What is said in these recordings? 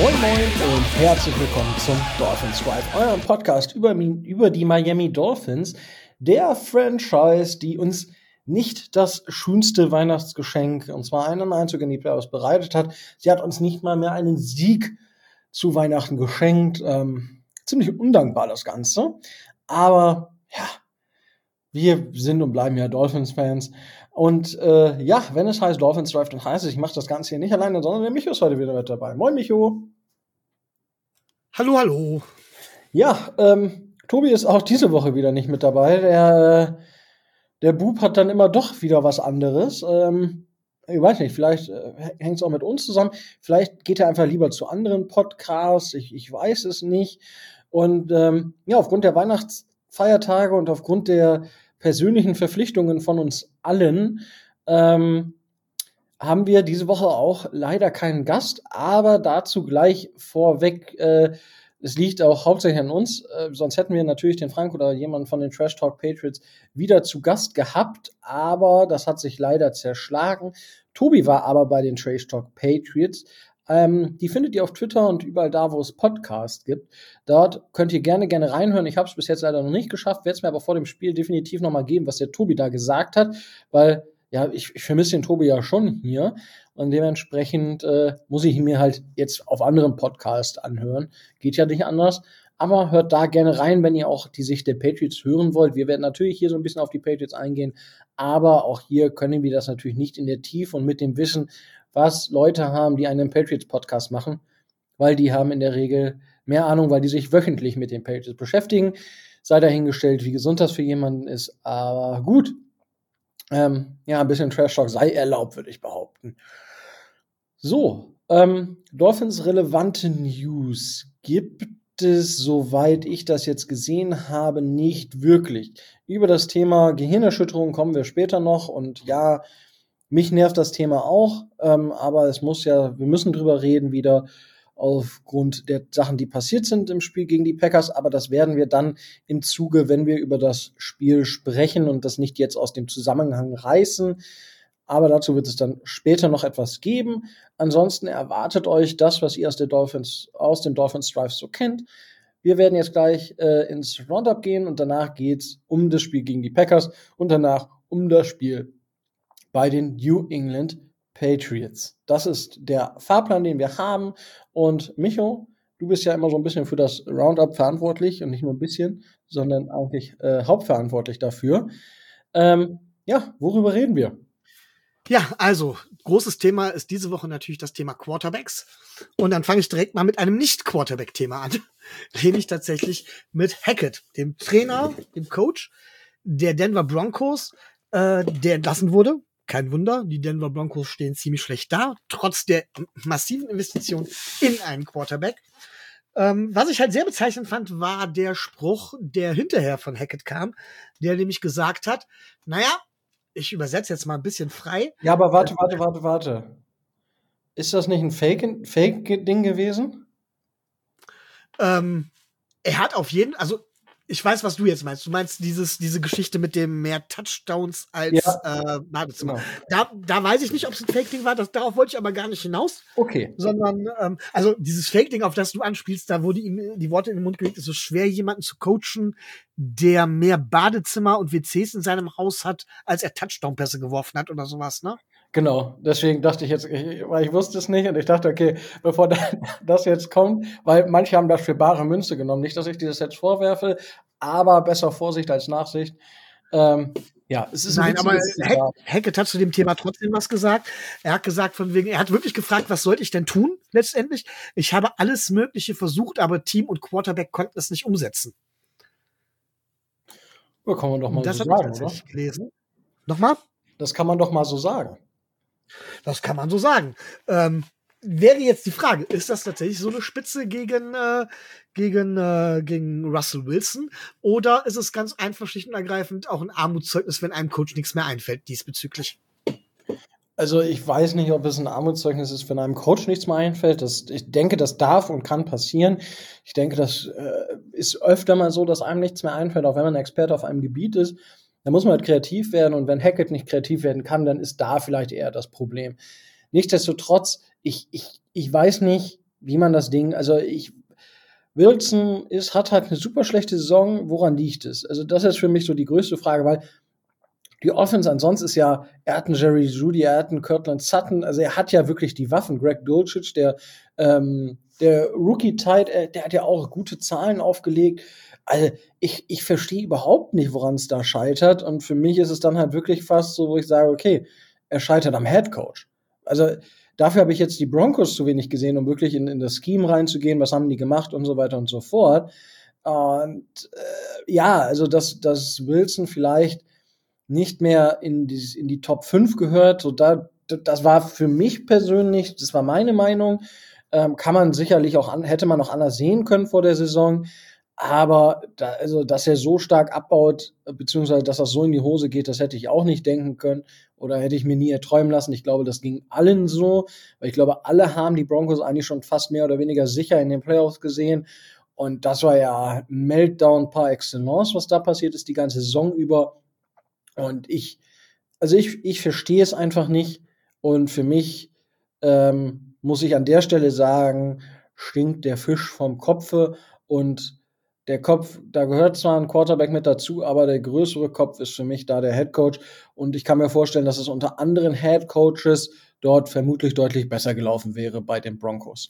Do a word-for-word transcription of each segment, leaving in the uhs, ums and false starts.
Moin Moin und herzlich willkommen zum Dolphins Drive, eurem Podcast über, über die Miami Dolphins, der Franchise, die uns nicht das schönste Weihnachtsgeschenk, und zwar einen Einzug in die Playoffs, bereitet hat. Sie hat uns nicht mal mehr einen Sieg zu Weihnachten geschenkt. Ähm, ziemlich undankbar das Ganze. Aber ja, wir sind und bleiben ja Dolphins-Fans. Und äh, ja, wenn es heißt Dolphins Drive, dann heißt es, ich mache das Ganze hier nicht alleine, sondern der Micho ist heute wieder mit dabei. Moin, Micho. Hallo, hallo. Ja, ähm, Tobi ist auch diese Woche wieder nicht mit dabei. Der, äh, der Bub hat dann immer doch wieder was anderes. Ähm, ich weiß nicht, vielleicht äh, hängt es auch mit uns zusammen. Vielleicht geht er einfach lieber zu anderen Podcasts. Ich, ich weiß es nicht. Und ähm, ja, aufgrund der Weihnachtsfeiertage und aufgrund der persönlichen Verpflichtungen von uns allen ähm, haben wir diese Woche auch leider keinen Gast, aber dazu gleich vorweg, äh, es liegt auch hauptsächlich an uns, äh, sonst hätten wir natürlich den Frank oder jemanden von den Trash Talk Patriots wieder zu Gast gehabt, aber das hat sich leider zerschlagen. Tobi war aber bei den Trash Talk Patriots. Ähm, die findet ihr auf Twitter und überall da, wo es Podcasts gibt. Dort könnt ihr gerne, gerne reinhören. Ich habe es bis jetzt leider noch nicht geschafft, werde es mir aber vor dem Spiel definitiv nochmal geben, was der Tobi da gesagt hat, weil ja, ich, ich vermisse den Tobi ja schon hier und dementsprechend äh, muss ich ihn mir halt jetzt auf anderen Podcasts anhören. Geht ja nicht anders, aber hört da gerne rein, wenn ihr auch die Sicht der Patriots hören wollt. Wir werden natürlich hier so ein bisschen auf die Patriots eingehen, aber auch hier können wir das natürlich nicht in der Tiefe und mit dem Wissen, was Leute haben, die einen Patriots-Podcast machen, weil die haben in der Regel mehr Ahnung, weil die sich wöchentlich mit den Patriots beschäftigen. Sei dahingestellt, wie gesund das für jemanden ist, aber gut. Ähm, ja, ein bisschen Trash-Talk sei erlaubt, würde ich behaupten. So, ähm, Dolphins-relevante News gibt es, soweit ich das jetzt gesehen habe, nicht wirklich. Über das Thema Gehirnerschütterung kommen wir später noch und ja, mich nervt das Thema auch, ähm, aber es muss ja, wir müssen drüber reden wieder aufgrund der Sachen, die passiert sind im Spiel gegen die Packers, aber das werden wir dann im Zuge, wenn wir über das Spiel sprechen und das nicht jetzt aus dem Zusammenhang reißen. Aber dazu wird es dann später noch etwas geben. Ansonsten erwartet euch das, was ihr aus, der Dolphins, aus dem Dolphins Drive so kennt. Wir werden jetzt gleich äh, ins Roundup gehen und danach geht's um das Spiel gegen die Packers und danach um das Spiel bei den New England Patriots. Das ist der Fahrplan, den wir haben. Und Micho, du bist ja immer so ein bisschen für das Roundup verantwortlich und nicht nur ein bisschen, sondern eigentlich äh, hauptverantwortlich dafür. Ähm, ja, worüber reden wir? Ja, also, großes Thema ist diese Woche natürlich das Thema Quarterbacks. Und dann fange ich direkt mal mit einem Nicht-Quarterback-Thema an. Nämlich tatsächlich mit Hackett, dem Trainer, dem Coach der Denver Broncos, äh, der entlassen wurde. Kein Wunder, die Denver Broncos stehen ziemlich schlecht da, trotz der massiven Investition in einen Quarterback. Ähm, was ich halt sehr bezeichnend fand, war der Spruch, der hinterher von Hackett kam, der nämlich gesagt hat, naja, ich übersetze jetzt mal ein bisschen frei. Ja, aber warte, warte, warte, warte. Ist das nicht ein Fake-Ding Fake gewesen? Ähm, er hat auf jeden, also ich weiß, was du jetzt meinst. Du meinst dieses, diese Geschichte mit dem mehr Touchdowns als ja. äh, Badezimmer. Genau. Da, da weiß ich nicht, ob es ein Fake-Ding war. Das, darauf wollte ich aber gar nicht hinaus. Okay. Sondern, ähm, also dieses Fake-Ding, auf das du anspielst, da wurde ihm die Worte in den Mund gelegt, es ist schwer, jemanden zu coachen, der mehr Badezimmer und W Cs in seinem Haus hat, als er Touchdown-Pässe geworfen hat oder sowas, ne? Genau, deswegen dachte ich jetzt, ich, weil ich wusste es nicht und ich dachte, okay, bevor das jetzt kommt, weil manche haben das für bare Münze genommen, nicht, dass ich dir das jetzt vorwerfe, aber besser Vorsicht als Nachsicht. Ähm, ja, es ist Nein, aber Hack, Hackett hat zu dem Thema trotzdem was gesagt. Er hat gesagt, von wegen, er hat wirklich gefragt, was sollte ich denn tun, letztendlich? Ich habe alles Mögliche versucht, aber Team und Quarterback konnten es nicht umsetzen. Ja, kann man doch mal das so sagen, sagen, ich tatsächlich oder? Gelesen. Nochmal? Das kann man doch mal so sagen. Das kann man so sagen. Ähm, wäre jetzt die Frage, ist das tatsächlich so eine Spitze gegen, äh, gegen, äh, gegen Russell Wilson? Oder ist es ganz einfach, schlicht und ergreifend auch ein Armutszeugnis, wenn einem Coach nichts mehr einfällt diesbezüglich? Also ich weiß nicht, ob es ein Armutszeugnis ist, wenn einem Coach nichts mehr einfällt. Das, ich denke, das darf und kann passieren. Ich denke, das äh, ist öfter mal so, dass einem nichts mehr einfällt, auch wenn man ein Experte auf einem Gebiet ist. Da muss man halt kreativ werden und wenn Hackett nicht kreativ werden kann, dann ist da vielleicht eher das Problem. Nichtsdestotrotz, ich, ich, ich weiß nicht, wie man das Ding, also ich, Wilson ist, hat halt eine super schlechte Saison, woran liegt es? Also das ist für mich so die größte Frage, weil die Offense ansonsten ist ja, er hat einen Jerry Jeudy, er hat einen Cortland Sutton, also er hat ja wirklich die Waffen. Greg Dulcich, der, ähm, der Rookie-Tight, äh, der hat ja auch gute Zahlen aufgelegt. Also ich, ich verstehe überhaupt nicht, woran es da scheitert. Und für mich ist es dann halt wirklich fast so, wo ich sage, okay, er scheitert am Headcoach. Also dafür habe ich jetzt die Broncos zu wenig gesehen, um wirklich in, in das Scheme reinzugehen, was haben die gemacht und so weiter und so fort. Und äh, ja, also dass, dass Wilson vielleicht nicht mehr in die, in die Top fünf gehört, so da, das war für mich persönlich, das war meine Meinung, ähm, kann man sicherlich auch, an, hätte man auch anders sehen können vor der Saison, aber da, also, dass er so stark abbaut, beziehungsweise dass das so in die Hose geht, das hätte ich auch nicht denken können oder hätte ich mir nie erträumen lassen. Ich glaube, das ging allen so, weil ich glaube, alle haben die Broncos eigentlich schon fast mehr oder weniger sicher in den Playoffs gesehen und das war ja ein Meltdown par excellence, was da passiert ist, die ganze Saison über. Und ich, also ich, ich verstehe es einfach nicht. Und für mich ähm, muss ich an der Stelle sagen, stinkt der Fisch vom Kopfe. Und der Kopf, da gehört zwar ein Quarterback mit dazu, aber der größere Kopf ist für mich da der Headcoach. Und ich kann mir vorstellen, dass es unter anderen Headcoaches dort vermutlich deutlich besser gelaufen wäre bei den Broncos.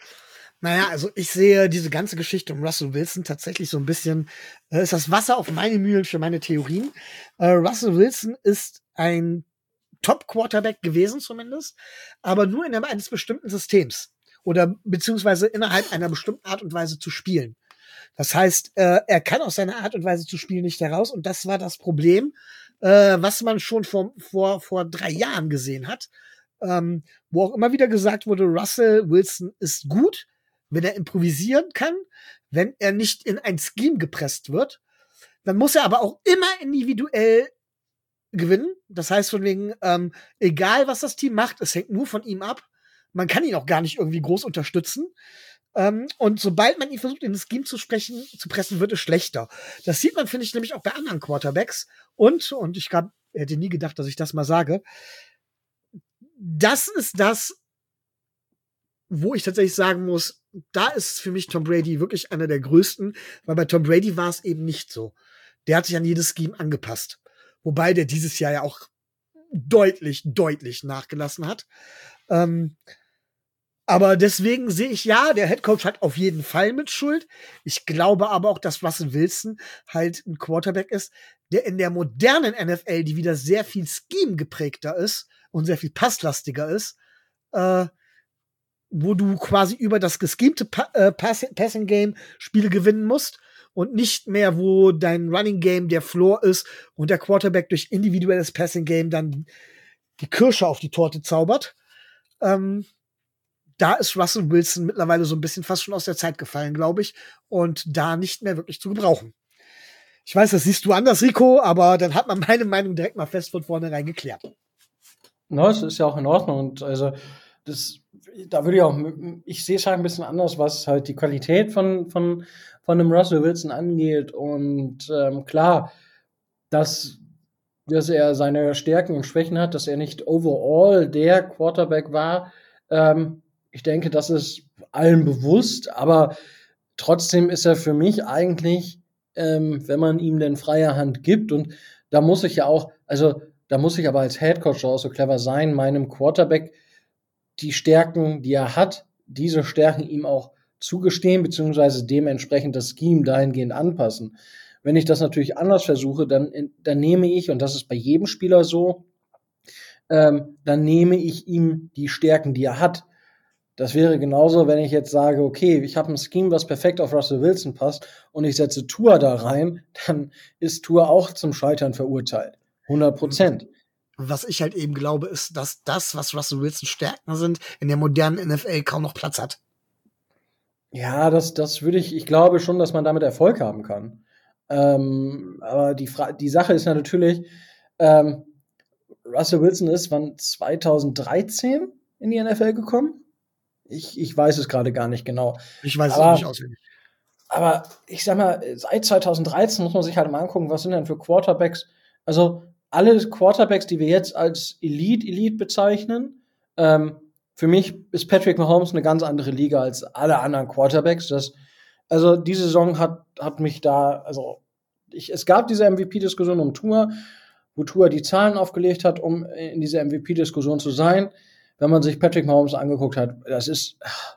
Naja, also ich sehe diese ganze Geschichte um Russell Wilson tatsächlich so ein bisschen, äh, ist das Wasser auf meine Mühlen für meine Theorien. Äh, Russell Wilson ist ein Top-Quarterback gewesen zumindest, aber nur innerhalb eines bestimmten Systems oder beziehungsweise innerhalb einer bestimmten Art und Weise zu spielen. Das heißt, äh, er kann aus seiner Art und Weise zu spielen nicht heraus und das war das Problem, äh, was man schon vor, vor, vor drei Jahren gesehen hat, ähm, wo auch immer wieder gesagt wurde, Russell Wilson ist gut, wenn er improvisieren kann, wenn er nicht in ein Scheme gepresst wird, dann muss er aber auch immer individuell gewinnen. Das heißt von wegen, ähm, egal was das Team macht, es hängt nur von ihm ab. Man kann ihn auch gar nicht irgendwie groß unterstützen. Ähm, und sobald man ihn versucht, in das Scheme zu sprechen, zu pressen, wird es schlechter. Das sieht man, finde ich, nämlich auch bei anderen Quarterbacks. Und, und ich glaub, hätte nie gedacht, dass ich das mal sage, das ist das, wo ich tatsächlich sagen muss, da ist für mich Tom Brady wirklich einer der größten, weil bei Tom Brady war es eben nicht so. Der hat sich an jedes Scheme angepasst. Wobei der dieses Jahr ja auch deutlich, deutlich nachgelassen hat. Ähm, aber deswegen sehe ich, ja, der Headcoach hat auf jeden Fall mit Schuld. Ich glaube aber auch, dass Russell Wilson halt ein Quarterback ist, der in der modernen N F L, die wieder sehr viel Scheme geprägter ist und sehr viel passlastiger ist, äh, wo du quasi über das geschemte pa- äh, Pass- Passing Game Spiele gewinnen musst und nicht mehr, wo dein Running Game der Floor ist und der Quarterback durch individuelles Passing Game dann die Kirsche auf die Torte zaubert. Ähm, da ist Russell Wilson mittlerweile so ein bisschen fast schon aus der Zeit gefallen, glaube ich, und da nicht mehr wirklich zu gebrauchen. Ich weiß, das siehst du anders, Rico, aber dann hat man meine Meinung direkt mal fest von vornherein geklärt. Na, das ist ja auch in Ordnung und also das, da würde ich auch, ich sehe es halt ein bisschen anders, was halt die Qualität von, von, von einem Russell Wilson angeht. Und ähm, klar, dass, dass er seine Stärken und Schwächen hat, dass er nicht overall der Quarterback war. Ähm, ich denke, das ist allen bewusst, aber trotzdem ist er für mich eigentlich, ähm, wenn man ihm denn freie Hand gibt, und da muss ich ja auch, also da muss ich aber als Headcoach auch so clever sein, meinem Quarterback die Stärken, die er hat, diese Stärken ihm auch zugestehen, beziehungsweise dementsprechend das Scheme dahingehend anpassen. Wenn ich das natürlich anders versuche, dann, dann nehme ich, und das ist bei jedem Spieler so, ähm, dann nehme ich ihm die Stärken, die er hat. Das wäre genauso, wenn ich jetzt sage, okay, ich habe ein Scheme, was perfekt auf Russell Wilson passt, und ich setze Tua da rein, dann ist Tua auch zum Scheitern verurteilt. hundert Prozent. Was ich halt eben glaube, ist, dass das, was Russell Wilson Stärken sind, in der modernen N F L kaum noch Platz hat. Ja, das, das würde ich, ich glaube schon, dass man damit Erfolg haben kann. Ähm, aber die, Fra- die Sache ist ja natürlich, ähm, Russell Wilson ist wann zweitausenddreizehn in die N F L gekommen? Ich, ich weiß es gerade gar nicht genau. Ich weiß aber, es auch nicht auswendig. Aber ich sag mal, seit zweitausenddreizehn muss man sich halt mal angucken, was sind denn für Quarterbacks. Also alle Quarterbacks, die wir jetzt als Elite, Elite bezeichnen, ähm, für mich ist Patrick Mahomes eine ganz andere Liga als alle anderen Quarterbacks. Das, also diese Saison hat, hat mich da, also ich, es gab diese M V P-Diskussion um Tua, wo Tua die Zahlen aufgelegt hat, um in dieser M V P-Diskussion zu sein. Wenn man sich Patrick Mahomes angeguckt hat, das ist,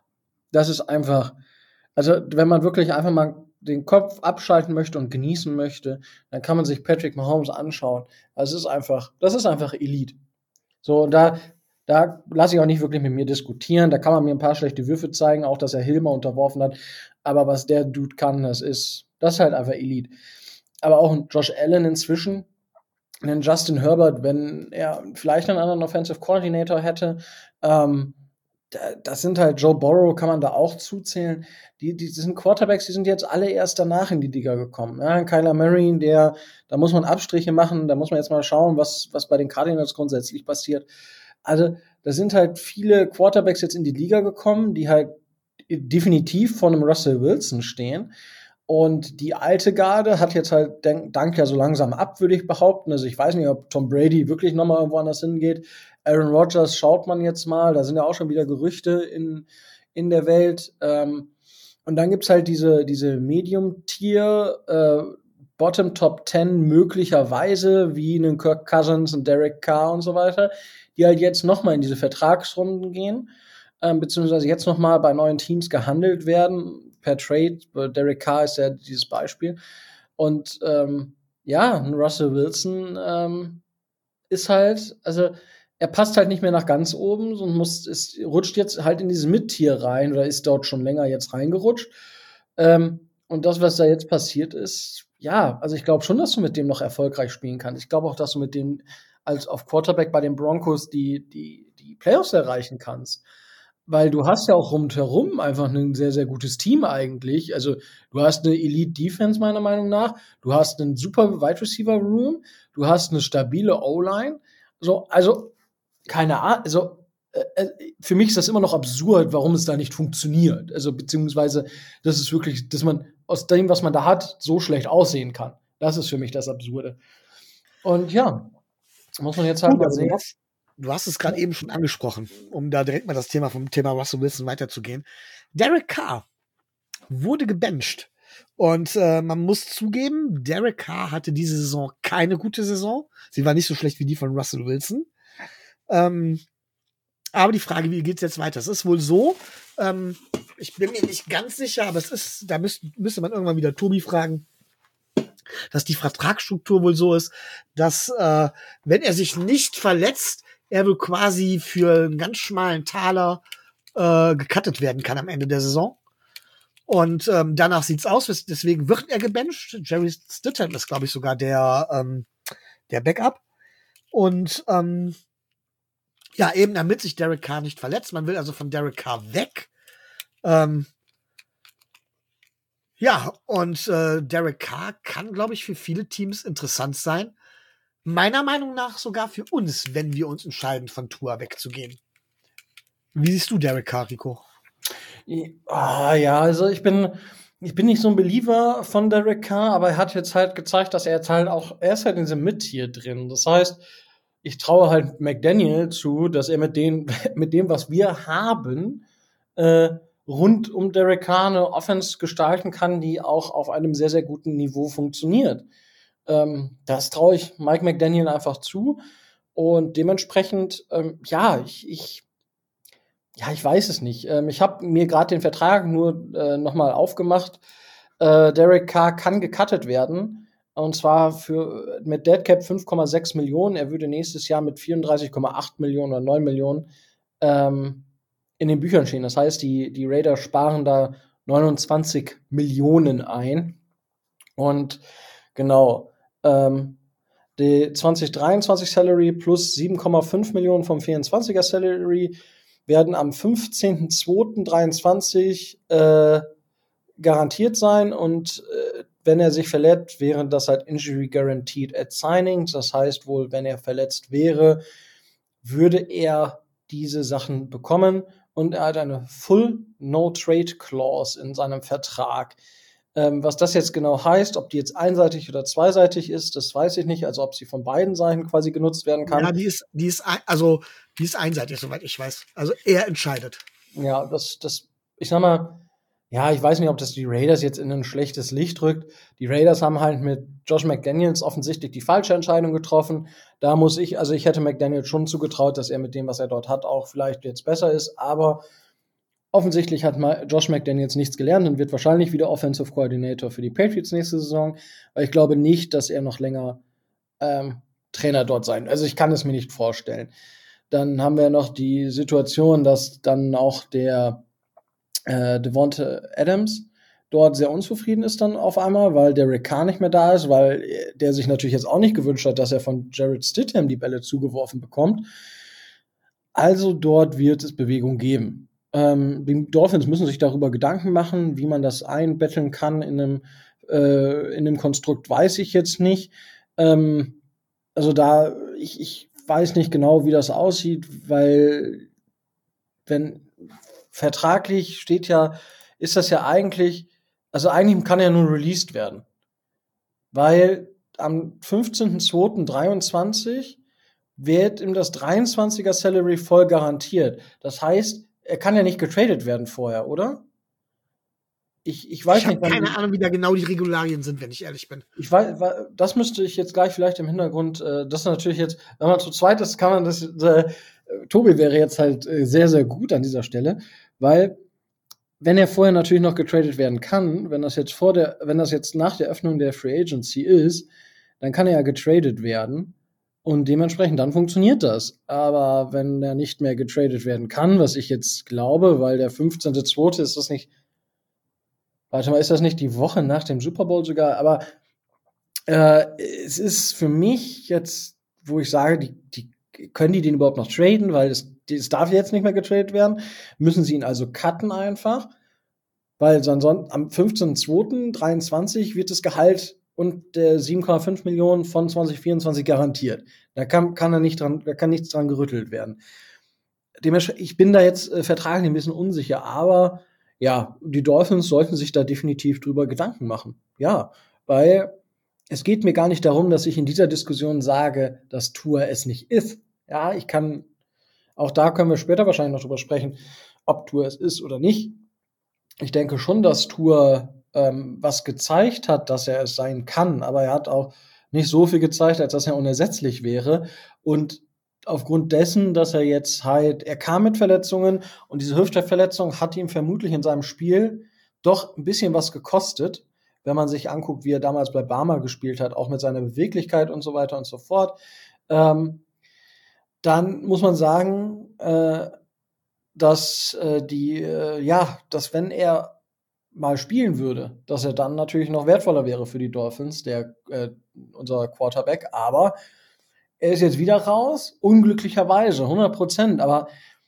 das ist einfach, also wenn man wirklich einfach mal den Kopf abschalten möchte und genießen möchte, dann kann man sich Patrick Mahomes anschauen. Das ist einfach, das ist einfach Elite. So, und da, da lasse ich auch nicht wirklich mit mir diskutieren. Da kann man mir ein paar schlechte Würfe zeigen, auch dass er Hilmer unterworfen hat. Aber was der Dude kann, das ist, das ist halt einfach Elite. Aber auch ein Josh Allen inzwischen, einen Justin Herbert, wenn er vielleicht einen anderen Offensive Coordinator hätte, ähm, das sind halt Joe Burrow, kann man da auch zuzählen. Die, die sind Quarterbacks, die sind jetzt alle erst danach in die Liga gekommen. Ja, Kyler Murray, der, da muss man Abstriche machen, da muss man jetzt mal schauen, was, was bei den Cardinals grundsätzlich passiert. Also, da sind halt viele Quarterbacks jetzt in die Liga gekommen, die halt definitiv vor einem Russell Wilson stehen. Und die alte Garde hat jetzt halt dank ja so langsam ab, würde ich behaupten. Also ich weiß nicht, ob Tom Brady wirklich nochmal irgendwo anders hingeht. Aaron Rodgers schaut man jetzt mal. Da sind ja auch schon wieder Gerüchte in, in der Welt. Ähm, und dann gibt's halt diese, diese Medium-Tier, äh, Bottom Top Ten möglicherweise, wie einen Kirk Cousins und Derek Carr und so weiter, die halt jetzt nochmal in diese Vertragsrunden gehen, ähm, beziehungsweise jetzt nochmal bei neuen Teams gehandelt werden, per Trade. Derek Carr ist ja dieses Beispiel. Und ähm, ja, Russell Wilson ähm, ist halt, also er passt halt nicht mehr nach ganz oben und muss, ist, rutscht jetzt halt in dieses Mid-Tier rein oder ist dort schon länger jetzt reingerutscht. Ähm, und das, was da jetzt passiert ist, ja, also ich glaube schon, dass du mit dem noch erfolgreich spielen kannst. Ich glaube auch, dass du mit dem als auf Quarterback bei den Broncos die, die, die Playoffs erreichen kannst. Weil du hast ja auch rundherum einfach ein sehr, sehr gutes Team eigentlich. Also du hast eine Elite-Defense meiner Meinung nach, du hast einen super Wide-Receiver-Room, du hast eine stabile O-Line. So, also keine Ahnung, also äh, für mich ist das immer noch absurd, warum es da nicht funktioniert. Also beziehungsweise, das ist wirklich, dass man aus dem, was man da hat, so schlecht aussehen kann. Das ist für mich das Absurde. Und ja, muss man jetzt halt Gut, mal also sehen. du hast, du hast es gerade eben schon angesprochen, um da direkt mal das Thema vom Thema Russell Wilson weiterzugehen. Derek Carr wurde gebencht. Und äh, man muss zugeben, Derek Carr hatte diese Saison keine gute Saison. Sie war nicht so schlecht wie die von Russell Wilson. Ähm, aber die Frage, wie geht's jetzt weiter? Es ist wohl so, ähm, ich bin mir nicht ganz sicher, aber es ist, da müsste, müsste man irgendwann wieder Tobi fragen, dass die Vertragsstruktur wohl so ist, dass äh, wenn er sich nicht verletzt, er wohl quasi für einen ganz schmalen Taler äh, gecuttet werden kann am Ende der Saison. Und ähm, danach sieht's aus, deswegen wird er gebencht. Jerry Stidham ist, glaube ich, sogar der, ähm, der Backup. Und ähm, ja, eben damit sich Derek Carr nicht verletzt. Man will also von Derek Carr weg. Ähm, ja, und äh, Derek Carr kann, glaube ich, für viele Teams interessant sein. Meiner Meinung nach sogar für uns, wenn wir uns entscheiden, von Tua wegzugehen. Wie siehst du Derek Carr, Rico? Ah, ja, also ich bin, ich bin nicht so ein Believer von Derek Carr, aber er hat jetzt halt gezeigt, dass er jetzt halt auch, er ist halt in diesem Mid-Tier drin. Das heißt, ich traue halt McDaniel zu, dass er mit dem, mit dem, was wir haben, äh, rund um Derek Carr eine Offense gestalten kann, die auch auf einem sehr, sehr guten Niveau funktioniert. Ähm, das traue ich Mike McDaniel einfach zu. Und dementsprechend, ähm, ja, ich, ich ja, ich weiß es nicht. Ähm, ich habe mir gerade den Vertrag nur äh, noch mal aufgemacht. Äh, Derek Carr kann gecuttet werden. Und zwar für mit Deadcap fünf Komma sechs Millionen. Er würde nächstes Jahr mit vierunddreißig Komma acht Millionen oder neun Millionen ähm, in den Büchern stehen. Das heißt, die, die Raiders sparen da neunundzwanzig Millionen ein. Und genau, ähm, die zwanzig dreiundzwanzig Salary plus sieben Komma fünf Millionen vom vierundzwanziger Salary werden am fünfzehnten zweiten dreiundzwanzig äh, garantiert sein und äh, wenn er sich verletzt, wäre das halt Injury Guaranteed at Signing. Das heißt wohl, wenn er verletzt wäre, würde er diese Sachen bekommen und er hat eine Full No Trade Clause in seinem Vertrag. Ähm, was das jetzt genau heißt, ob die jetzt einseitig oder zweiseitig ist, das weiß ich nicht. Also ob sie von beiden Seiten quasi genutzt werden kann. Ja, die ist, die ist, ein, also, die ist einseitig, soweit ich weiß. Also er entscheidet. Ja, das, das, ich sag mal, ja, ich weiß nicht, ob das die Raiders jetzt in ein schlechtes Licht rückt. Die Raiders haben halt mit Josh McDaniels offensichtlich die falsche Entscheidung getroffen. Da muss ich, also ich hätte McDaniels schon zugetraut, dass er mit dem, was er dort hat, auch vielleicht jetzt besser ist. Aber offensichtlich hat mal Josh McDaniels nichts gelernt und wird wahrscheinlich wieder Offensive Coordinator für die Patriots nächste Saison. Weil ich glaube nicht, dass er noch länger ähm, Trainer dort sein. Also ich kann es mir nicht vorstellen. Dann haben wir noch die Situation, dass dann auch der äh, Devonta Adams dort sehr unzufrieden ist dann auf einmal, weil Derek Carr nicht mehr da ist, weil der sich natürlich jetzt auch nicht gewünscht hat, dass er von Jarrett Stidham die Bälle zugeworfen bekommt. Also dort wird es Bewegung geben. Ähm, die Dolphins müssen sich darüber Gedanken machen, wie man das einbetteln kann in einem, äh, in einem Konstrukt, weiß ich jetzt nicht. Ähm, also da, ich, ich weiß nicht genau, wie das aussieht, weil wenn vertraglich steht ja, ist das ja eigentlich, also eigentlich kann er nur released werden. Weil am fünfzehnten zweiten dreiundzwanzig wird ihm das dreiundzwanziger Salary voll garantiert. Das heißt, er kann ja nicht getradet werden vorher, oder? Ich, ich weiß ich nicht. Ich habe keine Ahnung, wie da genau die Regularien sind, wenn ich ehrlich bin. Ich weiß, das müsste ich jetzt gleich vielleicht im Hintergrund, äh, das ist natürlich jetzt, wenn man zu zweit ist, kann man das, äh, Tobi wäre jetzt halt äh, sehr, sehr gut an dieser Stelle, weil wenn er vorher natürlich noch getradet werden kann, wenn das jetzt vor der, wenn das jetzt nach der Öffnung der Free Agency ist, dann kann er ja getradet werden und dementsprechend dann funktioniert das. Aber wenn er nicht mehr getradet werden kann, was ich jetzt glaube, weil der fünfzehnte zweite ist das nicht, warte mal, ist das nicht die Woche nach dem Super Bowl sogar? Aber äh, es ist für mich jetzt, wo ich sage, die, die können die den überhaupt noch traden, weil es, es darf jetzt nicht mehr getradet werden, müssen sie ihn also cutten einfach, weil sonst am fünfzehnten zweiten dreiundzwanzig wird das Gehalt und der sieben Komma fünf Millionen von zwanzig vierundzwanzig garantiert. Da kann, kann er nicht dran, da kann nichts dran gerüttelt werden. Dementsprechend, ich bin da jetzt äh, vertraglich ein bisschen unsicher, aber ja, die Dolphins sollten sich da definitiv drüber Gedanken machen. Ja, weil es geht mir gar nicht darum, dass ich in dieser Diskussion sage, dass Tua es nicht ist. Ja, ich kann, auch da können wir später wahrscheinlich noch drüber sprechen, ob Tua es ist oder nicht. Ich denke schon, dass Tua ähm, was gezeigt hat, dass er es sein kann, aber er hat auch nicht so viel gezeigt, als dass er unersetzlich wäre. Und aufgrund dessen, dass er jetzt halt, er kam mit Verletzungen und diese Hüftverletzung hat ihm vermutlich in seinem Spiel doch ein bisschen was gekostet, wenn man sich anguckt, wie er damals bei Bama gespielt hat, auch mit seiner Beweglichkeit und so weiter und so fort. Ähm, dann muss man sagen, äh, dass äh, die, äh, ja, dass wenn er mal spielen würde, dass er dann natürlich noch wertvoller wäre für die Dolphins, der äh, unser Quarterback. Aber er ist jetzt wieder raus, unglücklicherweise, hundert Prozent. Aber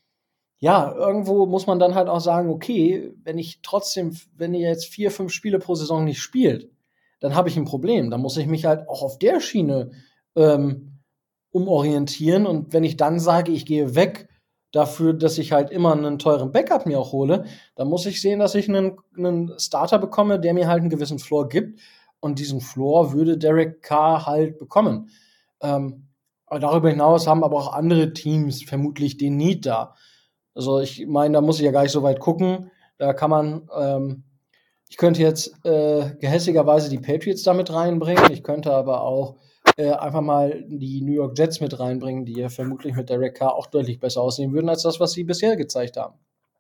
ja, irgendwo muss man dann halt auch sagen, okay, wenn ich trotzdem, wenn ihr jetzt vier, fünf Spiele pro Saison nicht spielt, dann habe ich ein Problem. Dann muss ich mich halt auch auf der Schiene ähm, umorientieren. Und wenn ich dann sage, ich gehe weg dafür, dass ich halt immer einen teuren Backup mir auch hole, dann muss ich sehen, dass ich einen, einen Starter bekomme, der mir halt einen gewissen Floor gibt. Und diesen Floor würde Derek Carr halt bekommen. Ähm, aber darüber hinaus haben aber auch andere Teams vermutlich den Need da. Also ich meine, da muss ich ja gar nicht so weit gucken. Da kann man, ähm, ich könnte jetzt äh, gehässigerweise die Patriots damit reinbringen. Ich könnte aber auch äh, einfach mal die New York Jets mit reinbringen, die ja vermutlich mit Derek Carr auch deutlich besser aussehen würden als das, was sie bisher gezeigt haben.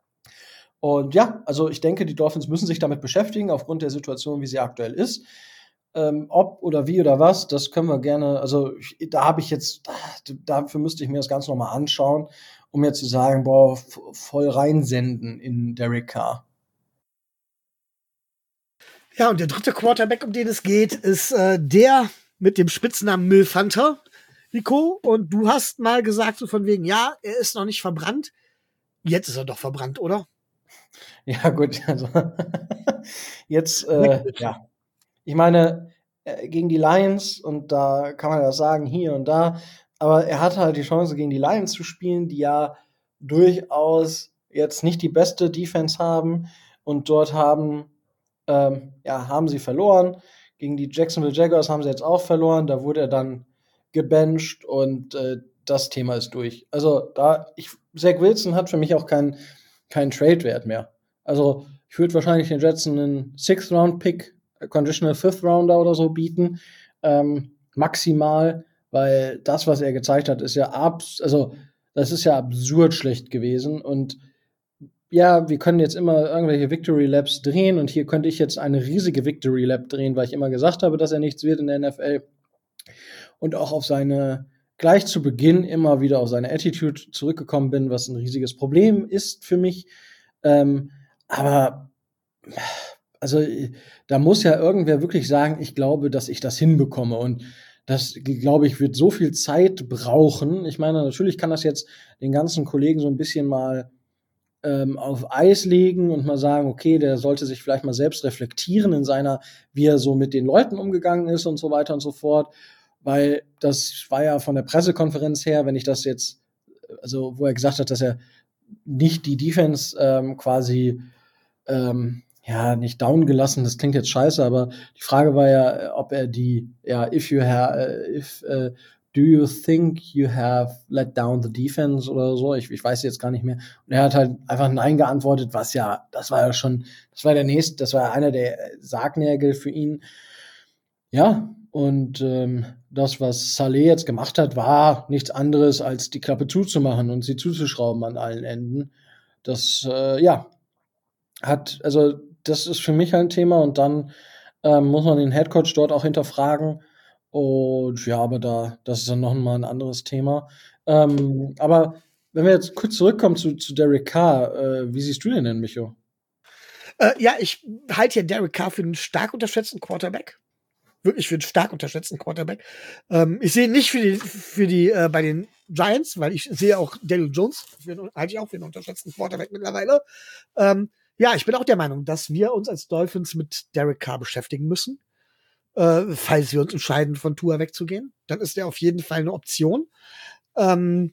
Und ja, also ich denke, die Dolphins müssen sich damit beschäftigen, aufgrund der Situation, wie sie aktuell ist. Ähm, ob oder wie oder was, das können wir gerne, also ich, da habe ich jetzt, dafür müsste ich mir das Ganze nochmal anschauen, um jetzt zu sagen, boah, voll reinsenden in Derek Carr. Ja, und der dritte Quarterback, um den es geht, ist äh, der mit dem Spitznamen Milfanta, Nico. Und du hast mal gesagt, so von wegen, ja, er ist noch nicht verbrannt. Jetzt ist er doch verbrannt, oder? Ja, gut, also jetzt, äh, ja. Ich meine, äh, gegen die Lions, und da kann man ja sagen, hier und da, aber er hatte halt die Chance, gegen die Lions zu spielen, die ja durchaus jetzt nicht die beste Defense haben. Und dort haben ähm, ja, haben sie verloren. Gegen die Jacksonville Jaguars haben sie jetzt auch verloren. Da wurde er dann gebencht und äh, das Thema ist durch. Also da, ich, Zach Wilson hat für mich auch keinen kein Trade-Wert mehr. Also ich würde wahrscheinlich den Jets einen Sixth-Round-Pick, Conditional Fifth-Rounder oder so bieten, ähm, maximal, weil das, was er gezeigt hat, ist ja abs, also das ist ja absurd schlecht gewesen und ja, wir können jetzt immer irgendwelche Victory Laps drehen und hier könnte ich jetzt eine riesige Victory Lap drehen, weil ich immer gesagt habe, dass er nichts wird in der N F L und auch auf seine gleich zu Beginn immer wieder auf seine Attitude zurückgekommen bin, was ein riesiges Problem ist für mich. Ähm, aber also da muss ja irgendwer wirklich sagen, ich glaube, dass ich das hinbekomme und das, glaube ich, wird so viel Zeit brauchen. Ich meine, natürlich kann das jetzt den ganzen Kollegen so ein bisschen mal ähm, auf Eis legen und mal sagen, okay, der sollte sich vielleicht mal selbst reflektieren in seiner, wie er so mit den Leuten umgegangen ist und so weiter und so fort. Weil das war ja von der Pressekonferenz her, wenn ich das jetzt, also wo er gesagt hat, dass er nicht die Defense ähm, quasi ähm, ja, nicht down gelassen, das klingt jetzt scheiße, aber die Frage war ja, ob er die, ja, if you have, if, uh, do you think you have let down the defense oder so? Ich, ich weiß jetzt gar nicht mehr. Und er hat halt einfach Nein geantwortet, was ja, das war ja schon, das war der nächste, das war ja einer der Sargnägel für ihn. Ja, und ähm, das, was Saleh jetzt gemacht hat, war nichts anderes, als die Klappe zuzumachen und sie zuzuschrauben an allen Enden. Das, äh, ja, hat, also das ist für mich halt ein Thema und dann ähm, muss man den Headcoach dort auch hinterfragen. Und ja, aber da, das ist dann noch mal ein anderes Thema. Ähm, aber wenn wir jetzt kurz zurückkommen zu, zu Derek Carr, äh, wie siehst du den denn, Micho? Äh, ja, ich halte hier Derek Carr für einen stark unterschätzten Quarterback. Wirklich für einen stark unterschätzten Quarterback. Ähm, ich sehe nicht für die, für die äh, bei den Giants, weil ich sehe auch Daniel Jones, für, halte ich auch für einen unterschätzten Quarterback mittlerweile. Ähm, ja, ich bin auch der Meinung, dass wir uns als Dolphins mit Derek Carr beschäftigen müssen. Äh, falls wir uns entscheiden, von Tua wegzugehen, dann ist er auf jeden Fall eine Option. Ähm,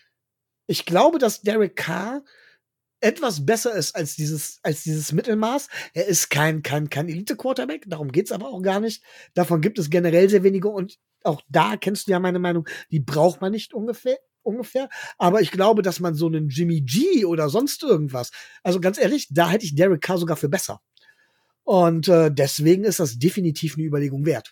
ich glaube, dass Derek Carr etwas besser ist als dieses, als dieses Mittelmaß. Er ist kein, kein, kein Elite-Quarterback, darum geht's aber auch gar nicht. Davon gibt es generell sehr wenige und auch da kennst du ja meine Meinung, die braucht man nicht ungefähr, ungefähr. Aber ich glaube, dass man so einen Jimmy G oder sonst irgendwas, also ganz ehrlich, da hätte ich Derek Carr sogar für besser. Und äh, deswegen ist das definitiv eine Überlegung wert.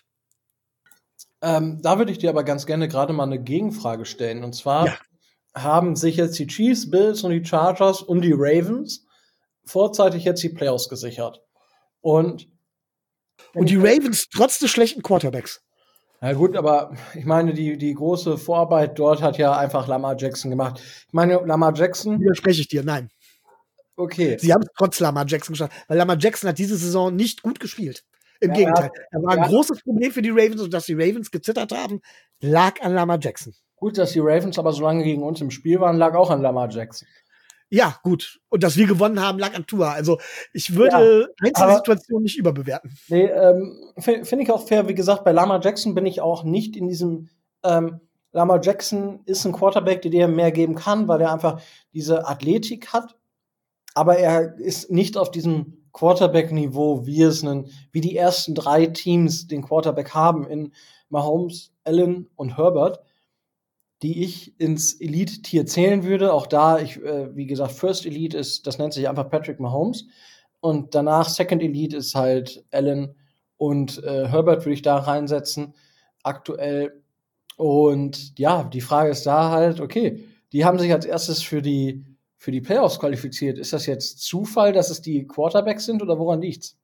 Ähm, da würde ich dir aber ganz gerne gerade mal eine Gegenfrage stellen. Und zwar Ja. haben sich jetzt die Chiefs, Bills und die Chargers und die Ravens vorzeitig jetzt die Playoffs gesichert. Und, und die Ravens trotz des schlechten Quarterbacks. Na gut, aber ich meine, die, die große Vorarbeit dort hat ja einfach Lamar Jackson gemacht. Ich meine, Lamar Jackson. Widerspreche ich dir, nein. Okay. Sie haben es trotz Lamar Jackson geschafft, weil Lamar Jackson hat diese Saison nicht gut gespielt. Im ja, Gegenteil. Er war ein ja. großes Problem für die Ravens und dass die Ravens gezittert haben, lag an Lamar Jackson. Gut, dass die Ravens aber so lange gegen uns im Spiel waren, lag auch an Lamar Jackson. Ja, gut. Und dass wir gewonnen haben, lag an Tua. Also ich würde ja, Einzelsituationen nicht überbewerten. Nee, ähm, finde ich auch fair. Wie gesagt, bei Lamar Jackson bin ich auch nicht in diesem ähm, Lamar Jackson ist ein Quarterback, der dir mehr geben kann, weil er einfach diese Athletik hat. Aber er ist nicht auf diesem Quarterback-Niveau, wie es einen, wie die ersten drei Teams den Quarterback haben in Mahomes, Allen und Herbert, die ich ins Elite-Tier zählen würde. Auch da, ich, äh, wie gesagt, First Elite ist, das nennt sich einfach Patrick Mahomes. Und danach Second Elite ist halt Allen und äh, Herbert würde ich da reinsetzen, aktuell. Und ja, die Frage ist da halt, okay, die haben sich als erstes für die für die Playoffs qualifiziert. Ist das jetzt Zufall, dass es die Quarterbacks sind oder woran liegt's?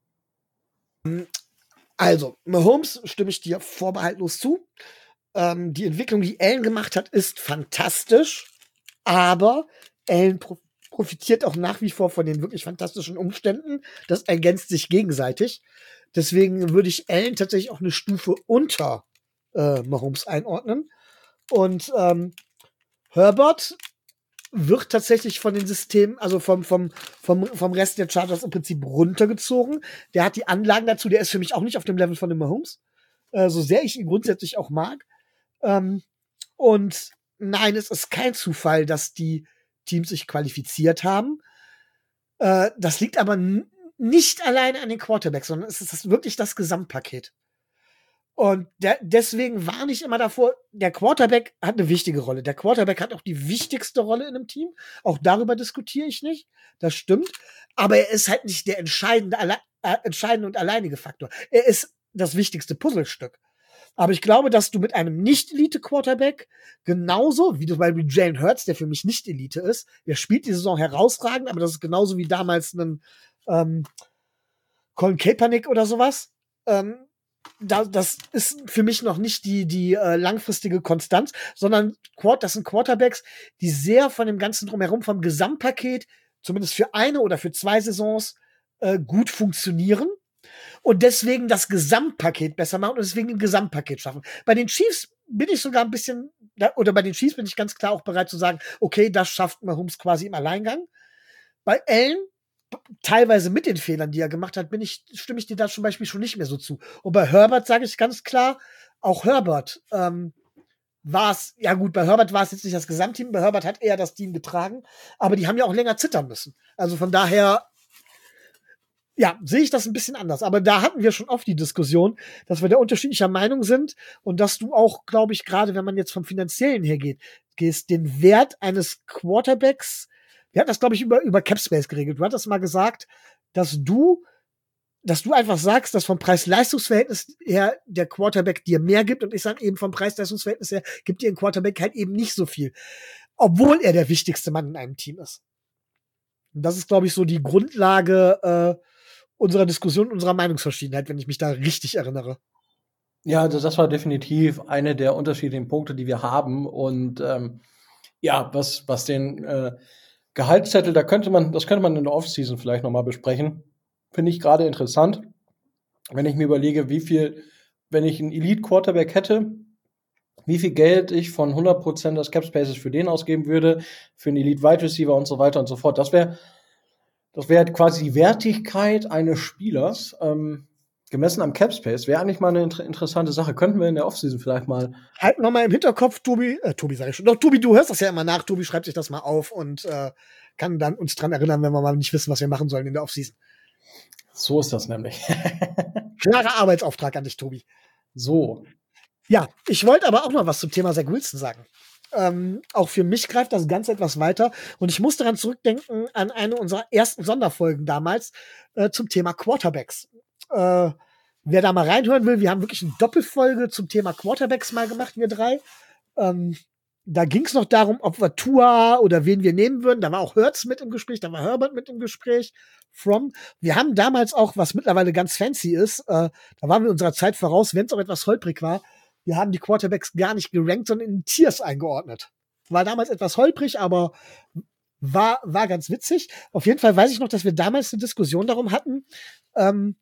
Also, Mahomes stimme ich dir vorbehaltlos zu. Ähm, die Entwicklung, die Allen gemacht hat, ist fantastisch, aber Allen pro- profitiert auch nach wie vor von den wirklich fantastischen Umständen. Das ergänzt sich gegenseitig. Deswegen würde ich Allen tatsächlich auch eine Stufe unter äh, Mahomes einordnen. Und ähm, Herbert wird tatsächlich von den Systemen, also vom, vom, vom, vom Rest der Chargers im Prinzip runtergezogen. Der hat die Anlagen dazu, der ist für mich auch nicht auf dem Level von dem Mahomes. Äh, so sehr ich ihn grundsätzlich auch mag. Ähm, und nein, es ist kein Zufall, dass die Teams sich qualifiziert haben. Äh, das liegt aber n- nicht alleine an den Quarterback, sondern es ist wirklich das Gesamtpaket. Und der, deswegen warne ich immer davor, der Quarterback hat eine wichtige Rolle. Der Quarterback hat auch die wichtigste Rolle in einem Team. Auch darüber diskutiere ich nicht. Das stimmt. Aber er ist halt nicht der entscheidende, alle, äh, entscheidende und alleinige Faktor. Er ist das wichtigste Puzzlestück. Aber ich glaube, dass du mit einem Nicht-Elite-Quarterback genauso, wie du bei Jalen Hurts, der für mich nicht Elite ist, der spielt die Saison herausragend, aber das ist genauso wie damals ein ähm, Colin Kaepernick oder sowas. Ähm, da, das ist für mich noch nicht die, die äh, langfristige Konstanz, sondern das sind Quarterbacks, die sehr von dem Ganzen drumherum, vom Gesamtpaket, zumindest für eine oder für zwei Saisons, äh, gut funktionieren. Und deswegen das Gesamtpaket besser machen und deswegen ein Gesamtpaket schaffen. Bei den Chiefs bin ich sogar ein bisschen, oder bei den Chiefs bin ich ganz klar auch bereit zu sagen, okay, das schafft Mahomes quasi im Alleingang. Bei Allen, teilweise mit den Fehlern, die er gemacht hat, bin ich, stimme ich dir da zum Beispiel schon nicht mehr so zu. Und bei Herbert sage ich ganz klar, auch Herbert ähm, war es, ja gut, bei Herbert war es jetzt nicht das Gesamtteam, bei Herbert hat er das Team getragen, aber die haben ja auch länger zittern müssen. Also von daher, ja, sehe ich das ein bisschen anders. Aber da hatten wir schon oft die Diskussion, dass wir da unterschiedlicher Meinung sind und dass du auch, glaube ich, gerade wenn man jetzt vom Finanziellen her geht, gehst, den Wert eines Quarterbacks, wir hatten das, glaube ich, über, über Capspace geregelt. Du hattest mal gesagt, dass du, dass du einfach sagst, dass vom Preis-Leistungs-Verhältnis her der Quarterback dir mehr gibt und ich sage eben vom Preis-Leistungs-Verhältnis her gibt dir ein Quarterback halt eben nicht so viel. Obwohl er der wichtigste Mann in einem Team ist. Und das ist, glaube ich, so die Grundlage, äh, unserer Diskussion, unserer Meinungsverschiedenheit, wenn ich mich da richtig erinnere. Ja, also das war definitiv eine der unterschiedlichen Punkte, die wir haben. Und ähm, ja, was, was den äh, Gehaltszettel, da könnte man, das könnte man in der Offseason vielleicht nochmal besprechen. Finde ich gerade interessant, wenn ich mir überlege, wie viel, wenn ich einen Elite-Quarterback hätte, wie viel Geld ich von hundert Prozent des Cap-Spaces für den ausgeben würde, für einen Elite-Wide-Receiver und so weiter und so fort. Das wäre Das wäre quasi die Wertigkeit eines Spielers, ähm, gemessen am Capspace. Wäre eigentlich mal eine inter- interessante Sache. Könnten wir in der Offseason vielleicht mal. Halt noch mal im Hinterkopf, Tobi, äh, Tobi sag ich schon. Doch, Tobi, du hörst das ja immer nach. Tobi schreibt sich das mal auf und äh, kann dann uns dran erinnern, wenn wir mal nicht wissen, was wir machen sollen in der Offseason. So ist das nämlich. Klarer Arbeitsauftrag an dich, Tobi. So. Ja, ich wollte aber auch noch was zum Thema Zach Wilson sagen. Ähm, auch für mich greift das Ganze etwas weiter. Und ich muss daran zurückdenken an eine unserer ersten Sonderfolgen damals äh, zum Thema Quarterbacks. Äh, wer da mal reinhören will, wir haben wirklich eine Doppelfolge zum Thema Quarterbacks mal gemacht, wir drei. Ähm, da ging es noch darum, ob wir Tua oder wen wir nehmen würden. Da war auch Hurts mit im Gespräch, da war Herbert mit im Gespräch. From. Wir haben damals auch, was mittlerweile ganz fancy ist, äh, da waren wir unserer Zeit voraus, wenn es auch etwas holprig war, wir haben die Quarterbacks gar nicht gerankt, sondern in Tiers eingeordnet. War damals etwas holprig, aber war, war ganz witzig. Auf jeden Fall weiß ich noch, dass wir damals eine Diskussion darum hatten, ähm,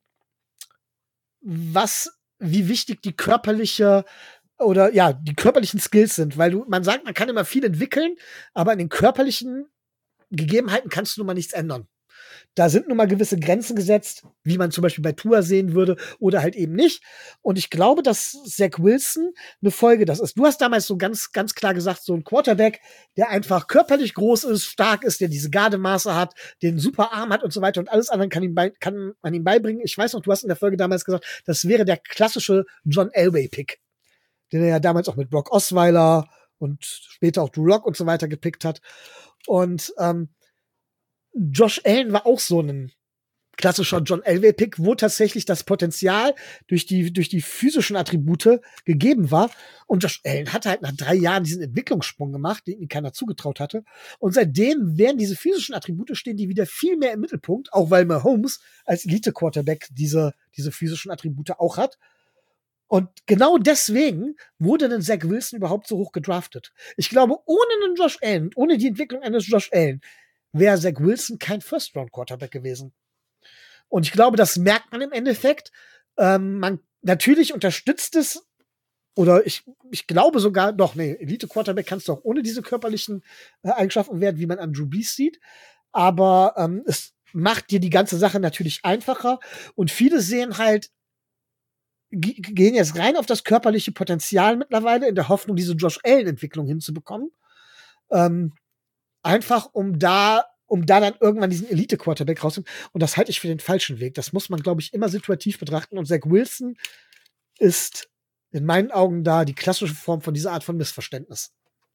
was, wie wichtig die körperliche oder ja, die körperlichen Skills sind, weil du, man sagt, man kann immer viel entwickeln, aber an den körperlichen Gegebenheiten kannst du nun mal nichts ändern. Da sind nun mal gewisse Grenzen gesetzt, wie man zum Beispiel bei Tua sehen würde oder halt eben nicht. Und ich glaube, dass Zach Wilson eine Folge das ist. Du hast damals so ganz, ganz klar gesagt, so ein Quarterback, der einfach körperlich groß ist, stark ist, der diese Gardemaße hat, den super Arm hat und so weiter und alles andere kann, ihm bei, kann man ihm beibringen. Ich weiß noch, du hast in der Folge damals gesagt, das wäre der klassische John Elway-Pick, den er ja damals auch mit Brock Osweiler und später auch Drew Lock und so weiter gepickt hat. Und ähm, Josh Allen war auch so ein klassischer John Elway-Pick, wo tatsächlich das Potenzial durch die, durch die physischen Attribute gegeben war. Und Josh Allen hat halt nach drei Jahren diesen Entwicklungssprung gemacht, den ihm keiner zugetraut hatte. Und seitdem werden diese physischen Attribute stehen, die wieder viel mehr im Mittelpunkt, auch weil Mahomes als Elite-Quarterback diese, diese physischen Attribute auch hat. Und genau deswegen wurde dann Zach Wilson überhaupt so hoch gedraftet. Ich glaube, ohne einen Josh Allen, ohne die Entwicklung eines Josh Allen, wäre Zach Wilson kein First-Round-Quarterback gewesen. Und ich glaube, das merkt man im Endeffekt. Ähm, man natürlich unterstützt es, oder ich, ich glaube sogar, doch, nee, Elite-Quarterback kannst du auch ohne diese körperlichen äh, Eigenschaften werden, wie man an Drew Brees sieht. Aber ähm, es macht dir die ganze Sache natürlich einfacher. Und viele sehen halt, g- gehen jetzt rein auf das körperliche Potenzial mittlerweile, in der Hoffnung, diese Josh Allen-Entwicklung hinzubekommen. Ähm, Einfach um da um da dann irgendwann diesen Elite-Quarterback rauszunehmen. Und das halte ich für den falschen Weg. Das muss man, glaube ich, immer situativ betrachten. Und Zach Wilson ist in meinen Augen da die klassische Form von dieser Art von Missverständnis.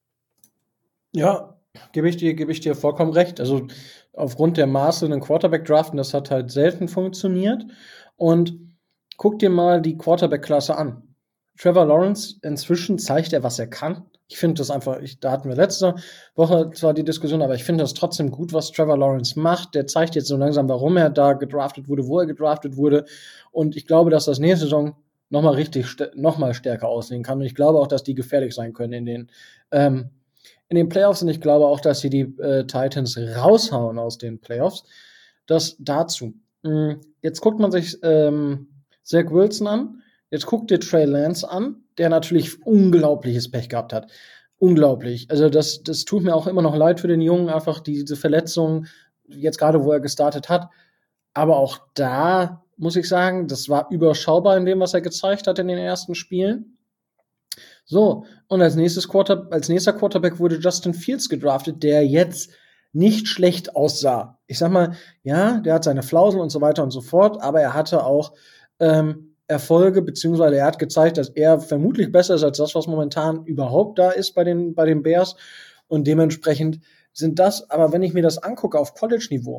Ja, gebe ich dir, gebe ich dir vollkommen recht. Also aufgrund der Maße einen Quarterback draften, das hat halt selten funktioniert. Und guck dir mal die Quarterback-Klasse an. Trevor Lawrence, inzwischen zeigt er, was er kann. Ich finde das einfach, ich, da hatten wir letzte Woche zwar die Diskussion, aber ich finde das trotzdem gut, was Trevor Lawrence macht. Der zeigt jetzt so langsam, warum er da gedraftet wurde, wo er gedraftet wurde. Und ich glaube, dass das nächste Saison noch mal richtig, noch mal stärker aussehen kann. Und ich glaube auch, dass die gefährlich sein können in den, ähm, in den Playoffs. Und ich glaube auch, dass sie die äh, Titans raushauen aus den Playoffs. Das dazu. Jetzt guckt man sich ähm, Zach Wilson an. Jetzt guckt dir Trey Lance an, der natürlich unglaubliches Pech gehabt hat. Unglaublich. Also das, das tut mir auch immer noch leid für den Jungen, einfach diese Verletzung, jetzt gerade wo er gestartet hat. Aber auch da muss ich sagen, das war überschaubar in dem, was er gezeigt hat in den ersten Spielen. So, und als nächstes Quarter, als nächster Quarterback wurde Justin Fields gedraftet, der jetzt nicht schlecht aussah. Ich sag mal, ja, der hat seine Flausen und so weiter und so fort, aber er hatte auch ähm, Erfolge, beziehungsweise er hat gezeigt, dass er vermutlich besser ist als das, was momentan überhaupt da ist bei den, bei den Bears. Und dementsprechend sind das, aber wenn ich mir das angucke auf College-Niveau,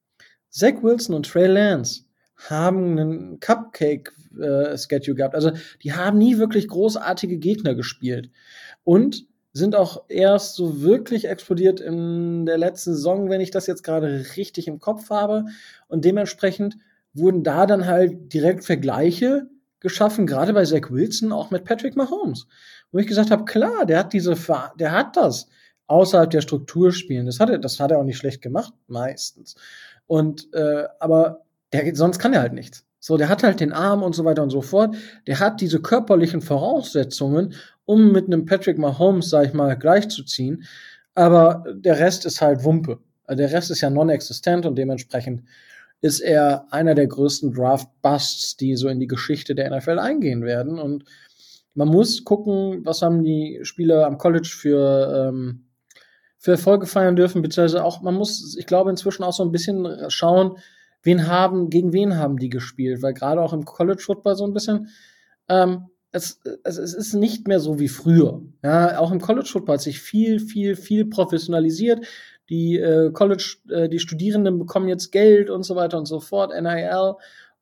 Zach Wilson und Trey Lance haben einen Cupcake-Schedule äh, gehabt. Also die haben nie wirklich großartige Gegner gespielt. Und sind auch erst so wirklich explodiert in der letzten Saison, wenn ich das jetzt gerade richtig im Kopf habe. Und dementsprechend wurden da dann halt direkt Vergleiche geschaffen, gerade bei Zach Wilson, auch mit Patrick Mahomes. Wo ich gesagt habe, klar, der hat diese, der hat das außerhalb der Struktur spielen. Das hat er, das hat er auch nicht schlecht gemacht, meistens. Und, äh, aber der, sonst kann er halt nichts. So, der hat halt den Arm und so weiter und so fort. Der hat diese körperlichen Voraussetzungen, um mit einem Patrick Mahomes, sag ich mal, gleichzuziehen. Aber der Rest ist halt Wumpe. Der Rest ist ja non-existent und dementsprechend ist er einer der größten Draft-Busts, die so in die Geschichte der N F L eingehen werden. Und man muss gucken, was haben die Spieler am College für, ähm, für Erfolge feiern dürfen, beziehungsweise auch, man muss, ich glaube, inzwischen auch so ein bisschen schauen, wen haben, gegen wen haben die gespielt, weil gerade auch im College Football so ein bisschen, ähm, es, es, es ist nicht mehr so wie früher. Ja, auch im College Football hat sich viel, viel, viel professionalisiert. Die äh, College, äh, die Studierenden bekommen jetzt Geld und so weiter und so fort, N I L.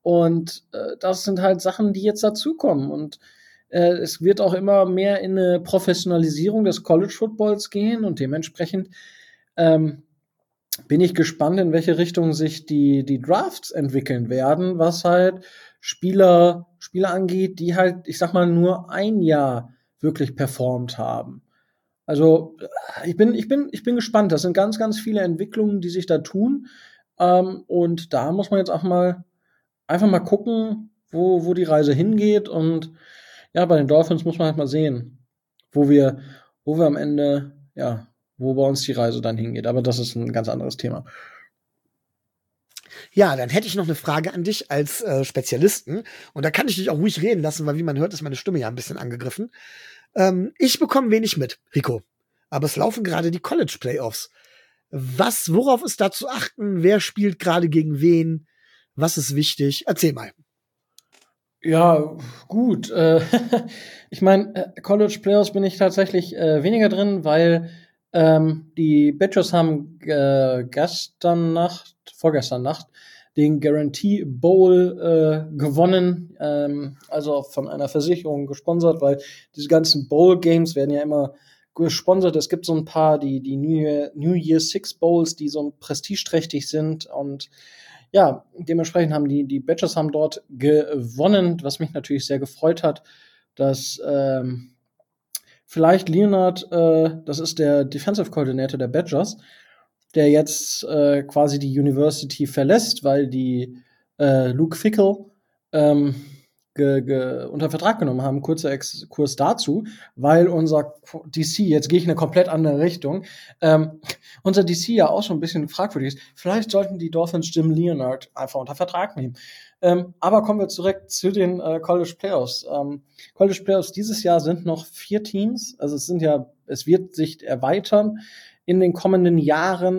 Und äh, das sind halt Sachen, die jetzt dazukommen. Und äh, es wird auch immer mehr in eine Professionalisierung des College Footballs gehen und dementsprechend ähm, bin ich gespannt, in welche Richtung sich die, die Drafts entwickeln werden, was halt Spieler, Spieler angeht, die halt, ich sag mal, nur ein Jahr wirklich performt haben. Also, ich bin, ich bin, ich bin gespannt. Das sind ganz, ganz viele Entwicklungen, die sich da tun. Ähm, und da muss man jetzt auch mal einfach mal gucken, wo, wo die Reise hingeht. Und ja, bei den Dolphins muss man halt mal sehen, wo wir, wo wir am Ende, ja, wo bei uns die Reise dann hingeht. Aber das ist ein ganz anderes Thema. Ja, dann hätte ich noch eine Frage an dich als äh, Spezialisten. Und da kann ich dich auch ruhig reden lassen, weil wie man hört, ist meine Stimme ja ein bisschen angegriffen. Ähm, ich bekomme wenig mit, Rico. Aber es laufen gerade die College-Playoffs. Was, worauf ist da zu achten? Wer spielt gerade gegen wen? Was ist wichtig? Erzähl mal. Ja, gut. Äh, ich meine, College Playoffs bin ich tatsächlich äh, weniger drin, weil ähm, die Badgers haben äh, gestern Nacht, vorgestern Nacht, den Guarantee Bowl äh, gewonnen, ähm, also von einer Versicherung gesponsert, weil diese ganzen Bowl Games werden ja immer gesponsert. Es gibt so ein paar, die die New Year, New Year Six Bowls, die so prestigeträchtig sind und ja, dementsprechend haben die die Badgers haben dort gewonnen, was mich natürlich sehr gefreut hat, dass ähm, vielleicht Leonard, äh, das ist der Defensive Coordinator der Badgers, der jetzt äh, quasi die University verlässt, weil die äh, Luke Fickell ähm, ge, ge, unter Vertrag genommen haben. Kurzer Exkurs dazu, weil unser D C, jetzt gehe ich in eine komplett andere Richtung, ähm, unser D C ja auch schon ein bisschen fragwürdig ist. Vielleicht sollten die Dolphins Jim Leonard einfach unter Vertrag nehmen. Ähm, aber kommen wir zurück zu den äh, College Playoffs. Ähm, College Playoffs dieses Jahr sind noch vier Teams. Also es sind ja, es wird sich erweitern in den kommenden Jahren.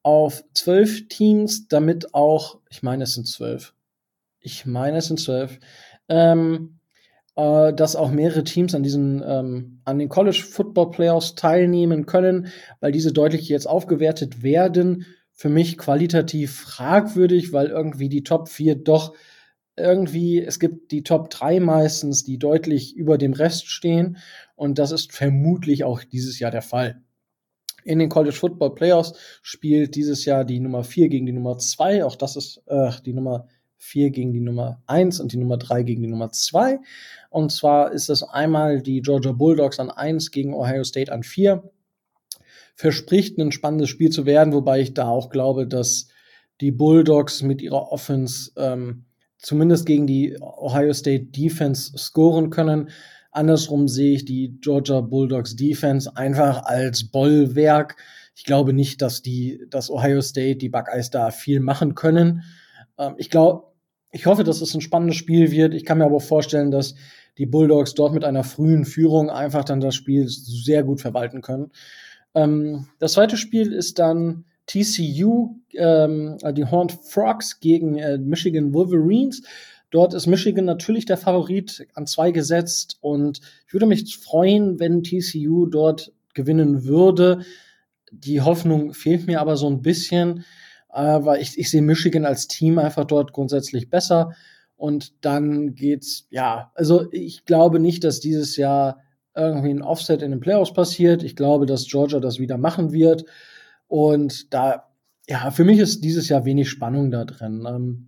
auf zwölf Teams, damit auch, ich meine, es sind zwölf. Ich meine, es sind zwölf. Ähm, äh, dass auch mehrere Teams an diesen, ähm, an den College Football Playoffs teilnehmen können, weil diese deutlich jetzt aufgewertet werden. Für mich qualitativ fragwürdig, weil irgendwie die Top vier doch irgendwie, es gibt die Top drei meistens, die deutlich über dem Rest stehen. Und das ist vermutlich auch dieses Jahr der Fall. In den College Football Playoffs spielt dieses Jahr die Nummer vier gegen die Nummer zwei. Auch das ist äh, die Nummer vier gegen die Nummer eins und die Nummer drei gegen die Nummer zwei. Und zwar ist es einmal die Georgia Bulldogs an eins gegen Ohio State an vier. Verspricht ein spannendes Spiel zu werden, wobei ich da auch glaube, dass die Bulldogs mit ihrer Offense ähm, zumindest gegen die Ohio State Defense scoren können. Andersrum sehe ich die Georgia Bulldogs Defense einfach als Bollwerk. Ich glaube nicht, dass die, dass Ohio State, die Buckeyes da viel machen können. Ähm, ich glaube, ich hoffe, dass es ein spannendes Spiel wird. Ich kann mir aber vorstellen, dass die Bulldogs dort mit einer frühen Führung einfach dann das Spiel sehr gut verwalten können. Ähm, das zweite Spiel ist dann T C U, ähm, die Horned Frogs gegen äh, Michigan Wolverines. Dort ist Michigan natürlich der Favorit an zwei gesetzt und ich würde mich freuen, wenn T C U dort gewinnen würde. Die Hoffnung fehlt mir aber so ein bisschen, äh, weil ich, ich sehe Michigan als Team einfach dort grundsätzlich besser. Und dann geht's, ja, also ich glaube nicht, dass dieses Jahr irgendwie ein Offset in den Playoffs passiert. Ich glaube, dass Georgia das wieder machen wird. Und da, ja, für mich ist dieses Jahr wenig Spannung da drin. Ähm,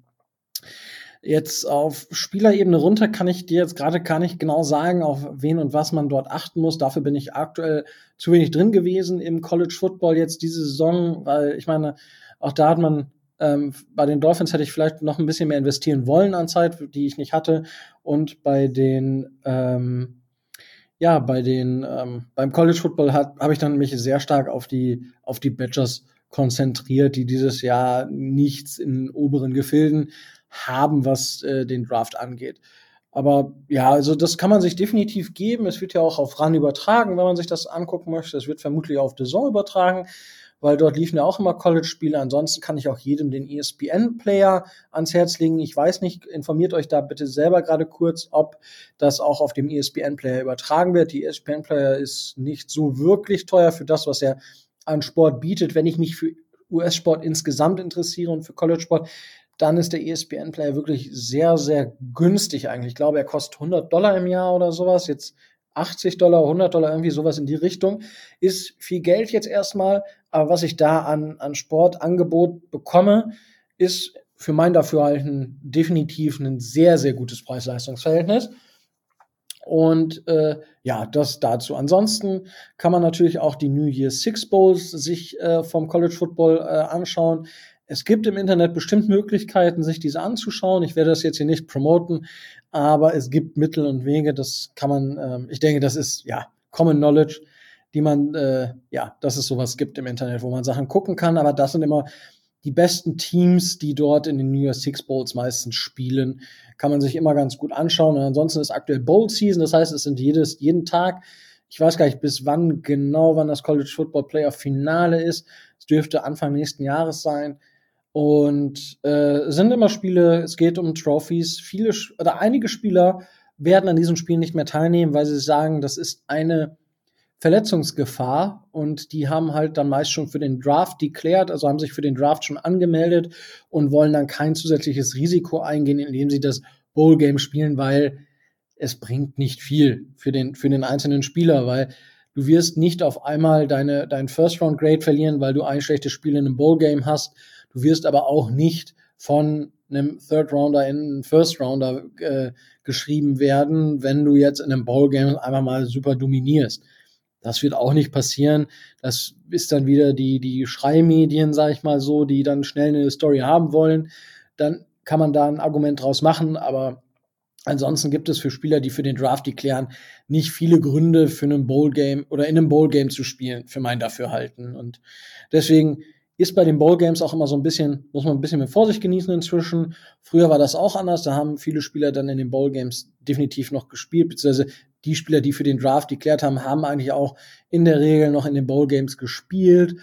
Jetzt auf Spielerebene runter kann ich dir jetzt gerade gar nicht genau sagen, auf wen und was man dort achten muss. Dafür bin ich aktuell zu wenig drin gewesen im College Football jetzt diese Saison, weil ich meine, auch da hat man ähm, bei den Dolphins hätte ich vielleicht noch ein bisschen mehr investieren wollen an Zeit, die ich nicht hatte. Und bei den ähm, ja, bei den ähm, beim College Football habe ich dann mich sehr stark auf die auf die Badgers konzentriert, die dieses Jahr nichts in den oberen Gefilden haben, was äh, den Draft angeht. Aber ja, also das kann man sich definitiv geben. Es wird ja auch auf R A N übertragen, wenn man sich das angucken möchte. Es wird vermutlich auf The Zone übertragen, weil dort liefen ja auch immer College-Spiele. Ansonsten kann ich auch jedem den E S P N-Player ans Herz legen. Ich weiß nicht, informiert euch da bitte selber gerade kurz, ob das auch auf dem E S P N-Player übertragen wird. Die E S P N-Player ist nicht so wirklich teuer für das, was er an Sport bietet. Wenn ich mich für U S-Sport insgesamt interessiere und für College-Sport, dann ist der E S P N-Player wirklich sehr, sehr günstig eigentlich. Ich glaube, er kostet hundert Dollar im Jahr oder sowas. Jetzt achtzig Dollar, hundert Dollar, irgendwie sowas in die Richtung. Ist viel Geld jetzt erstmal, aber was ich da an, an Sportangebot bekomme, ist für mein Dafürhalten definitiv ein sehr, sehr gutes Preis-Leistungs-Verhältnis. Und äh, ja, das dazu. Ansonsten kann man natürlich auch die New Year's Six Bowls sich äh, vom College Football äh, anschauen. Es gibt im Internet bestimmt Möglichkeiten, sich diese anzuschauen. Ich werde das jetzt hier nicht promoten, aber es gibt Mittel und Wege. Das kann man, ähm, ich denke, das ist ja Common Knowledge, die man, äh, ja, dass es sowas gibt im Internet, wo man Sachen gucken kann. Aber das sind immer die besten Teams, die dort in den New Year's Six Bowls meistens spielen, kann man sich immer ganz gut anschauen. Und ansonsten ist aktuell Bowl Season, das heißt, es sind jedes, jeden Tag, ich weiß gar nicht, bis wann genau, wann das College Football Playoff Finale ist. Es dürfte Anfang nächsten Jahres sein. Und äh, sind immer Spiele, es geht um Trophies. Viele oder einige Spieler werden an diesen Spielen nicht mehr teilnehmen, weil sie sagen, das ist eine Verletzungsgefahr und die haben halt dann meist schon für den Draft declared, also haben sich für den Draft schon angemeldet und wollen dann kein zusätzliches Risiko eingehen, indem sie das Bowl-Game spielen, weil es bringt nicht viel für den, für den einzelnen Spieler, weil du wirst nicht auf einmal deine, dein First-Round-Grade verlieren, weil du ein schlechtes Spiel in einem Bowl-Game hast. Du wirst aber auch nicht von einem Third-Rounder in einen First-Rounder äh, geschrieben werden, wenn du jetzt in einem Bowl-Game einfach mal super dominierst. Das wird auch nicht passieren. Das ist dann wieder die, die Schreimedien, sag ich mal so, die dann schnell eine Story haben wollen. Dann kann man da ein Argument draus machen, aber ansonsten gibt es für Spieler, die für den Draft declaren, nicht viele Gründe für ein Bowl-Game oder in einem Bowl-Game zu spielen, für mein Dafürhalten. Und deswegen ist bei den Bowl-Games auch immer so ein bisschen, muss man ein bisschen mit Vorsicht genießen inzwischen. Früher war das auch anders, da haben viele Spieler dann in den Bowl-Games definitiv noch gespielt, beziehungsweise die Spieler, die für den Draft declared haben, haben eigentlich auch in der Regel noch in den Bowl-Games gespielt.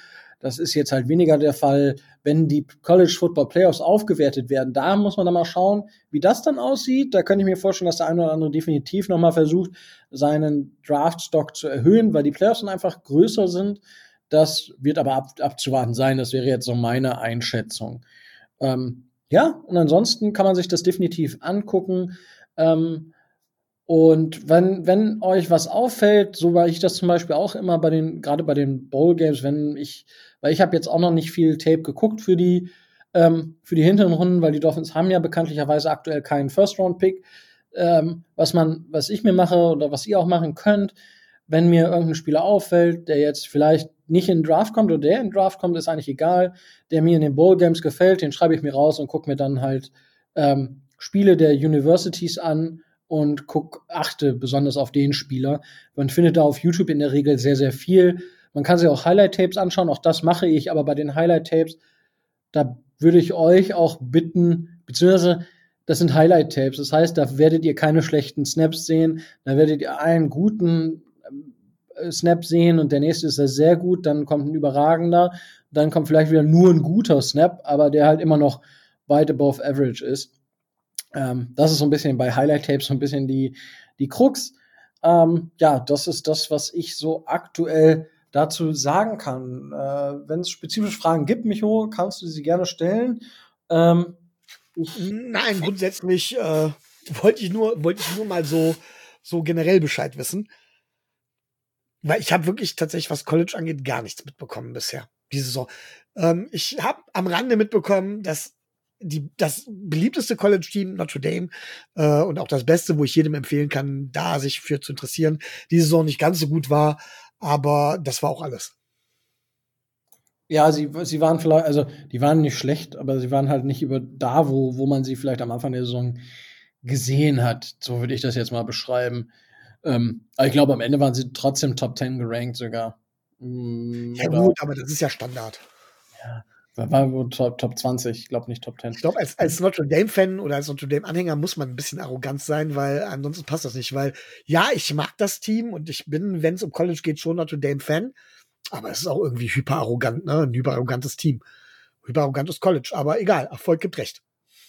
Das ist jetzt halt weniger der Fall, wenn die College Football Playoffs aufgewertet werden. Da muss man dann mal schauen, wie das dann aussieht. Da könnte ich mir vorstellen, dass der eine oder andere definitiv noch mal versucht, seinen Draftstock zu erhöhen, weil die Playoffs dann einfach größer sind. Das wird aber ab, abzuwarten sein. Das wäre jetzt so meine Einschätzung. Ähm, ja, und ansonsten kann man sich das definitiv angucken. Ähm, Und wenn, wenn euch was auffällt, so war ich das zum Beispiel auch immer bei den, gerade bei den Bowl Games, wenn ich, weil ich habe jetzt auch noch nicht viel Tape geguckt für die, ähm, für die hinteren Runden, weil die Dolphins haben ja bekanntlicherweise aktuell keinen First-Round-Pick. Ähm, was man, was ich mir mache oder was ihr auch machen könnt, wenn mir irgendein Spieler auffällt, der jetzt vielleicht nicht in den Draft kommt oder der in den Draft kommt, ist eigentlich egal, der mir in den Bowl Games gefällt, den schreibe ich mir raus und gucke mir dann halt ähm, Spiele der Universities an und guck, achte besonders auf den Spieler. Man findet da auf YouTube in der Regel sehr, sehr viel. Man kann sich auch Highlight-Tapes anschauen, auch das mache ich, aber bei den Highlight-Tapes, da würde ich euch auch bitten, beziehungsweise das sind Highlight-Tapes, das heißt, da werdet ihr keine schlechten Snaps sehen, da werdet ihr einen guten äh, Snap sehen und der nächste ist sehr gut, dann kommt ein überragender, dann kommt vielleicht wieder nur ein guter Snap, aber der halt immer noch weit above average ist. Ähm, das ist so ein bisschen bei Highlight-Tapes so ein bisschen die, die Krux. Ähm, ja, das ist das, was ich so aktuell dazu sagen kann. Äh, wenn es spezifische Fragen gibt, Micho, kannst du sie gerne stellen. Ähm, Nein, grundsätzlich äh, wollte ich nur, wollte ich nur mal so, so generell Bescheid wissen. Weil ich habe wirklich tatsächlich, was College angeht, gar nichts mitbekommen bisher, diese Saison. Ähm, ich habe am Rande mitbekommen, dass die, das beliebteste College-Team, Notre Dame, äh, und auch das Beste, wo ich jedem empfehlen kann, da sich für zu interessieren, diese Saison nicht ganz so gut war, aber das war auch alles. ja, sie, sie waren vielleicht, also die waren nicht schlecht, aber sie waren halt nicht über da, wo, wo man sie vielleicht am Anfang der Saison gesehen hat. So würde ich das jetzt mal beschreiben. Ähm, aber ich glaube, am Ende waren sie trotzdem Top zehn gerankt sogar. Mm, Ja oder gut, aber das ist ja Standard. ja, war, war wohl Top, Top zwanzig, ich glaube nicht Top zehn. Ich glaube, als, als Notre Dame-Fan oder als Notre Dame-Anhänger muss man ein bisschen arrogant sein, weil ansonsten passt das nicht. Weil ja, ich mag das Team und ich bin, wenn es um College geht, schon Notre Dame-Fan. Aber es ist auch irgendwie hyperarrogant, ne? Ein hyperarrogantes Team. Hyperarrogantes College. Aber egal, Erfolg gibt recht.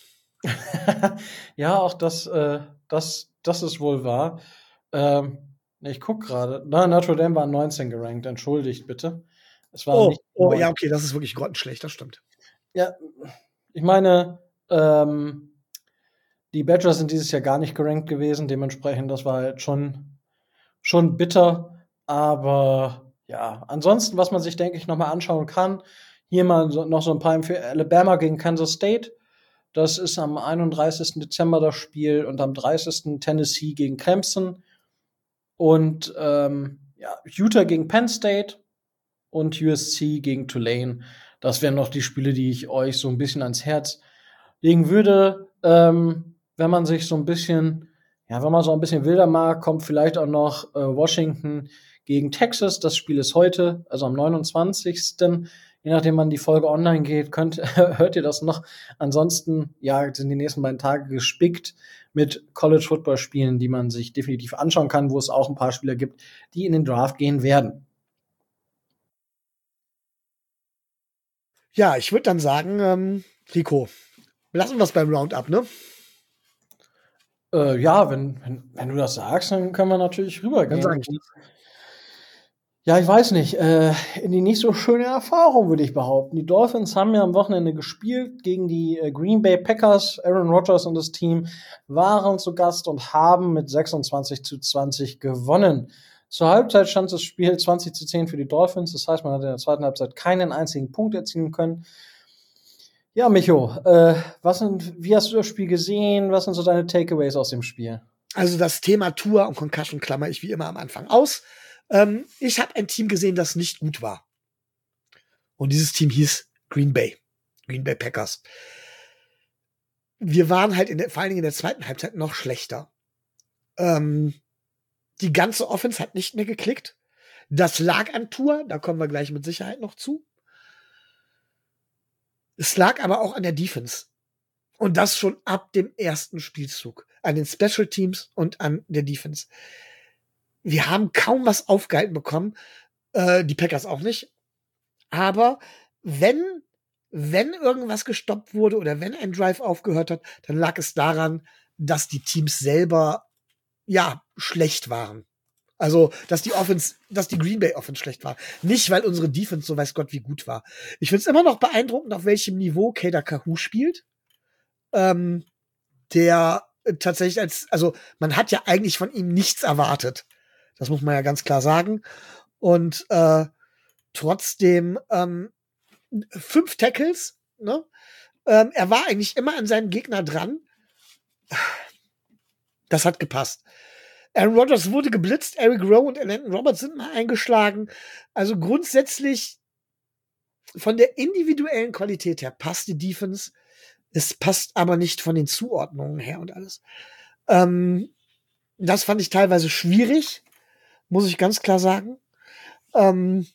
Ja, auch das, äh, das, das ist wohl wahr. Ähm, ich guck gerade. Na, Notre Dame war neunzehn gerankt, entschuldigt bitte. Es war Oh, nicht oh, ja, neun. okay, das ist wirklich grottenschlecht, das stimmt. Ja, ich meine, ähm, die Badgers sind dieses Jahr gar nicht gerankt gewesen, dementsprechend, das war halt schon, schon bitter. Aber ja, ansonsten, was man sich, denke ich, noch mal anschauen kann, hier mal so, noch so ein paar für Alabama gegen Kansas State. Das ist am einunddreißigsten Dezember das Spiel und am dreißigsten Tennessee gegen Clemson. Und ähm, ja, Utah gegen Penn State und U S C gegen Tulane. Das wären noch die Spiele, die ich euch so ein bisschen ans Herz legen würde. Ähm, wenn man sich so ein bisschen, ja, wenn man so ein bisschen wilder mag, kommt vielleicht auch noch äh, Washington gegen Texas. Das Spiel ist heute, also am neunundzwanzigsten Je nachdem, wann die Folge online geht, könnt, hört ihr das noch. Ansonsten, ja, sind die nächsten beiden Tage gespickt mit College-Football-Spielen, die man sich definitiv anschauen kann, wo es auch ein paar Spieler gibt, die in den Draft gehen werden. Ja, ich würde dann sagen, ähm, Rico, lassen wir es beim Roundup, ne? Äh, ja, wenn, wenn, wenn du das sagst, dann können wir natürlich Dann rübergehen. sage ich das. Ja, ich weiß nicht. Äh, in die nicht so schöne Erfahrung, würde ich behaupten. Die Dolphins haben ja am Wochenende gespielt gegen die äh, Green Bay Packers. Aaron Rodgers und das Team waren zu Gast und haben mit sechsundzwanzig zu zwanzig gewonnen. Zur Halbzeit stand das Spiel zwanzig zu zehn für die Dolphins. Das heißt, man hat in der zweiten Halbzeit keinen einzigen Punkt erzielen können. Ja, Micho, äh, was sind, wie hast du das Spiel gesehen? Was sind so deine Takeaways aus dem Spiel? Also das Thema Tour und Concussion klammer ich wie immer am Anfang aus. Ähm, ich habe ein Team gesehen, das nicht gut war. Und dieses Team hieß Green Bay. Green Bay Packers. Wir waren halt in der, vor allen Dingen in der zweiten Halbzeit noch schlechter. Ähm, die ganze Offense hat nicht mehr geklickt. Das lag an Tour, da kommen wir gleich mit Sicherheit noch zu. Es lag aber auch an der Defense. Und das schon ab dem ersten Spielzug. An den Special Teams und an der Defense. Wir haben kaum was aufgehalten bekommen. Äh, die Packers auch nicht. Aber wenn, wenn irgendwas gestoppt wurde oder wenn ein Drive aufgehört hat, dann lag es daran, dass die Teams selber, ja, schlecht waren. Also, dass die Offense, dass die Green Bay Offense schlecht war. Nicht, weil unsere Defense so weiß Gott wie gut war. Ich find's immer noch beeindruckend, auf welchem Niveau Kader Kahu spielt. Ähm, der äh, tatsächlich als, also, man hat ja eigentlich von ihm nichts erwartet. Das muss man ja ganz klar sagen. Und, äh, trotzdem, ähm, fünf Tackles, ne? Ähm, er war eigentlich immer an seinem Gegner dran. Das hat gepasst. Aaron Rodgers wurde geblitzt, Eric Rowe und Landon Roberts sind mal eingeschlagen. Also grundsätzlich von der individuellen Qualität her passt die Defense. Es passt aber nicht von den Zuordnungen her und alles. Ähm, das fand ich teilweise schwierig, muss ich ganz klar sagen. Ähm,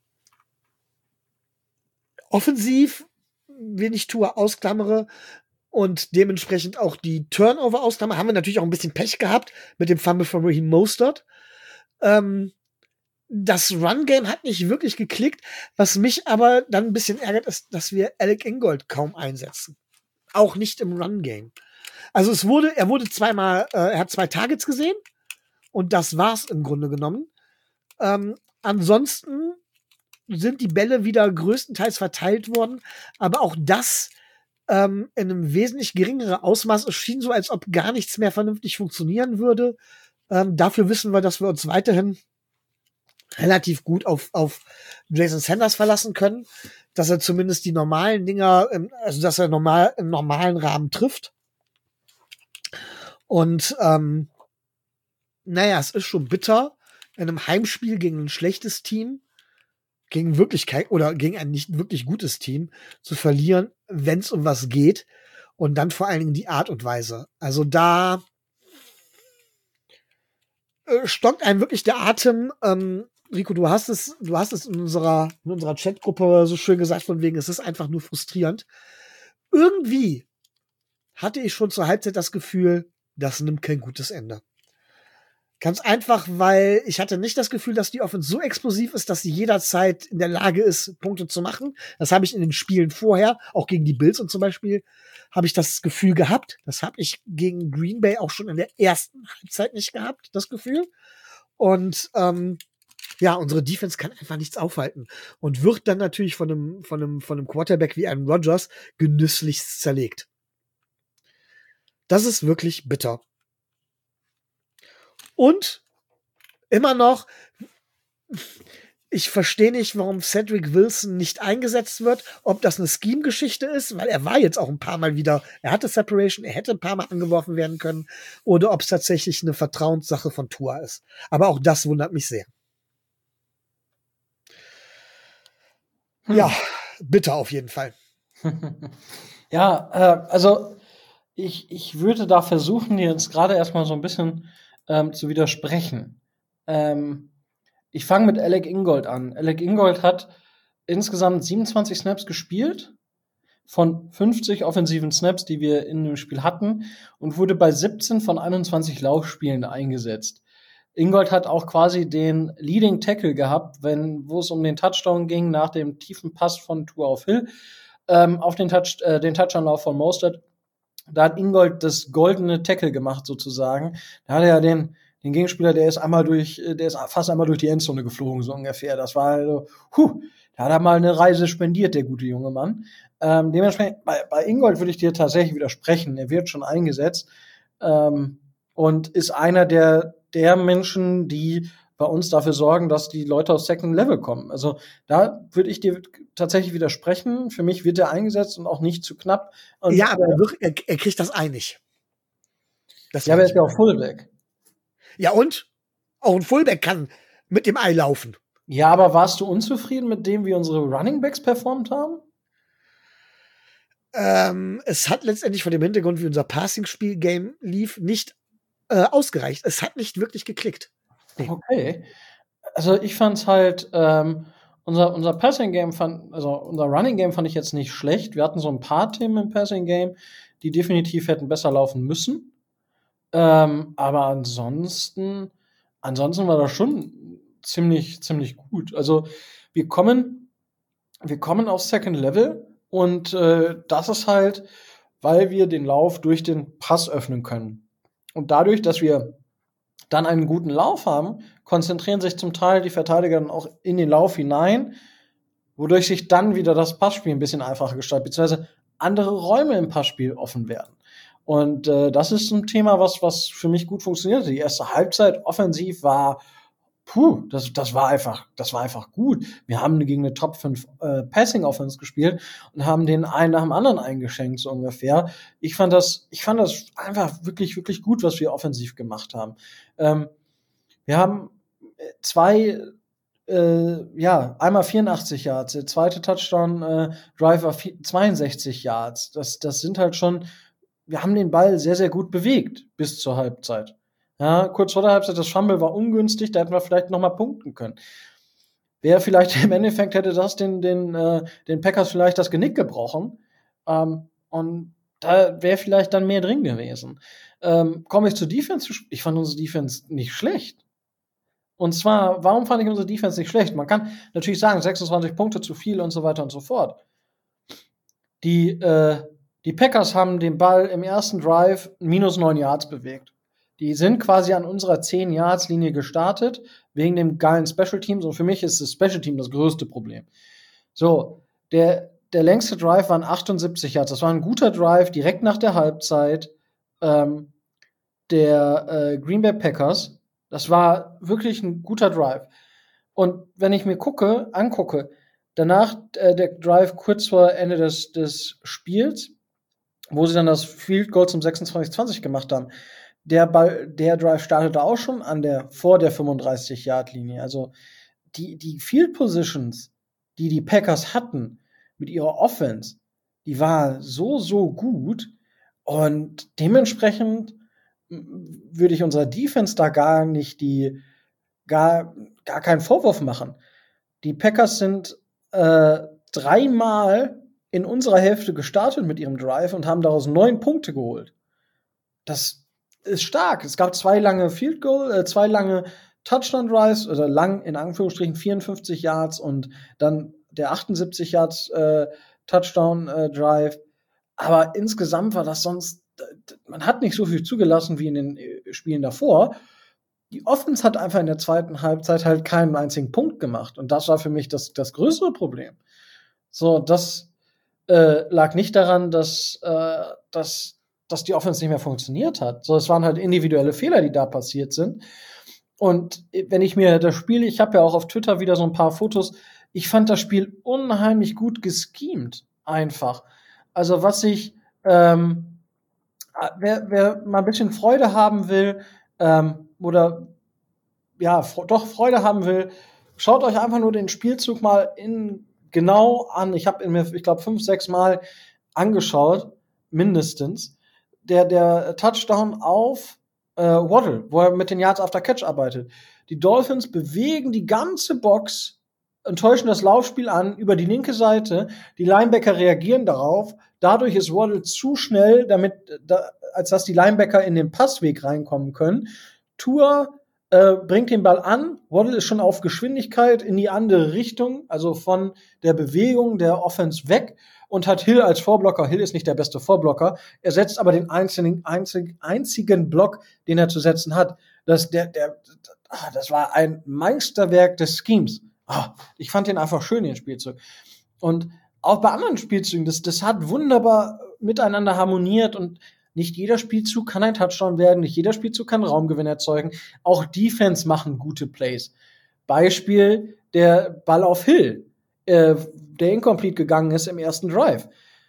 offensiv, wenn ich Tour ausklammere und dementsprechend auch die Turnover ausklammere, haben wir natürlich auch ein bisschen Pech gehabt mit dem Fumble von Raheem Mostert. Ähm, das Run-Game hat nicht wirklich geklickt. Was mich aber dann ein bisschen ärgert, ist, dass wir Alec Ingold kaum einsetzen. Auch nicht im Run-Game. Also es wurde, er wurde zweimal, äh, er hat zwei Targets gesehen und das war's im Grunde genommen. Ähm, ansonsten sind die Bälle wieder größtenteils verteilt worden, aber auch das ähm, in einem wesentlich geringeren Ausmaß. Es schien so, als ob gar nichts mehr vernünftig funktionieren würde. Ähm, dafür wissen wir, dass wir uns weiterhin relativ gut auf, auf Jason Sanders verlassen können, dass er zumindest die normalen Dinger, im, also dass er normal im normalen Rahmen trifft. Und ähm, naja, es ist schon bitter, in einem Heimspiel gegen ein schlechtes Team, gegen Wirklichkeit oder gegen ein nicht wirklich gutes Team zu verlieren, wenn es um was geht. Und dann vor allen Dingen die Art und Weise. Also da äh, stockt einem wirklich der Atem. Ähm, Rico, du hast es, du hast es in unserer, in unserer Chatgruppe so schön gesagt, von wegen, es ist einfach nur frustrierend. Irgendwie hatte ich schon zur Halbzeit das Gefühl, das nimmt kein gutes Ende. Ganz einfach, weil ich hatte nicht das Gefühl, dass die Offense so explosiv ist, dass sie jederzeit in der Lage ist, Punkte zu machen. Das habe ich in den Spielen vorher, auch gegen die Bills und zum Beispiel, habe ich das Gefühl gehabt. Das habe ich gegen Green Bay auch schon in der ersten Halbzeit nicht gehabt, das Gefühl. Und ähm, ja, unsere Defense kann einfach nichts aufhalten und wird dann natürlich von einem, von einem, von einem Quarterback wie Aaron Rodgers genüsslich zerlegt. Das ist wirklich bitter. Und immer noch, ich verstehe nicht, warum Cedric Wilson nicht eingesetzt wird, ob das eine Scheme-Geschichte ist, weil er war jetzt auch ein paar Mal wieder, er hatte Separation, er hätte ein paar Mal angeworfen werden können, oder ob es tatsächlich eine Vertrauenssache von Tua ist. Aber auch das wundert mich sehr. Hm. Ja, bitter auf jeden Fall. Ja, äh, also ich, ich würde da versuchen, dir jetzt gerade erstmal so ein bisschen ähm, zu widersprechen. Ähm, ich fange mit Alec Ingold an. Alec Ingold hat insgesamt siebenundzwanzig Snaps gespielt von fünfzig offensiven Snaps, die wir in dem Spiel hatten, und wurde bei siebzehn von einundzwanzig Laufspielen eingesetzt. Ingold hat auch quasi den Leading Tackle gehabt, wenn, wo es um den Touchdown ging, nach dem tiefen Pass von Tua auf Hill, ähm, auf den Touch, äh, den Touchdown-Lauf von Mostert. Da hat Ingold das goldene Tackle gemacht, sozusagen. Da hat er ja den, den Gegenspieler, der ist einmal durch, der ist fast einmal durch die Endzone geflogen, so ungefähr. Das war also, huh, da hat er mal eine Reise spendiert, der gute junge Mann. Ähm, dementsprechend, bei, bei Ingold würde ich dir tatsächlich widersprechen. Er wird schon eingesetzt, ähm, und ist einer der, der Menschen, die bei uns dafür sorgen, dass die Leute aus Second Level kommen. Also da würde ich dir tatsächlich widersprechen. Für mich wird er eingesetzt und auch nicht zu knapp. Und ja, aber er, er kriegt das einig. Das ja, aber er ist ja auch Fullback. Ja, und? Auch ein Fullback kann mit dem Ei laufen. Ja, aber warst du unzufrieden mit dem, wie unsere Runningbacks performt haben? Ähm, es hat letztendlich von dem Hintergrund, wie unser Passing-Spiel-Game lief, nicht äh, ausgereicht. Es hat nicht wirklich geklickt. Nee. Okay. Also ich fand's halt, ähm, unser, unser Passing-Game fand, also unser Running-Game fand ich jetzt nicht schlecht. Wir hatten so ein paar Themen im Passing-Game, die definitiv hätten besser laufen müssen. Ähm, aber ansonsten, ansonsten war das schon ziemlich, ziemlich gut. Also wir kommen wir kommen aufs Second Level und äh, das ist halt, weil wir den Lauf durch den Pass öffnen können. Und dadurch, dass wir dann einen guten Lauf haben, konzentrieren sich zum Teil die Verteidiger dann auch in den Lauf hinein, wodurch sich dann wieder das Passspiel ein bisschen einfacher gestaltet, beziehungsweise andere Räume im Passspiel offen werden. Und äh, das ist ein Thema, was was für mich gut funktioniert. Die erste Halbzeit offensiv war, puh, das das war einfach, das war einfach gut. Wir haben gegen eine Top fünf äh, Passing Offense gespielt und haben den einen nach dem anderen eingeschenkt so ungefähr. Ich fand das, ich fand das einfach wirklich wirklich gut, was wir offensiv gemacht haben. Ähm, wir haben zwei Äh, ja, einmal vierundachtzig Yards, der zweite Touchdown äh, Drive war zweiundsechzig Yards. Das, das sind halt schon, wir haben den Ball sehr, sehr gut bewegt bis zur Halbzeit. Ja, kurz vor der Halbzeit, das Fumble war ungünstig, da hätten wir vielleicht noch mal punkten können. Wer vielleicht im Endeffekt hätte das den, den, äh, den Packers vielleicht das Genick gebrochen. Ähm, und da wäre vielleicht dann mehr drin gewesen. Ähm, komme ich zur Defense? Ich fand unsere Defense nicht schlecht. Und zwar, warum fand ich unsere Defense nicht schlecht? Man kann natürlich sagen, sechsundzwanzig Punkte zu viel und so weiter und so fort. Die, äh, die Packers haben den Ball im ersten Drive minus neun Yards bewegt. Die sind quasi an unserer zehn Yards Linie gestartet, wegen dem geilen Special Teams. Und für mich ist das Special Team das größte Problem. So, der, der längste Drive waren achtundsiebzig Yards. Das war ein guter Drive, direkt nach der Halbzeit ähm, der äh, Green Bay Packers. Das war wirklich ein guter Drive. Und wenn ich mir gucke, angucke, danach äh, der Drive kurz vor Ende des, des Spiels, wo sie dann das Field Goal zum sechsundzwanzig zwanzig gemacht haben, der Ball, der Drive startete auch schon an der, vor der fünfunddreißig Yard Linie. Also, die, die Field Positions, die die Packers hatten, mit ihrer Offense, die war so, so gut. Und dementsprechend würde ich unserer Defense da gar nicht die, gar, gar keinen Vorwurf machen. Die Packers sind äh, dreimal in unserer Hälfte gestartet mit ihrem Drive und haben daraus neun Punkte geholt. Das ist stark. Es gab zwei lange Field Goal, äh, zwei lange Touchdown Drives, oder lang in Anführungsstrichen vierundfünfzig Yards und dann der achtundsiebzig Yards äh, Touchdown äh, Drive. Aber insgesamt war das sonst, man hat nicht so viel zugelassen wie in den Spielen davor. Die Offense hat einfach in der zweiten Halbzeit halt keinen einzigen Punkt gemacht. Und das war für mich das, das größere Problem. So, das äh, lag nicht daran, dass, äh, dass, dass die Offense nicht mehr funktioniert hat. So, es waren halt individuelle Fehler, die da passiert sind. Und wenn ich mir das Spiel, ich habe ja auch auf Twitter wieder so ein paar Fotos, ich fand das Spiel unheimlich gut geschemt. Einfach. Also was ich, ähm, wer, wer mal ein bisschen Freude haben will, ähm, oder ja, f- doch Freude haben will, schaut euch einfach nur den Spielzug mal in genau an. Ich habe ihn mir, ich glaube, fünf, sechs Mal angeschaut, mindestens. Der, der Touchdown auf äh, Waddle, wo er mit den Yards after Catch arbeitet. Die Dolphins bewegen die ganze Box, enttäuschen das Laufspiel an über die linke Seite. Die Linebacker reagieren darauf. Dadurch ist Waddle zu schnell, damit, da, als dass die Linebacker in den Passweg reinkommen können. Tua äh, bringt den Ball an. Waddle ist schon auf Geschwindigkeit in die andere Richtung, also von der Bewegung der Offense weg, und hat Hill als Vorblocker. Hill ist nicht der beste Vorblocker. Er setzt aber den einzigen, einzig, einzigen Block, den er zu setzen hat. Das, der, der, das war ein Meisterwerk des Schemes. Ah, ich fand den einfach schön, den Spielzug. Und auch bei anderen Spielzügen, das, das hat wunderbar miteinander harmoniert, und nicht jeder Spielzug kann ein Touchdown werden, nicht jeder Spielzug kann Raumgewinn erzeugen. Auch Defense machen gute Plays. Beispiel der Ball auf Hill, äh, der incomplete gegangen ist im ersten Drive.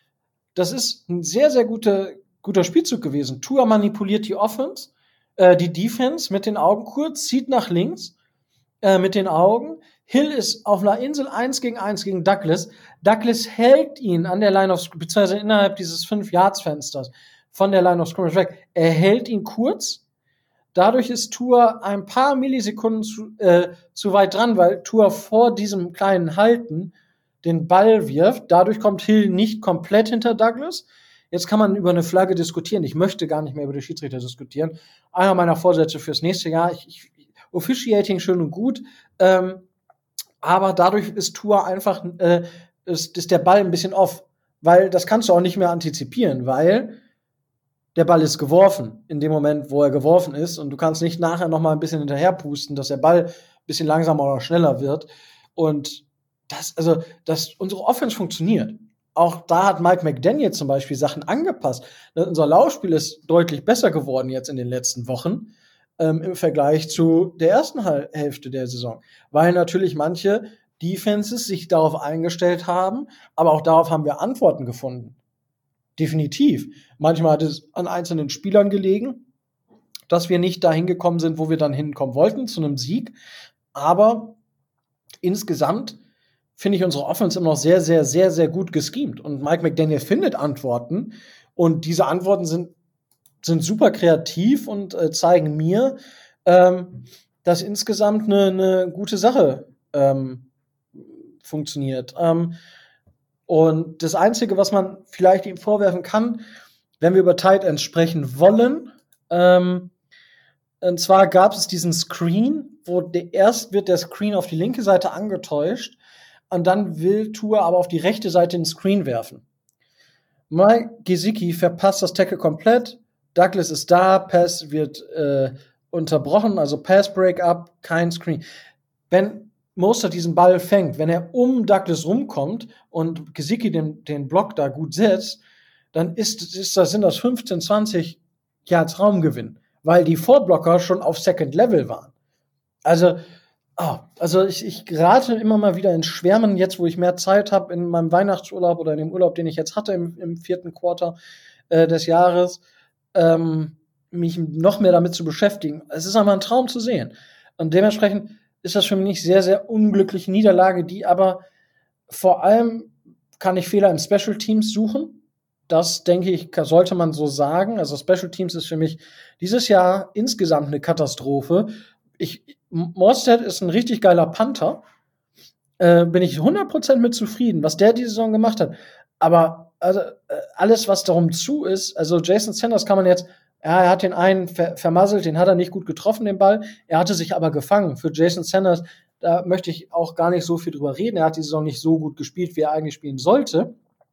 Das ist ein sehr, sehr guter, guter Spielzug gewesen. Tua manipuliert die Offense, äh, die Defense mit den Augen kurz, zieht nach links äh, mit den Augen. Hill ist auf einer Insel eins gegen eins gegen Douglas. Douglas hält ihn an der Line of, beziehungsweise innerhalb dieses fünf Yards Fensters von der Line of Scrimmage weg. Er hält ihn kurz. Dadurch ist Tua ein paar Millisekunden zu, äh, zu weit dran, weil Tua vor diesem kleinen Halten den Ball wirft. Dadurch kommt Hill nicht komplett hinter Douglas. Jetzt kann man über eine Flagge diskutieren. Ich möchte gar nicht mehr über die Schiedsrichter diskutieren. Einer meiner Vorsätze fürs nächste Jahr. Ich, ich, Officiating schön und gut. Ähm, aber dadurch ist Tua einfach äh, ist, ist der Ball ein bisschen off, weil das kannst du auch nicht mehr antizipieren, weil der Ball ist geworfen in dem Moment, wo er geworfen ist und du kannst nicht nachher noch mal ein bisschen hinterher pusten, dass der Ball ein bisschen langsamer oder schneller wird. Und das, also, dass unsere Offense funktioniert. Auch da hat Mike McDaniel zum Beispiel Sachen angepasst. Unser Laufspiel ist deutlich besser geworden jetzt in den letzten Wochen ähm, im Vergleich zu der ersten Hal- Hälfte der Saison, weil natürlich manche Defenses sich darauf eingestellt haben, aber auch darauf haben wir Antworten gefunden. Definitiv. Manchmal hat es an einzelnen Spielern gelegen, dass wir nicht dahin gekommen sind, wo wir dann hinkommen wollten, zu einem Sieg. Aber insgesamt finde ich unsere Offense immer noch sehr, sehr, sehr, sehr gut geschemt. Und Mike McDaniel findet Antworten. Und diese Antworten sind, sind super kreativ und äh, zeigen mir, ähm, dass insgesamt eine, eine gute Sache ähm, funktioniert. Ähm, und das Einzige, was man vielleicht ihm vorwerfen kann, wenn wir über Tight Ends sprechen wollen, ähm, und zwar gab es diesen Screen, wo der, erst wird der Screen auf die linke Seite angetäuscht und dann will Tua aber auf die rechte Seite den Screen werfen. Mike Gesicki verpasst das Tackle komplett. Douglas ist da, Pass wird äh, unterbrochen, also Pass Breakup, kein Screen. Wenn Mostert diesen Ball fängt, wenn er um Douglas rumkommt und Gesicki den, den Block da gut setzt, dann ist, ist das, sind das fünfzehn, zwanzig Yards Raumgewinn, weil die Vorblocker schon auf Second Level waren. Also, oh, also ich, ich gerate immer mal wieder ins Schwärmen, jetzt wo ich mehr Zeit habe in meinem Weihnachtsurlaub oder in dem Urlaub, den ich jetzt hatte im, im vierten Quarter äh, des Jahres, ähm, mich noch mehr damit zu beschäftigen. Es ist einfach ein Traum zu sehen. Und dementsprechend ist das für mich sehr, sehr unglückliche Niederlage, die aber vor allem kann ich Fehler im Special Teams suchen. Das, denke ich, sollte man so sagen. Also Special Teams ist für mich dieses Jahr insgesamt eine Katastrophe. Ich, Mostert ist ein richtig geiler Panther. Äh, bin ich hundert Prozent mit zufrieden, was der diese Saison gemacht hat. Aber also, alles, was darum zu ist, also Jason Sanders kann man jetzt, ja, er hat den einen ver- vermasselt, den hat er nicht gut getroffen, den Ball. Er hatte sich aber gefangen. Für Jason Sanders, da möchte ich auch gar nicht so viel drüber reden. Er hat die Saison nicht so gut gespielt, wie er eigentlich spielen sollte.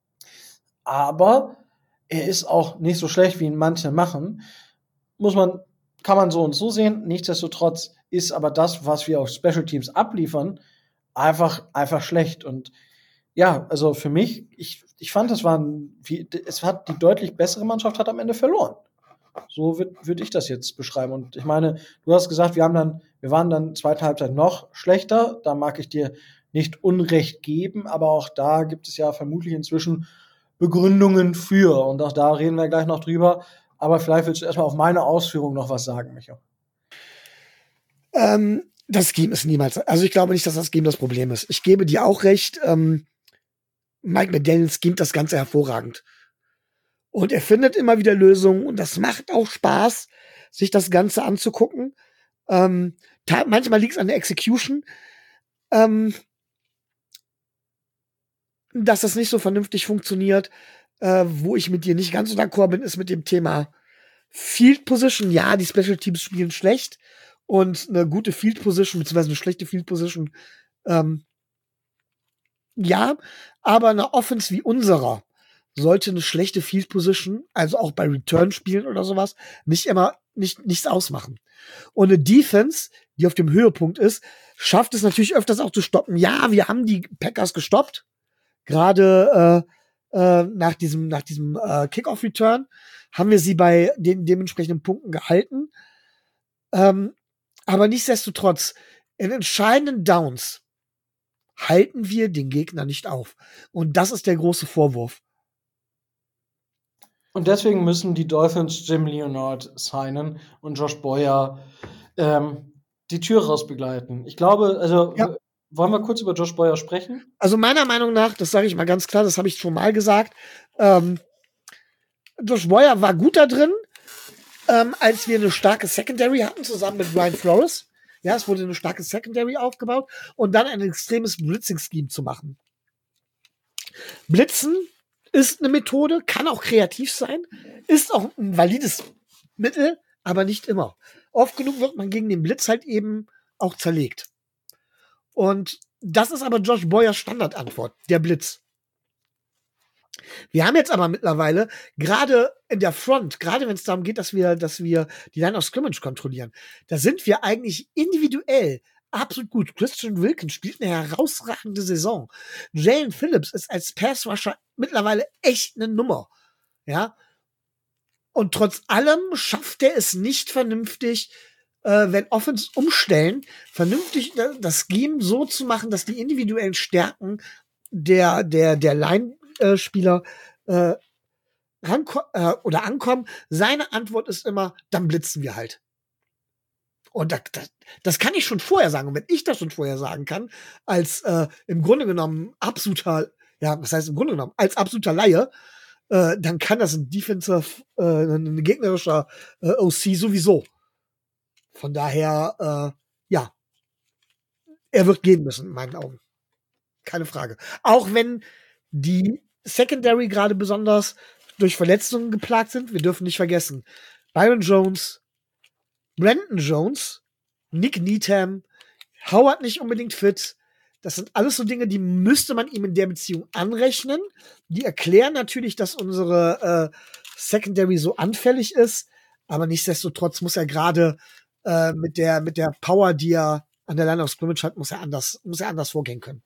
Aber er ist auch nicht so schlecht, wie ihn manche machen. Muss man, kann man so und so sehen. Nichtsdestotrotz ist aber das, was wir auf Special Teams abliefern, einfach, einfach schlecht. Und ja, also für mich, ich, ich fand, es war ein, wie, es hat die deutlich bessere Mannschaft hat am Ende verloren. So würde würd ich das jetzt beschreiben. Und ich meine, du hast gesagt, wir haben dann, wir waren dann zweite Halbzeit noch schlechter. Da mag ich dir nicht Unrecht geben, aber auch da gibt es ja vermutlich inzwischen Begründungen für. Und auch da reden wir gleich noch drüber. Aber vielleicht willst du erstmal auf meine Ausführung noch was sagen, Micho. Ähm, das Scheme ist niemals, also ich glaube nicht, dass das Scheme das Problem ist. Ich gebe dir auch recht, ähm, Mike McDaniel schemt das Ganze hervorragend. Und er findet immer wieder Lösungen und das macht auch Spaß, sich das Ganze anzugucken. Ähm, ta- manchmal liegt es an der Execution, ähm, dass das nicht so vernünftig funktioniert. Äh, wo ich mit dir nicht ganz so d'accord bin, ist mit dem Thema Field Position. Ja, die Special Teams spielen schlecht und eine gute Field Position, beziehungsweise eine schlechte Field Position, ähm, ja, aber eine Offense wie unserer sollte eine schlechte Field Position, also auch bei Return-Spielen oder sowas, nicht immer nicht nichts ausmachen. Und eine Defense, die auf dem Höhepunkt ist, schafft es natürlich öfters auch zu stoppen. Ja, wir haben die Packers gestoppt, gerade äh, äh, nach diesem nach diesem äh, Kickoff-Return haben wir sie bei den dementsprechenden Punkten gehalten. Ähm, aber nichtsdestotrotz, in entscheidenden Downs halten wir den Gegner nicht auf. Und das ist der große Vorwurf. Und deswegen müssen die Dolphins Jim Leonard signen und Josh Boyer ähm, die Tür rausbegleiten. Ich glaube, also Ja. w- wollen wir kurz über Josh Boyer sprechen? Also meiner Meinung nach, das sage ich mal ganz klar, das habe ich schon mal gesagt, ähm, Josh Boyer war gut da drin, ähm, als wir eine starke Secondary hatten, zusammen mit Brian Flores. Ja, es wurde eine starke Secondary aufgebaut und dann ein extremes Blitzing-Scheme zu machen. Blitzen ist eine Methode, kann auch kreativ sein, ist auch ein valides Mittel, aber nicht immer. Oft genug wird man gegen den Blitz halt eben auch zerlegt. Und das ist aber Josh Boyers Standardantwort, der Blitz. Wir haben jetzt aber mittlerweile, gerade in der Front, gerade wenn es darum geht, dass wir, dass wir die Line of Scrimmage kontrollieren, da sind wir eigentlich individuell absolut gut. Christian Wilkins spielt eine herausragende Saison. Jalen Phillips ist als Pass-Rusher mittlerweile echt eine Nummer. Ja. Und trotz allem schafft er es nicht vernünftig, äh, wenn Offense umstellen, vernünftig das Scheme so zu machen, dass die individuellen Stärken der, der, der Line-Spieler äh, ranko- äh, oder ankommen. Seine Antwort ist immer, dann blitzen wir halt. Und das, das, das kann ich schon vorher sagen. Und wenn ich das schon vorher sagen kann, als äh, im Grunde genommen absoluter, ja, was heißt im Grunde genommen, als absoluter Laie, äh, dann kann das ein Defensive, äh, ein gegnerischer äh, O C sowieso. Von daher, äh, ja, er wird gehen müssen, in meinen Augen. Keine Frage. Auch wenn die Secondary gerade besonders durch Verletzungen geplagt sind. Wir dürfen nicht vergessen, Byron Jones, Brandon Jones, Nick Needham, Howard nicht unbedingt fit. Das sind alles so Dinge, die müsste man ihm in der Beziehung anrechnen. Die erklären natürlich, dass unsere äh, Secondary so anfällig ist. Aber nichtsdestotrotz muss er gerade äh, mit der mit der Power, die er an der Line of Scrimmage hat, muss er anders muss er anders vorgehen können.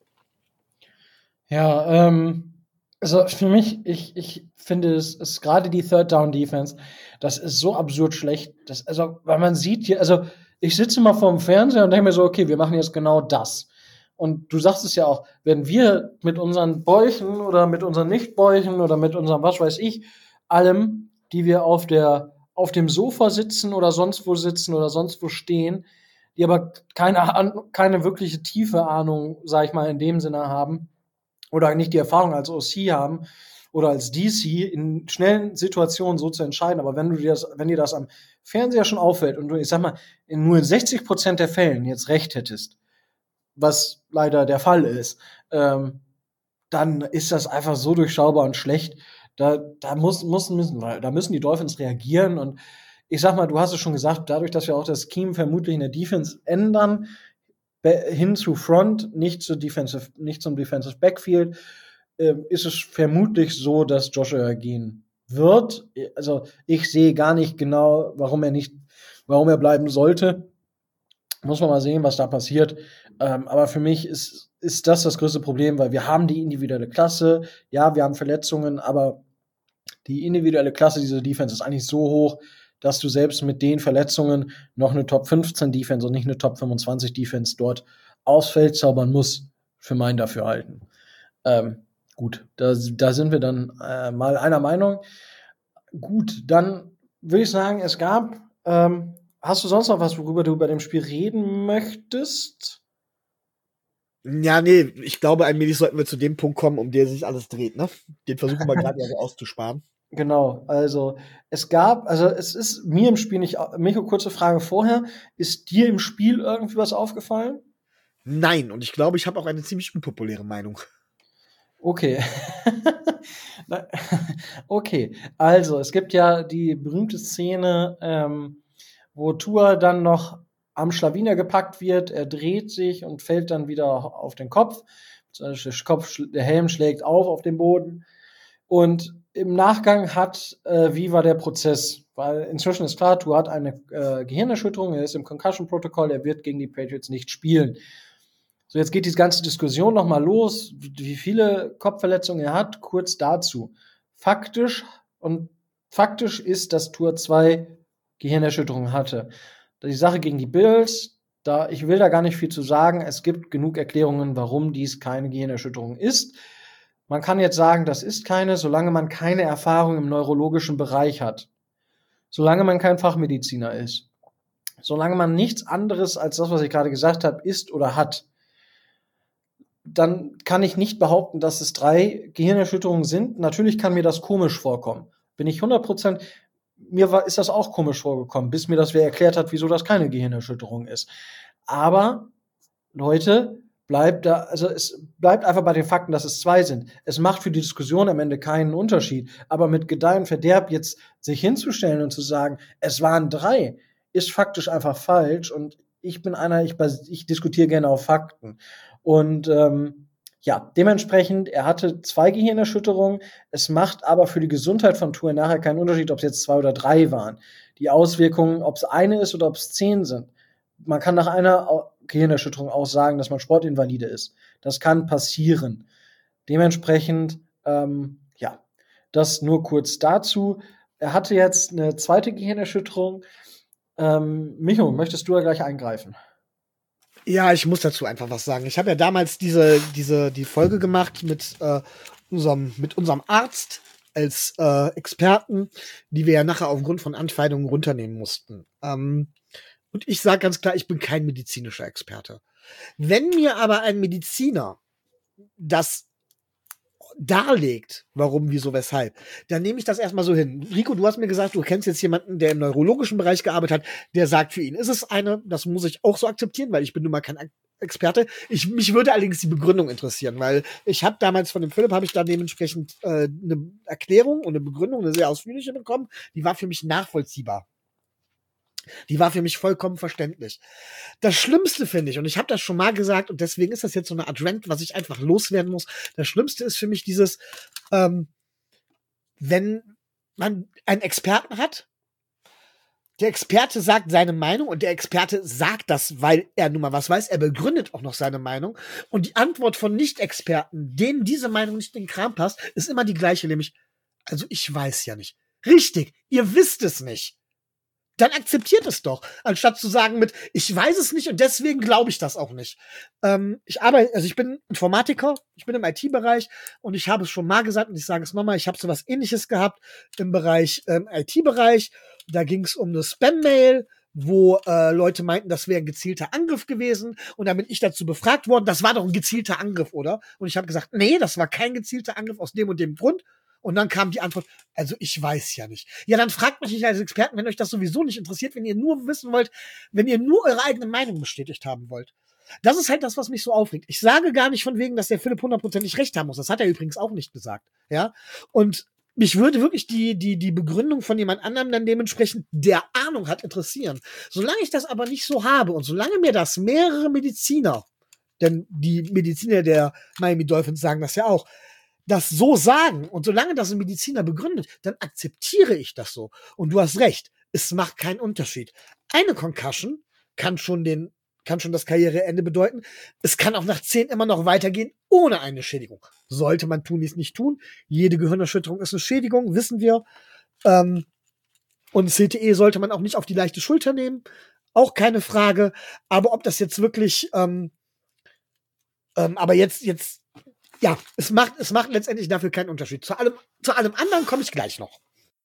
Ja, ähm, also für mich, ich, ich finde, es ist gerade die Third Down Defense, das ist so absurd schlecht. Das, also, weil man sieht hier, also ich sitze mal vorm Fernseher und denke mir so, okay, wir machen jetzt genau das. Und du sagst es ja auch, wenn wir mit unseren Bäuchen oder mit unseren Nichtbäuchen oder mit unserem, was weiß ich, allem, die wir auf der, auf dem Sofa sitzen oder sonst wo sitzen oder sonst wo stehen, die aber keine, keine wirkliche tiefe Ahnung, sag ich mal, in dem Sinne haben, oder nicht die Erfahrung als O C haben oder als D C in schnellen Situationen so zu entscheiden. Aber wenn du dir das, wenn dir das am Fernseher schon auffällt und du, ich sag mal, in nur in sechzig Prozent der Fällen jetzt recht hättest, was leider der Fall ist, ähm, dann ist das einfach so durchschaubar und schlecht. Da, da muss, muss, müssen, da müssen die Dolphins reagieren. Und ich sag mal, du hast es schon gesagt, dadurch, dass wir auch das Scheme vermutlich in der Defense ändern, hin zu Front, nicht zu Defensive, nicht zum Defensive Backfield, äh, ist es vermutlich so, dass Joshua gehen wird. Also ich sehe gar nicht genau, warum er nicht, warum er bleiben sollte. Muss man mal sehen, was da passiert. Ähm, aber für mich ist, ist das das größte Problem, weil wir haben die individuelle Klasse. Ja, wir haben Verletzungen, aber die individuelle Klasse dieser Defense ist eigentlich so hoch, dass du selbst mit den Verletzungen noch eine Top fünfzehn Defense und nicht eine Top fünfundzwanzig Defense dort aufs Feld zaubern musst, für mein Dafürhalten. Ähm, gut, da, da sind wir dann äh, mal einer Meinung. Gut, dann würde ich sagen, es gab, ähm, hast du sonst noch was, worüber du bei dem Spiel reden möchtest? Ja, nee, ich glaube, allmählich sollten wir zu dem Punkt kommen, um den sich alles dreht, ne? Den versuchen wir gerade ja so auszusparen. Genau, also es gab, also es ist mir im Spiel nicht, Micho, kurze Frage vorher, ist dir im Spiel irgendwie was aufgefallen? Nein, und ich glaube, ich habe auch eine ziemlich unpopuläre Meinung. Okay. Okay, also es gibt ja die berühmte Szene, ähm, wo Tua dann noch am Schlawiner gepackt wird, er dreht sich und fällt dann wieder auf den Kopf. Der Kopf, der Helm schlägt auf auf den Boden. Und im Nachgang hat, äh, wie war der Prozess? Weil inzwischen ist klar, Tua hat eine äh, Gehirnerschütterung, er ist im Concussion-Protokoll, er wird gegen die Patriots nicht spielen. So, jetzt geht die ganze Diskussion nochmal los, wie viele Kopfverletzungen er hat. Kurz dazu. Faktisch und faktisch ist, dass Tua zwei Gehirnerschütterungen hatte. Die Sache gegen die Bills, da, ich will da gar nicht viel zu sagen. Es gibt genug Erklärungen, warum dies keine Gehirnerschütterung ist. Man kann jetzt sagen, das ist keine, solange man keine Erfahrung im neurologischen Bereich hat. Solange man kein Fachmediziner ist. Solange man nichts anderes als das, was ich gerade gesagt habe, ist oder hat. Dann kann ich nicht behaupten, dass es drei Gehirnerschütterungen sind. Natürlich kann mir das komisch vorkommen. Bin ich hundert Prozent, mir war, ist das auch komisch vorgekommen, bis mir das wer erklärt hat, wieso das keine Gehirnerschütterung ist. Aber, Leute, bleibt da, also es bleibt einfach bei den Fakten, dass es zwei sind. Es macht für die Diskussion am Ende keinen Unterschied. Aber mit Gedeih und Verderb jetzt sich hinzustellen und zu sagen, es waren drei, ist faktisch einfach falsch. Und ich bin einer, ich, ich diskutiere gerne auf Fakten. Und ähm, ja, dementsprechend, er hatte zwei Gehirnerschütterungen. Es macht aber für die Gesundheit von Tour nachher keinen Unterschied, ob es jetzt zwei oder drei waren. Die Auswirkungen, ob es eine ist oder ob es zehn sind. Man kann nach einer Gehirnerschütterung auch sagen, dass man Sportinvalide ist. Das kann passieren. Dementsprechend, ähm, ja, das nur kurz dazu. Er hatte jetzt eine zweite Gehirnerschütterung. Ähm, Micho, möchtest du ja gleich eingreifen? Ja, ich muss dazu einfach was sagen. Ich habe ja damals diese, diese, die Folge gemacht mit, äh, unserem, mit unserem Arzt als äh, Experten, die wir ja nachher aufgrund von Anfeindungen runternehmen mussten. Ähm, und ich sage ganz klar, ich bin kein medizinischer Experte. Wenn mir aber ein Mediziner das darlegt, warum, wieso, weshalb, dann nehme ich das erstmal so hin. Rico, du hast mir gesagt, du kennst jetzt jemanden, der im neurologischen Bereich gearbeitet hat, der sagt, für ihn ist es eine, das muss ich auch so akzeptieren, weil ich bin nun mal kein Experte. Ich, mich würde allerdings die Begründung interessieren, weil ich habe damals von dem Philipp, habe ich da dementsprechend äh, eine Erklärung und eine Begründung, eine sehr ausführliche bekommen, die war für mich nachvollziehbar. Die war für mich vollkommen verständlich. Das Schlimmste finde ich, und ich habe das schon mal gesagt, und deswegen ist das jetzt so eine Art Rant, was ich einfach loswerden muss. Das Schlimmste ist für mich dieses, ähm, wenn man einen Experten hat, der Experte sagt seine Meinung und der Experte sagt das, weil er nun mal was weiß, er begründet auch noch seine Meinung. Und die Antwort von Nicht-Experten, denen diese Meinung nicht in den Kram passt, ist immer die gleiche, nämlich, also ich weiß ja nicht. Richtig, ihr wisst es nicht. Dann akzeptiert es doch, anstatt zu sagen mit, ich weiß es nicht und deswegen glaube ich das auch nicht. Ähm, ich arbeite, also ich bin Informatiker, ich bin im I T-Bereich und ich habe es schon mal gesagt und ich sage es nochmal, ich habe so was Ähnliches gehabt im Bereich ähm, I T-Bereich. Da ging es um eine Spam-Mail, wo äh, Leute meinten, das wäre ein gezielter Angriff gewesen und dann bin ich dazu befragt worden, das war doch ein gezielter Angriff, oder? Und ich habe gesagt, nee, das war kein gezielter Angriff aus dem und dem Grund. Und dann kam die Antwort, also ich weiß ja nicht. Ja, dann fragt mich nicht als Experten, wenn euch das sowieso nicht interessiert, wenn ihr nur wissen wollt, wenn ihr nur eure eigene Meinung bestätigt haben wollt. Das ist halt das, was mich so aufregt. Ich sage gar nicht von wegen, dass der Philipp hundertprozentig recht haben muss. Das hat er übrigens auch nicht gesagt. Ja. Und mich würde wirklich die, die, die Begründung von jemand anderem dann dementsprechend, der Ahnung hat, interessieren. Solange ich das aber nicht so habe und solange mir das mehrere Mediziner, denn die Mediziner der Miami Dolphins sagen das ja auch, das so sagen und solange das ein Mediziner begründet, dann akzeptiere ich das so. Und du hast recht, es macht keinen Unterschied. Eine Concussion kann schon den, kann schon das Karriereende bedeuten. Es kann auch nach zehn immer noch weitergehen ohne eine Schädigung. Sollte man tun, dies nicht tun. Jede Gehirnerschütterung ist eine Schädigung, wissen wir. Ähm, und C T E sollte man auch nicht auf die leichte Schulter nehmen. Auch keine Frage. Aber ob das jetzt wirklich, ähm, ähm, aber jetzt, jetzt, ja, es macht, es macht letztendlich dafür keinen Unterschied. Zu allem, zu allem anderen komme ich gleich noch.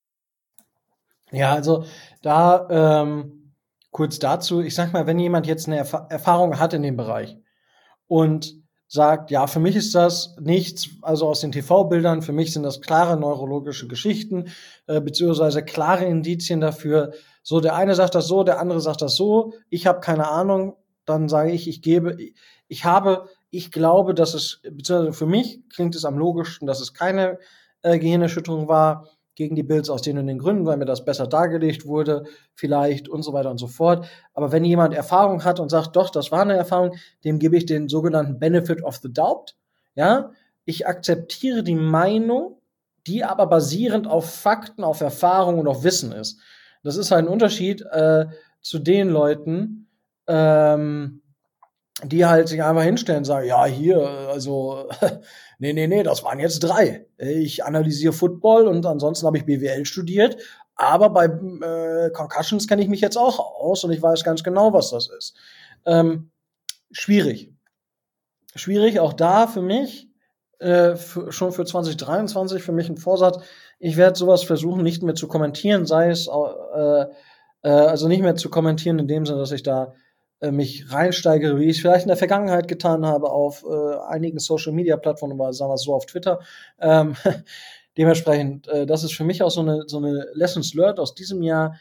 Ja, also da ähm, kurz dazu, ich sag mal, wenn jemand jetzt eine Erf- Erfahrung hat in dem Bereich und sagt, ja, für mich ist das nichts, also aus den T V-Bildern, für mich sind das klare neurologische Geschichten, äh, beziehungsweise klare Indizien dafür, so der eine sagt das so, der andere sagt das so, ich habe keine Ahnung, dann sage ich, ich gebe, ich habe, ich glaube, dass es, beziehungsweise für mich klingt es am logischsten, dass es keine äh, Gehirnerschütterung war gegen die Bills aus den und den Gründen, weil mir das besser dargelegt wurde, vielleicht und so weiter und so fort. Aber wenn jemand Erfahrung hat und sagt, doch, das war eine Erfahrung, dem gebe ich den sogenannten Benefit of the Doubt. Ja, ich akzeptiere die Meinung, die aber basierend auf Fakten, auf Erfahrung und auf Wissen ist. Das ist halt ein Unterschied äh, zu den Leuten, ähm, die halt sich einfach hinstellen und sagen, ja, hier, also, nee, nee, nee, das waren jetzt drei. Ich analysiere Football und ansonsten habe ich B W L studiert, aber bei äh, Concussions kenne ich mich jetzt auch aus und ich weiß ganz genau, was das ist. Ähm, schwierig. Schwierig, auch da für mich, äh, für, schon für zwanzig dreiundzwanzig, für mich ein Vorsatz, ich werde sowas versuchen, nicht mehr zu kommentieren, sei es, äh, äh, also nicht mehr zu kommentieren in dem Sinne, dass ich da mich reinsteigere, wie ich es vielleicht in der Vergangenheit getan habe auf äh, einigen Social-Media-Plattformen, oder sagen wir es so auf Twitter. Ähm, dementsprechend, äh, das ist für mich auch so eine, so eine Lessons learned aus diesem Jahr.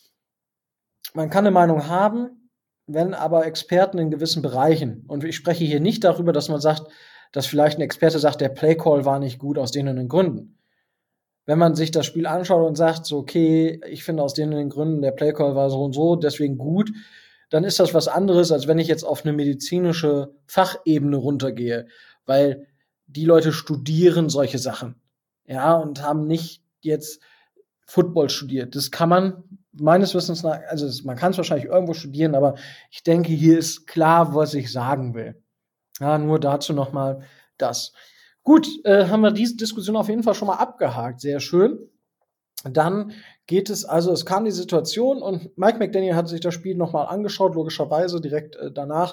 Man kann eine Meinung haben, wenn aber Experten in gewissen Bereichen, und ich spreche hier nicht darüber, dass man sagt, dass vielleicht ein Experte sagt, der Playcall war nicht gut aus den und den Gründen. Wenn man sich das Spiel anschaut und sagt, so, okay, ich finde aus den und den Gründen, der Playcall war so und so, deswegen gut, dann ist das was anderes, als wenn ich jetzt auf eine medizinische Fachebene runtergehe, weil die Leute studieren solche Sachen, ja, und haben nicht jetzt Football studiert. Das kann man meines Wissens nach, also man kann es wahrscheinlich irgendwo studieren, aber ich denke, hier ist klar, was ich sagen will. Ja, nur dazu noch mal das. Gut, äh, haben wir diese Diskussion auf jeden Fall schon mal abgehakt. Sehr schön. Dann geht es, also es kam die Situation und Mike McDaniel hat sich das Spiel noch mal angeschaut, logischerweise direkt äh, danach.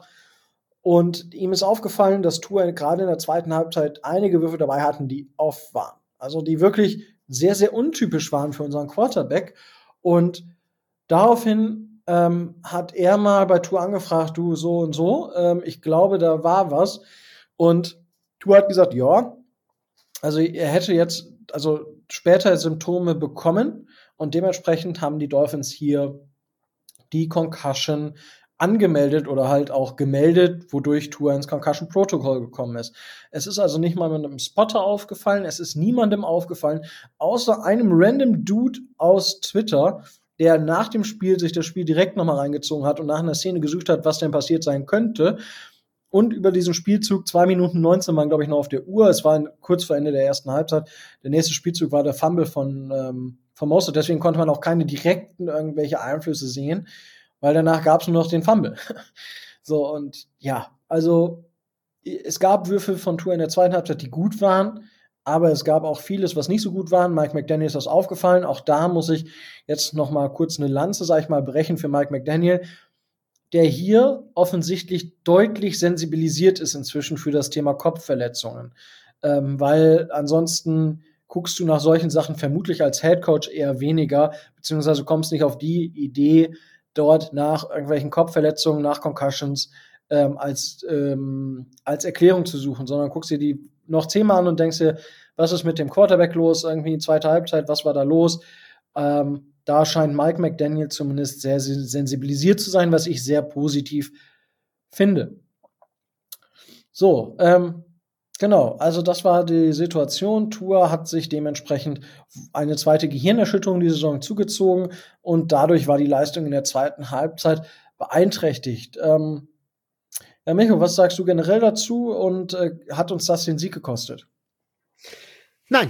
Und ihm ist aufgefallen, dass Tua gerade in der zweiten Halbzeit einige Würfe dabei hatten, die off waren. Also die wirklich sehr, sehr untypisch waren für unseren Quarterback. Und daraufhin ähm, hat er mal bei Tua angefragt, du, so und so. Ähm, ich glaube, da war was. Und Tua hat gesagt, ja. Also er hätte jetzt, also später Symptome bekommen. Und dementsprechend haben die Dolphins hier die Concussion angemeldet oder halt auch gemeldet, wodurch Tua ins Concussion Protocol gekommen ist. Es ist also nicht mal mit einem Spotter aufgefallen, es ist niemandem aufgefallen, außer einem random Dude aus Twitter, der nach dem Spiel sich das Spiel direkt nochmal reingezogen hat und nach einer Szene gesucht hat, was denn passiert sein könnte. Und über diesen Spielzug, zwei Minuten neunzehn waren, glaube ich, noch auf der Uhr. Es war kurz vor Ende der ersten Halbzeit. Der nächste Spielzug war der Fumble von, ähm, von Mostert. Deswegen konnte man auch keine direkten irgendwelche Einflüsse sehen, weil danach gab es nur noch den Fumble. So, und ja, also es gab Würfe von Tua in der zweiten Halbzeit, die gut waren, aber es gab auch vieles, was nicht so gut war. Mike McDaniel ist das aufgefallen. Auch da muss ich jetzt noch mal kurz eine Lanze, sag ich mal, brechen für Mike McDaniel, der hier offensichtlich deutlich sensibilisiert ist inzwischen für das Thema Kopfverletzungen. Ähm, weil ansonsten guckst du nach solchen Sachen vermutlich als Headcoach eher weniger, beziehungsweise kommst nicht auf die Idee, dort nach irgendwelchen Kopfverletzungen, nach Concussions ähm, als, ähm, als Erklärung zu suchen, sondern guckst dir die noch zehnmal an und denkst dir, was ist mit dem Quarterback los, irgendwie zweite Halbzeit, was war da los? Ähm, da scheint Mike McDaniel zumindest sehr sensibilisiert zu sein, was ich sehr positiv finde. So, ähm, genau, also das war die Situation. Tua hat sich dementsprechend eine zweite Gehirnerschütterung die Saison zugezogen und dadurch war die Leistung in der zweiten Halbzeit beeinträchtigt. Ähm, ja, Micho, was sagst du generell dazu und äh, hat uns das den Sieg gekostet? Nein.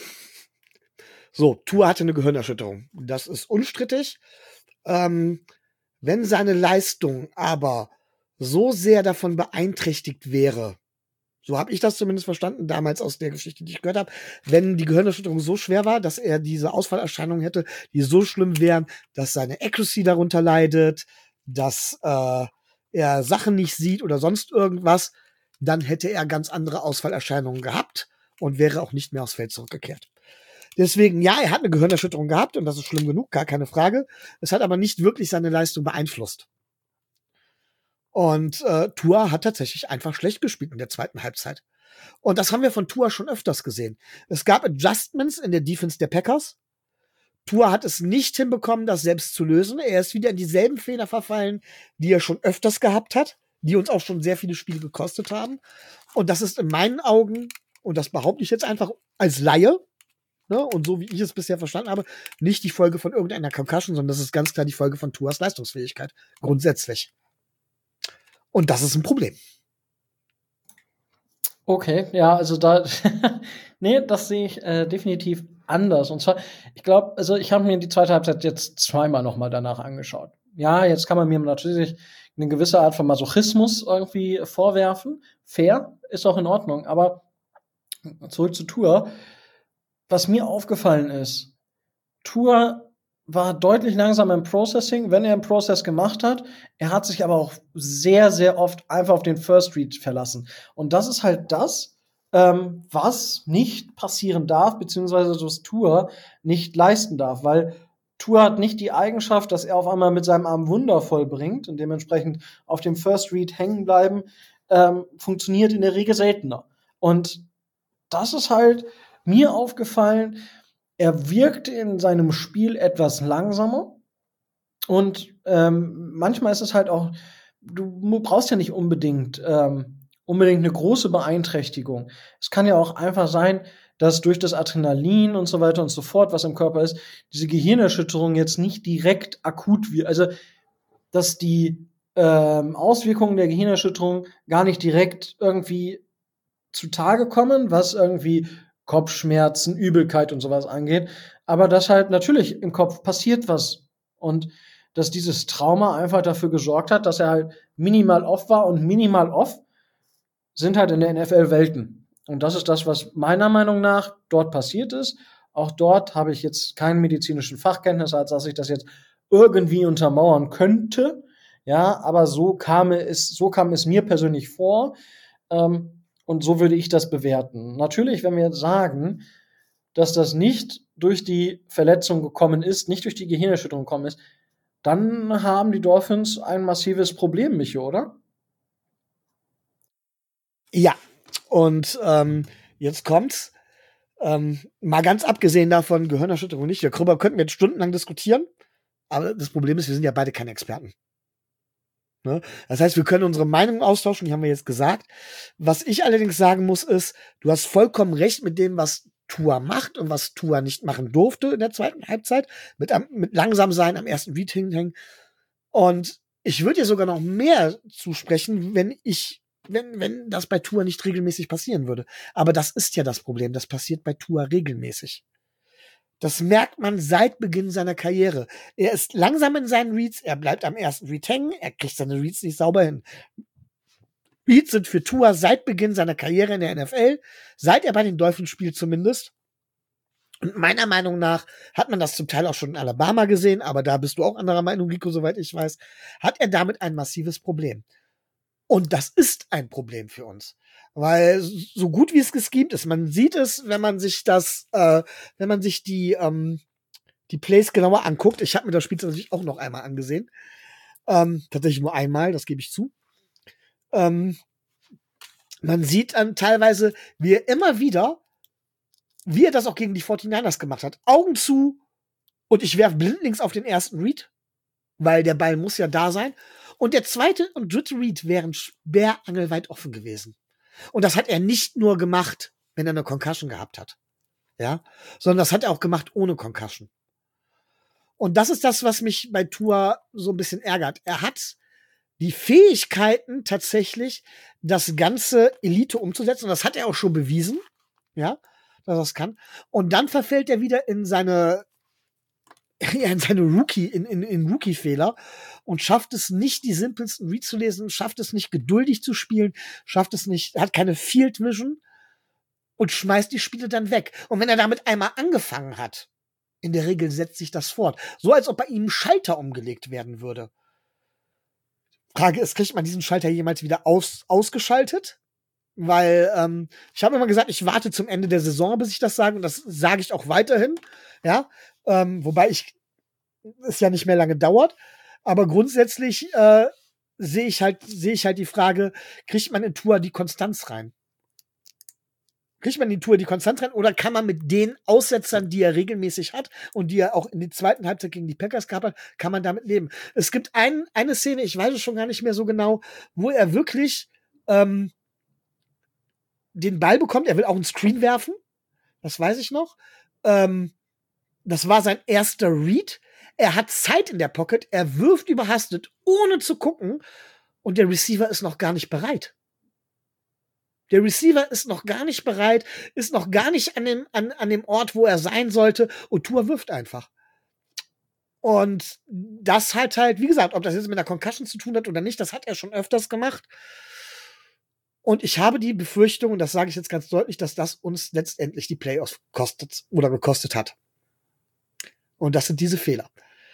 So, Tua hatte eine Gehirnerschütterung. Das ist unstrittig. Ähm, wenn seine Leistung aber so sehr davon beeinträchtigt wäre, so habe ich das zumindest verstanden, damals aus der Geschichte, die ich gehört habe, wenn die Gehirnerschütterung so schwer war, dass er diese Ausfallerscheinungen hätte, die so schlimm wären, dass seine Accuracy darunter leidet, dass äh, er Sachen nicht sieht oder sonst irgendwas, dann hätte er ganz andere Ausfallerscheinungen gehabt und wäre auch nicht mehr aufs Feld zurückgekehrt. Deswegen, ja, er hat eine Gehirnerschütterung gehabt und das ist schlimm genug, gar keine Frage. Es hat aber nicht wirklich seine Leistung beeinflusst. Und äh, Tua hat tatsächlich einfach schlecht gespielt in der zweiten Halbzeit. Und das haben wir von Tua schon öfters gesehen. Es gab Adjustments in der Defense der Packers. Tua hat es nicht hinbekommen, das selbst zu lösen. Er ist wieder in dieselben Fehler verfallen, die er schon öfters gehabt hat, die uns auch schon sehr viele Spiele gekostet haben. Und das ist in meinen Augen, und das behaupte ich jetzt einfach als Laie, ne, und so wie ich es bisher verstanden habe, nicht die Folge von irgendeiner Concussion, sondern das ist ganz klar die Folge von Tuas Leistungsfähigkeit. Grundsätzlich. Und das ist ein Problem. Okay, ja, also da, nee, das sehe ich äh, definitiv anders. Und zwar, ich glaube, also ich habe mir die zweite Halbzeit jetzt zweimal noch mal danach angeschaut. Ja, jetzt kann man mir natürlich eine gewisse Art von Masochismus irgendwie vorwerfen. Fair, ist auch in Ordnung. Aber zurück zu Tua. Was mir aufgefallen ist, Tua war deutlich langsamer im Processing, wenn er einen Process gemacht hat. Er hat sich aber auch sehr, sehr oft einfach auf den First Read verlassen. Und das ist halt das, ähm, was nicht passieren darf, beziehungsweise was Tua nicht leisten darf, weil Tua hat nicht die Eigenschaft, dass er auf einmal mit seinem Arm Wunder vollbringt und dementsprechend auf dem First Read hängen bleiben, ähm, funktioniert in der Regel seltener. Und das ist halt mir aufgefallen, er wirkte in seinem Spiel etwas langsamer und ähm, manchmal ist es halt auch, du brauchst ja nicht unbedingt ähm, unbedingt eine große Beeinträchtigung. Es kann ja auch einfach sein, dass durch das Adrenalin und so weiter und so fort, was im Körper ist, diese Gehirnerschütterung jetzt nicht direkt akut wird. Also, dass die ähm, Auswirkungen der Gehirnerschütterung gar nicht direkt irgendwie zutage kommen, was irgendwie Kopfschmerzen, Übelkeit und sowas angeht. Aber dass halt natürlich im Kopf passiert was. Und dass dieses Trauma einfach dafür gesorgt hat, dass er halt minimal off war. Und minimal off sind halt in der N F L Welten. Und das ist das, was meiner Meinung nach dort passiert ist. Auch dort habe ich jetzt keinen medizinischen Fachkenntnis, als dass ich das jetzt irgendwie untermauern könnte. Ja, aber so kam es, so kam es mir persönlich vor. Ähm, und so würde ich das bewerten. Natürlich, wenn wir jetzt sagen, dass das nicht durch die Verletzung gekommen ist, nicht durch die Gehirnerschütterung gekommen ist, dann haben die Dolphins ein massives Problem, Micho, oder? Ja, und ähm, jetzt kommt's. Ähm, mal ganz abgesehen davon, Gehirnerschütterung nicht. Darüber könnten wir jetzt stundenlang diskutieren. Aber das Problem ist, wir sind ja beide keine Experten. Ne? Das heißt, wir können unsere Meinung austauschen, die haben wir jetzt gesagt. Was ich allerdings sagen muss, ist, du hast vollkommen recht mit dem, was Tua macht und was Tua nicht machen durfte in der zweiten Halbzeit. Mit, mit langsam sein, am ersten Read hinhängen. Und ich würde dir sogar noch mehr zusprechen, wenn ich, wenn, wenn das bei Tua nicht regelmäßig passieren würde. Aber das ist ja das Problem. Das passiert bei Tua regelmäßig. Das merkt man seit Beginn seiner Karriere. Er ist langsam in seinen Reads, er bleibt am ersten Read hängen, er kriegt seine Reads nicht sauber hin. Reads sind für Tua seit Beginn seiner Karriere in der N F L, seit er bei den Dolphins spielt zumindest. Und meiner Meinung nach hat man das zum Teil auch schon in Alabama gesehen, aber da bist du auch anderer Meinung, Rico, soweit ich weiß, hat er damit ein massives Problem. Und das ist ein Problem für uns. Weil so gut wie es geschemt ist, man sieht es, wenn man sich das, äh, wenn man sich die, ähm, die Plays genauer anguckt. Ich habe mir das Spiel natürlich auch noch einmal angesehen. Ähm, tatsächlich nur einmal, das gebe ich zu. Ähm, man sieht dann teilweise, wie er immer wieder, wie er das auch gegen die forty-niners gemacht hat. Augen zu und ich werfe blindlings auf den ersten Read, weil der Ball muss ja da sein. Und der zweite und dritte Read wären sperrangelweit offen gewesen. Und das hat er nicht nur gemacht, wenn er eine Concussion gehabt hat. Ja, sondern das hat er auch gemacht ohne Concussion. Und das ist das, was mich bei Tua so ein bisschen ärgert. Er hat die Fähigkeiten tatsächlich, das ganze Elite umzusetzen. Und das hat er auch schon bewiesen. Ja, dass er das kann. Und dann verfällt er wieder in seine Ja, in seine Rookie, in, in, in Rookie-Fehler und schafft es nicht, die simpelsten Reads zu lesen, schafft es nicht, geduldig zu spielen, schafft es nicht, hat keine Field Vision und schmeißt die Spiele dann weg. Und wenn er damit einmal angefangen hat, in der Regel setzt sich das fort. So als ob bei ihm ein Schalter umgelegt werden würde. Frage ist, kriegt man diesen Schalter jemals wieder aus, ausgeschaltet? Weil ähm, ich habe immer gesagt, ich warte zum Ende der Saison, bis ich das sage, und das sage ich auch weiterhin. Ja, ähm, wobei ich es ja nicht mehr lange dauert. Aber grundsätzlich äh, sehe ich halt sehe ich halt die Frage: Kriegt man in Tua die Konstanz rein? Kriegt man in Tua die Konstanz rein? Oder kann man mit den Aussetzern, die er regelmäßig hat und die er auch in der zweiten Halbzeit gegen die Packers gehabt hat, kann man damit leben? Es gibt ein, eine Szene, ich weiß es schon gar nicht mehr so genau, wo er wirklich ähm, den Ball bekommt. Er will auch einen Screen werfen. Das weiß ich noch. Ähm, das war sein erster Read. Er hat Zeit in der Pocket. Er wirft überhastet, ohne zu gucken. Und der Receiver ist noch gar nicht bereit. Der Receiver ist noch gar nicht bereit, ist noch gar nicht an dem, an, an dem Ort, wo er sein sollte. Und Tua wirft einfach. Und das hat halt, wie gesagt, ob das jetzt mit einer Concussion zu tun hat oder nicht, das hat er schon öfters gemacht. Und ich habe die Befürchtung, und das sage ich jetzt ganz deutlich, dass das uns letztendlich die Playoffs kostet oder gekostet hat. Und das sind diese Fehler.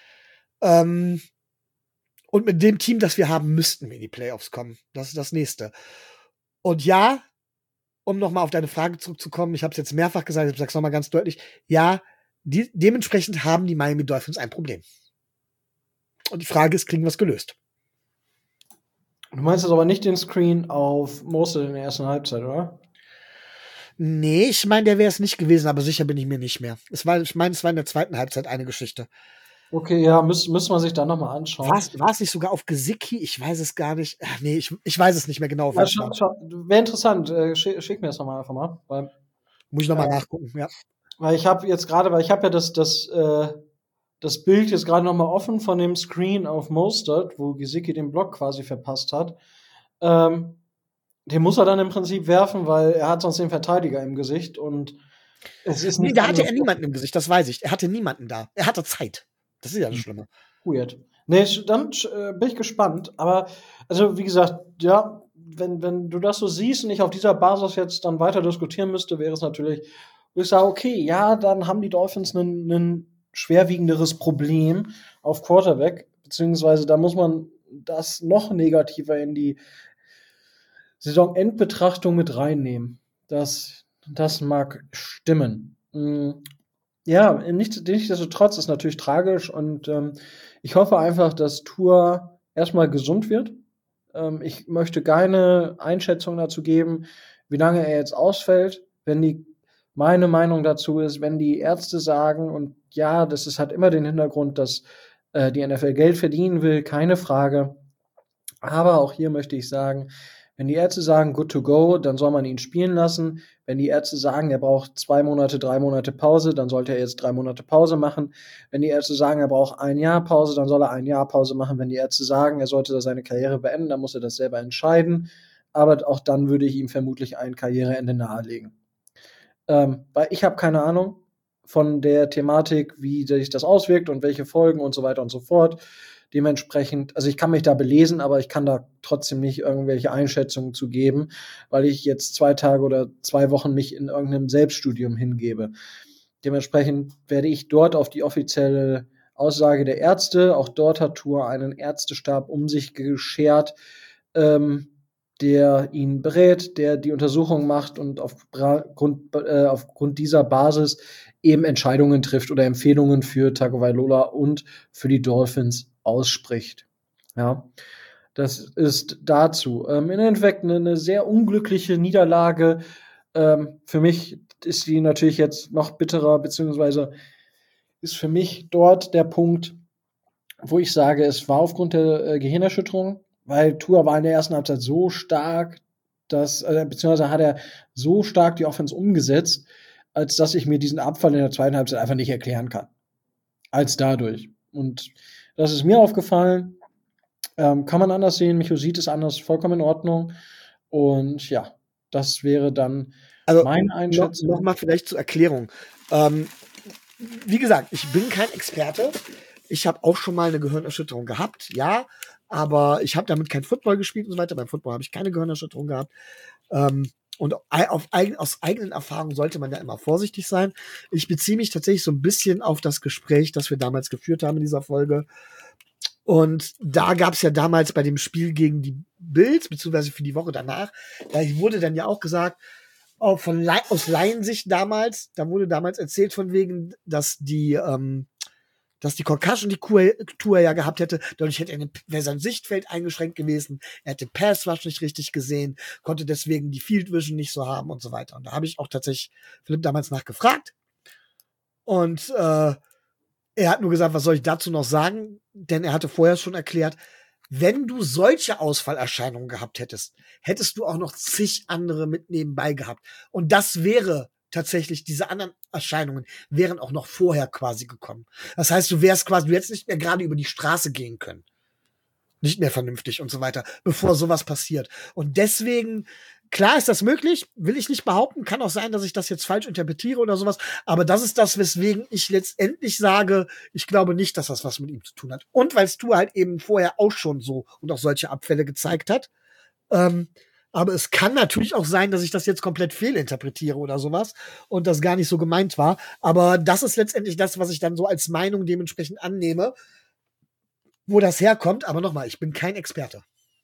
Ähm, und mit dem Team, das wir haben, müssten wir in die Playoffs kommen. Das ist das Nächste. Und ja, um nochmal auf deine Frage zurückzukommen, ich habe es jetzt mehrfach gesagt, ich sage es nochmal ganz deutlich, ja, die, dementsprechend haben die Miami Dolphins ein Problem. Und die Frage ist, kriegen wir es gelöst? Du meinst jetzt aber nicht den Screen auf Mostert in der ersten Halbzeit, oder? Nee, ich meine, der wäre es nicht gewesen, aber sicher bin ich mir nicht mehr. Es war, ich meine, es war in der zweiten Halbzeit eine Geschichte. Okay, ja, müssen müssen wir sich dann nochmal anschauen. War es nicht sogar auf Gesicki? Ich weiß es gar nicht. Ach, nee, ich, ich weiß es nicht mehr genau. Ja, wäre interessant. Äh, schick, schick mir das nochmal einfach mal. Weil, Muss ich nochmal äh, nachgucken, ja. Weil ich habe jetzt gerade, weil ich habe ja das, das, äh, das Bild jetzt gerade nochmal offen von dem Screen auf Mostert, wo Gesicki den Block quasi verpasst hat. Ähm, den muss er dann im Prinzip werfen, weil er hat sonst den Verteidiger im Gesicht und es ist Nee, nicht da hatte er niemanden im Gesicht, das weiß ich. Er hatte niemanden da. Er hatte Zeit. Das ist ja das Schlimme. Weird. Nee, sch- dann äh, bin ich gespannt. Aber, also wie gesagt, ja, wenn, wenn du das so siehst und ich auf dieser Basis jetzt dann weiter diskutieren müsste, wäre es natürlich, wo ich sage, okay, ja, dann haben die Dolphins ein schwerwiegenderes Problem auf Quarterback, beziehungsweise da muss man das noch negativer in die Saisonendbetrachtung mit reinnehmen. Das, das mag stimmen. Mm, Ja, nicht, nichtsdestotrotz ist natürlich tragisch und ähm, ich hoffe einfach, dass Tua erstmal gesund wird. Ähm, ich möchte keine Einschätzung dazu geben, wie lange er jetzt ausfällt. Wenn die meine Meinung dazu ist, wenn die Ärzte sagen, und ja, das ist, hat immer den Hintergrund, dass äh, die N F L Geld verdienen will, keine Frage. Aber auch hier möchte ich sagen, wenn die Ärzte sagen, good to go, dann soll man ihn spielen lassen. Wenn die Ärzte sagen, er braucht zwei Monate, drei Monate Pause, dann sollte er jetzt drei Monate Pause machen. Wenn die Ärzte sagen, er braucht ein Jahr Pause, dann soll er ein Jahr Pause machen. Wenn die Ärzte sagen, er sollte seine Karriere beenden, dann muss er das selber entscheiden. Aber auch dann würde ich ihm vermutlich ein Karriereende nahelegen. Ähm, weil ich habe keine Ahnung von der Thematik, wie sich das auswirkt und welche Folgen und so weiter und so fort. Dementsprechend, also ich kann mich da belesen, aber ich kann da trotzdem nicht irgendwelche Einschätzungen zu geben, weil ich jetzt zwei Tage oder zwei Wochen mich in irgendeinem Selbststudium hingebe. Dementsprechend werde ich dort auf die offizielle Aussage der Ärzte, auch dort hat Tour einen Ärztestab um sich geschert, ähm, der ihn berät, der die Untersuchung macht und aufgrund, äh, aufgrund dieser Basis eben Entscheidungen trifft oder Empfehlungen für Tagovailoa und für die Dolphins ausspricht. Ja, das ist dazu. Ähm, Im Endeffekt eine, eine sehr unglückliche Niederlage. Ähm, für mich ist die natürlich jetzt noch bitterer, beziehungsweise ist für mich dort der Punkt, wo ich sage, es war aufgrund der äh, Gehirnerschütterung, weil Tua war in der ersten Halbzeit so stark, dass, äh, beziehungsweise hat er so stark die Offense umgesetzt, als dass ich mir diesen Abfall in der zweiten Halbzeit einfach nicht erklären kann. Als dadurch. Und das ist mir aufgefallen. Ähm, kann man anders sehen. Micho sieht es anders, vollkommen in Ordnung. Und ja, das wäre dann Also meine Einschätzung. noch, noch mal vielleicht zur Erklärung. Ähm, wie gesagt, ich bin kein Experte. Ich habe auch schon mal eine Gehirnerschütterung gehabt, ja, aber ich habe damit kein Football gespielt und so weiter. Beim Football habe ich keine Gehirnerschütterung gehabt. Ähm, und auf eigen, aus eigenen Erfahrungen sollte man ja immer vorsichtig sein. Ich beziehe mich tatsächlich so ein bisschen auf das Gespräch, das wir damals geführt haben in dieser Folge. Und da gab es ja damals bei dem Spiel gegen die Bills, beziehungsweise für die Woche danach, da wurde dann ja auch gesagt, oh, von Le- aus Laiensicht damals, da wurde damals erzählt von wegen, dass die, ähm, dass die Concussion die Tour ja gehabt hätte, dadurch hätte er wäre sein Sichtfeld eingeschränkt gewesen, er hätte Pass Rush nicht richtig gesehen, konnte deswegen die Field Vision nicht so haben und so weiter. Und da habe ich auch tatsächlich Philipp damals nachgefragt. Und äh, er hat nur gesagt, was soll ich dazu noch sagen? Denn er hatte vorher schon erklärt, wenn du solche Ausfallerscheinungen gehabt hättest, hättest du auch noch zig andere mit nebenbei gehabt. Und das wäre tatsächlich, diese anderen Erscheinungen wären auch noch vorher quasi gekommen. Das heißt, du wärst quasi, du hättest nicht mehr gerade über die Straße gehen können. Nicht mehr vernünftig und so weiter, bevor sowas passiert. Und deswegen, klar ist das möglich, will ich nicht behaupten, kann auch sein, dass ich das jetzt falsch interpretiere oder sowas, aber das ist das, weswegen ich letztendlich sage, ich glaube nicht, dass das was mit ihm zu tun hat. Und weil Stu halt eben vorher auch schon so und auch solche Abfälle gezeigt hat. Ähm, aber es kann natürlich auch sein, dass ich das jetzt komplett fehlinterpretiere oder sowas und das gar nicht so gemeint war. Aber das ist letztendlich das, was ich dann so als Meinung dementsprechend annehme, wo das herkommt. Aber nochmal, ich bin kein Experte.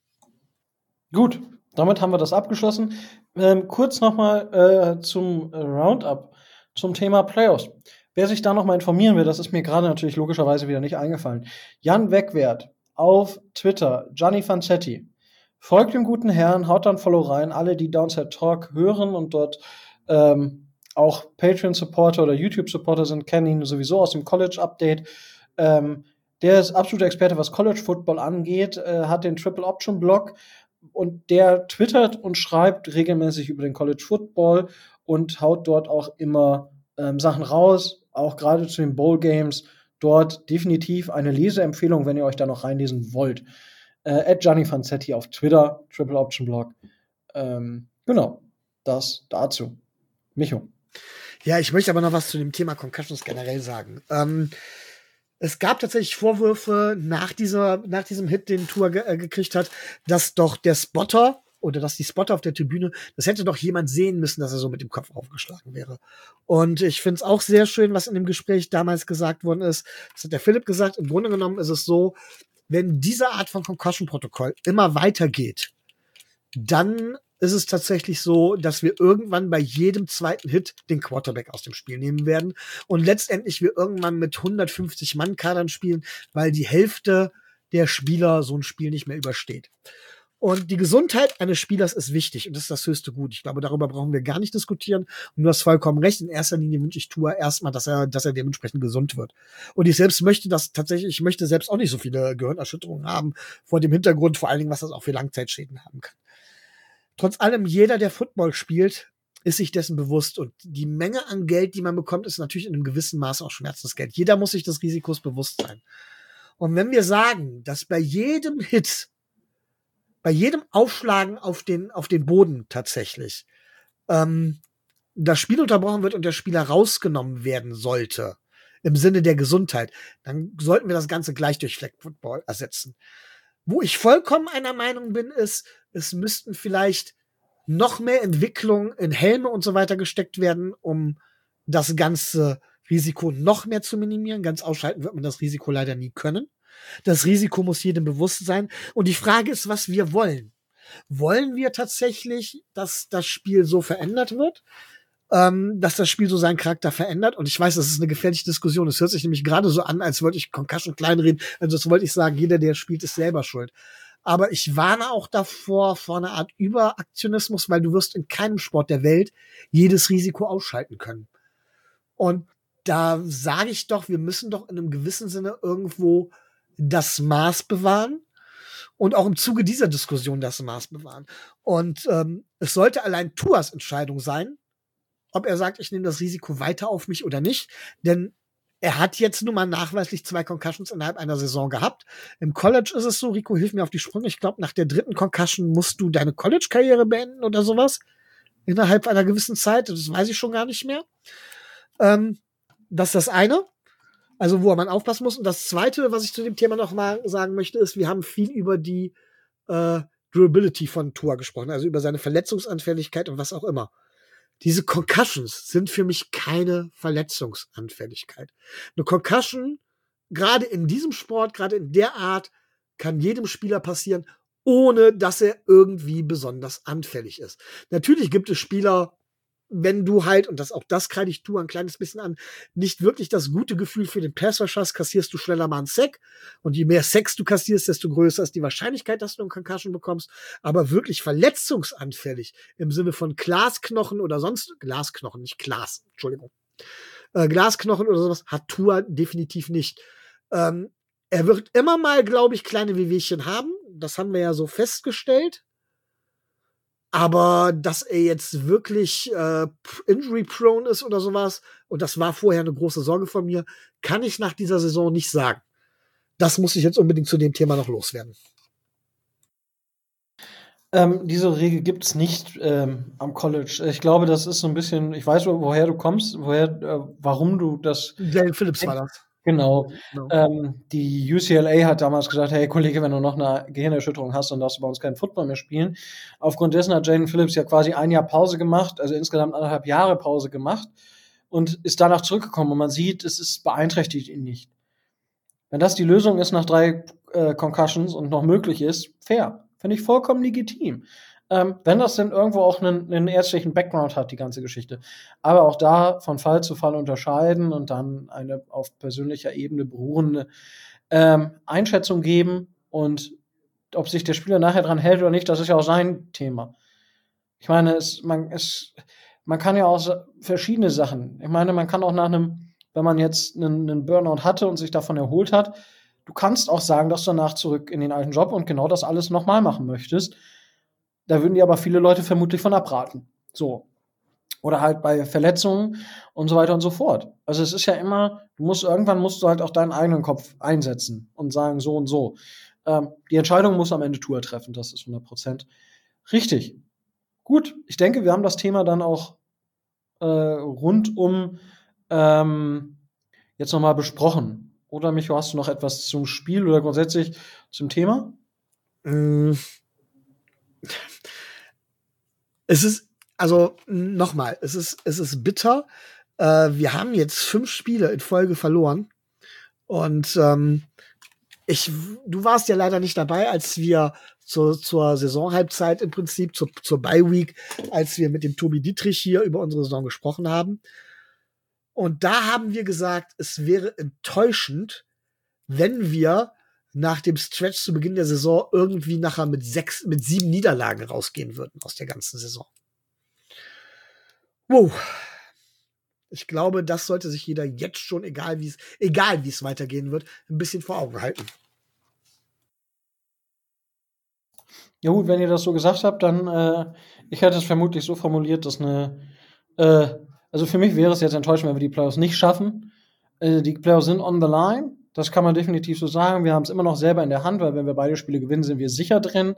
Gut, damit haben wir das abgeschlossen. Ähm, kurz nochmal äh, zum äh, Roundup, zum Thema Playoffs. Wer sich da nochmal informieren will, das ist mir gerade natürlich logischerweise wieder nicht eingefallen. Jan Wegwert auf Twitter, Gianni Fanzetti. Folgt dem guten Herrn, haut dann Follow rein. Alle, die Downside Talk hören und dort ähm, auch Patreon-Supporter oder YouTube-Supporter sind, kennen ihn sowieso aus dem College-Update. Ähm, der ist absoluter Experte, was College-Football angeht, äh, hat den Triple-Option-Blog und der twittert und schreibt regelmäßig über den College Football und haut dort auch immer ähm, Sachen raus, auch gerade zu den Bowl Games. Dort definitiv eine Leseempfehlung, wenn ihr euch da noch reinlesen wollt. Äh, at Gianni Fanzetti auf Twitter, Triple Option Blog. Ähm, genau, das dazu. Micho. Ja, ich möchte aber noch was zu dem Thema Concussions generell sagen. Ähm, es gab tatsächlich Vorwürfe nach dieser, nach diesem Hit, den Tua ge äh, gekriegt hat, dass doch der Spotter oder dass die Spotter auf der Tribüne, das hätte doch jemand sehen müssen, dass er so mit dem Kopf aufgeschlagen wäre. Und ich finde es auch sehr schön, was in dem Gespräch damals gesagt worden ist. Das hat der Philipp gesagt. Im Grunde genommen ist es so, wenn diese Art von Concussion-Protokoll immer weitergeht, dann ist es tatsächlich so, dass wir irgendwann bei jedem zweiten Hit den Quarterback aus dem Spiel nehmen werden und letztendlich wir irgendwann mit hundertfünfzig Mann Kadern spielen, weil die Hälfte der Spieler so ein Spiel nicht mehr übersteht. Und die Gesundheit eines Spielers ist wichtig und das ist das höchste Gut. Ich glaube, darüber brauchen wir gar nicht diskutieren. Und du hast vollkommen recht. In erster Linie wünsche ich Tua erstmal, dass er, dass er dementsprechend gesund wird. Und ich selbst möchte das tatsächlich, ich möchte selbst auch nicht so viele Gehirnerschütterungen haben vor dem Hintergrund, vor allen Dingen, was das auch für Langzeitschäden haben kann. Trotz allem, jeder, der Football spielt, ist sich dessen bewusst. Und die Menge an Geld, die man bekommt, ist natürlich in einem gewissen Maße auch Schmerzensgeld. Jeder muss sich des Risikos bewusst sein. Und wenn wir sagen, dass bei jedem Hit, bei jedem Aufschlagen auf den, auf den Boden tatsächlich, ähm, das Spiel unterbrochen wird und der Spieler rausgenommen werden sollte, im Sinne der Gesundheit, dann sollten wir das Ganze gleich durch Flag Football ersetzen. Wo ich vollkommen einer Meinung bin, ist, es müssten vielleicht noch mehr Entwicklungen in Helme und so weiter gesteckt werden, um das ganze Risiko noch mehr zu minimieren. Ganz ausschalten wird man das Risiko leider nie können. Das Risiko muss jedem bewusst sein. Und die Frage ist, was wir wollen. Wollen wir tatsächlich, dass das Spiel so verändert wird? Ähm, dass das Spiel so seinen Charakter verändert? Und ich weiß, das ist eine gefährliche Diskussion. Es hört sich nämlich gerade so an, als wollte ich Concussion kleinreden. Also das wollte ich sagen, jeder, der spielt, ist selber schuld. Aber ich warne auch davor, vor einer Art Überaktionismus, weil du wirst in keinem Sport der Welt jedes Risiko ausschalten können. Und da sage ich doch, wir müssen doch in einem gewissen Sinne irgendwo das Maß bewahren und auch im Zuge dieser Diskussion das Maß bewahren. Und ähm, es sollte allein Tuas Entscheidung sein, ob er sagt, ich nehme das Risiko weiter auf mich oder nicht. Denn er hat jetzt nun mal nachweislich zwei Concussions innerhalb einer Saison gehabt. Im College ist es so, Rico, hilf mir auf die Sprünge. Ich glaube, nach der dritten Concussion musst du deine College-Karriere beenden oder sowas. Innerhalb einer gewissen Zeit. Das weiß ich schon gar nicht mehr. Ähm, das ist das eine. Also, wo man aufpassen muss. Und das Zweite, was ich zu dem Thema noch mal sagen möchte, ist, wir haben viel über die äh, Durability von Tua gesprochen, also über seine Verletzungsanfälligkeit und was auch immer. Diese Concussions sind für mich keine Verletzungsanfälligkeit. Eine Concussion, gerade in diesem Sport, gerade in der Art, kann jedem Spieler passieren, ohne dass er irgendwie besonders anfällig ist. Natürlich gibt es Spieler, wenn du halt, und das auch das kreide ich Tua ein kleines bisschen an, nicht wirklich das gute Gefühl für den Passrush hast, kassierst du schneller mal einen Sack. Und je mehr Sacks du kassierst, desto größer ist die Wahrscheinlichkeit, dass du einen Concussion bekommst. Aber wirklich verletzungsanfällig im Sinne von Glasknochen oder sonst, Glasknochen, nicht Glas, Entschuldigung, äh, Glasknochen oder sowas, hat Tua definitiv nicht. Ähm, er wird immer mal, glaube ich, kleine Wehwehchen haben. Das haben wir ja so festgestellt. Aber dass er jetzt wirklich äh, injury-prone ist oder sowas, und das war vorher eine große Sorge von mir, kann ich nach dieser Saison nicht sagen. Das muss ich jetzt unbedingt zu dem Thema noch loswerden. Ähm, diese Regel gibt's nicht ähm, am College. Ich glaube, das ist so ein bisschen, ich weiß, woher du kommst, woher, äh, warum du das. Jalen Phillips war das. Genau. Genau. Ähm, die U C L A hat damals gesagt, hey Kollege, wenn du noch eine Gehirnerschütterung hast, dann darfst du bei uns keinen Football mehr spielen. Aufgrund dessen hat Jalen Phillips ja quasi ein Jahr Pause gemacht, also insgesamt anderthalb Jahre Pause gemacht und ist danach zurückgekommen. Und man sieht, es ist beeinträchtigt ihn nicht. Wenn das die Lösung ist nach drei äh, Concussions und noch möglich ist, fair. Finde ich vollkommen legitim. Ähm, wenn das denn irgendwo auch einen, einen ärztlichen Background hat, die ganze Geschichte. Aber auch da von Fall zu Fall unterscheiden und dann eine auf persönlicher Ebene beruhende ähm, Einschätzung geben. Und ob sich der Spieler nachher dran hält oder nicht, das ist ja auch sein Thema. Ich meine, es, man, es, man kann ja auch verschiedene Sachen. Ich meine, man kann auch nach einem, wenn man jetzt einen, einen Burnout hatte und sich davon erholt hat, du kannst auch sagen, dass du danach zurück in den alten Job und genau das alles nochmal machen möchtest. Da würden dir aber viele Leute vermutlich von abraten. So. Oder halt bei Verletzungen und so weiter und so fort. Also es ist ja immer, du musst, irgendwann musst du halt auch deinen eigenen Kopf einsetzen und sagen so und so. Ähm, die Entscheidung muss am Ende Tua treffen, das ist hundert Prozent richtig. gut, ich denke, wir haben das Thema dann auch äh, rund um ähm, jetzt nochmal besprochen. Oder, Micho, hast du noch etwas zum Spiel oder grundsätzlich zum Thema? Mm. Es ist, also nochmal, es ist, es ist bitter. Äh, wir haben jetzt fünf Spiele in Folge verloren. Und ähm, ich, du warst ja leider nicht dabei, als wir zur, zur Saisonhalbzeit im Prinzip, zur, zur Bye-Week, als wir mit dem Tobi Dietrich hier über unsere Saison gesprochen haben. Und da haben wir gesagt, es wäre enttäuschend, wenn wir nach dem Stretch zu Beginn der Saison irgendwie nachher mit sechs, mit sieben Niederlagen rausgehen würden aus der ganzen Saison. Wow. Ich glaube, das sollte sich jeder jetzt schon, egal wie es, egal wie es weitergehen wird, ein bisschen vor Augen halten. Ja gut, wenn ihr das so gesagt habt, dann äh, ich hätte es vermutlich so formuliert, dass eine äh, also für mich wäre es jetzt enttäuschend, wenn wir die Playoffs nicht schaffen. Äh, die Playoffs sind on the line, das kann man definitiv so sagen. Wir haben es immer noch selber in der Hand, weil wenn wir beide Spiele gewinnen, sind wir sicher drin.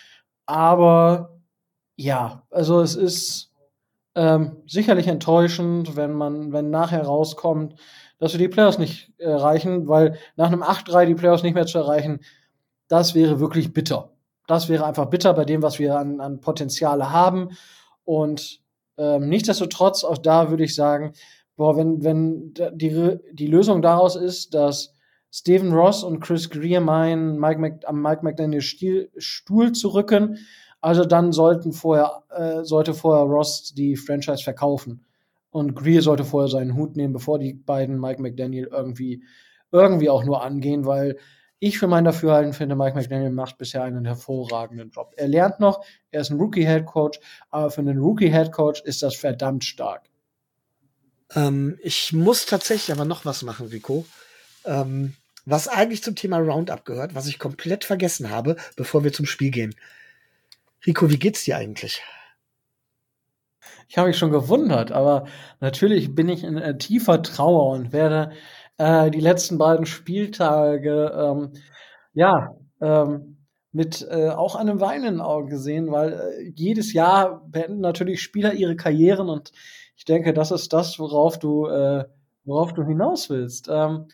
Aber ja, also es ist ähm, sicherlich enttäuschend, wenn man, wenn nachher rauskommt, dass wir die Playoffs nicht erreichen, weil nach einem acht drei die Playoffs nicht mehr zu erreichen, das wäre wirklich bitter. Das wäre einfach bitter bei dem, was wir an, an Potenziale haben. Und ähm, nichtsdestotrotz, auch da würde ich sagen, boah, wenn, wenn die, die Lösung daraus ist, dass Stephen Ross und Chris Greer meinen, Mike Mc, am Mike McDaniel Stil, Stuhl zu rücken, also dann sollten vorher, äh, sollte vorher Ross die Franchise verkaufen. Und Greer sollte vorher seinen Hut nehmen, bevor die beiden Mike McDaniel irgendwie, irgendwie auch nur angehen, weil ich für mein Dafürhalten finde, Mike McDaniel macht bisher einen hervorragenden Job. Er lernt noch, er ist ein Rookie-Head-Coach, aber für einen Rookie-Head-Coach ist das verdammt stark. Ähm, ich muss tatsächlich aber noch was machen, Rico. Ähm, was eigentlich zum Thema Roundup gehört, was ich komplett vergessen habe, bevor wir zum Spiel gehen. Rico, wie geht's dir eigentlich? Ich habe mich schon gewundert, aber natürlich bin ich in äh, tiefer Trauer und werde äh, die letzten beiden Spieltage ähm, ja ähm, mit äh, auch einem weinenden Auge sehen, weil äh, jedes Jahr beenden natürlich Spieler ihre Karrieren und ich denke, das ist das, worauf du äh, worauf du hinaus willst. Ähm,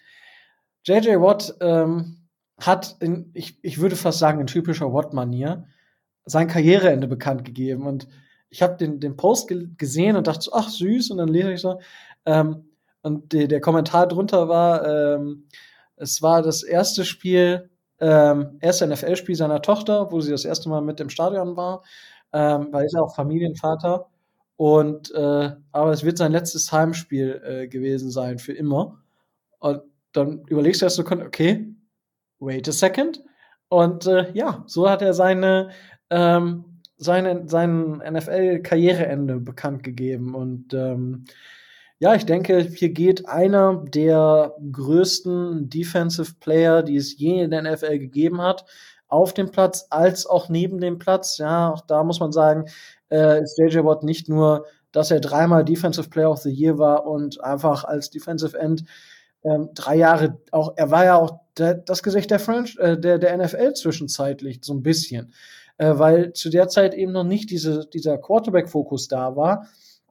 J J. Watt ähm, hat in, ich, ich würde fast sagen, in typischer Watt-Manier sein Karriereende bekannt gegeben. Und ich habe den, den Post ge gesehen und dachte so, ach süß, und dann lese ich so. Ähm, und de, der Kommentar drunter war, ähm, es war das erste Spiel, ähm, erste N F L-Spiel seiner Tochter, wo sie das erste Mal mit im Stadion war, ähm, weil er ist ja auch Familienvater. Und äh, aber es wird sein letztes Heimspiel äh, gewesen sein für immer. Und dann überlegst du erst so, okay, wait a second. Und äh, ja, so hat er seine, ähm, seine, sein N F L-Karriereende bekannt gegeben. Und ähm, ja, ich denke, hier geht einer der größten Defensive Player, die es je in der N F L gegeben hat, auf dem Platz als auch neben dem Platz. Ja, auch da muss man sagen, äh, ist J J. Watt nicht nur, dass er dreimal Defensive Player of the Year war und einfach als Defensive End ähm, drei Jahre auch, er war ja auch der, das Gesicht der, French, äh, der, der N F L zwischenzeitlich, so ein bisschen. Äh, weil zu der Zeit eben noch nicht diese, dieser Quarterback-Fokus da war.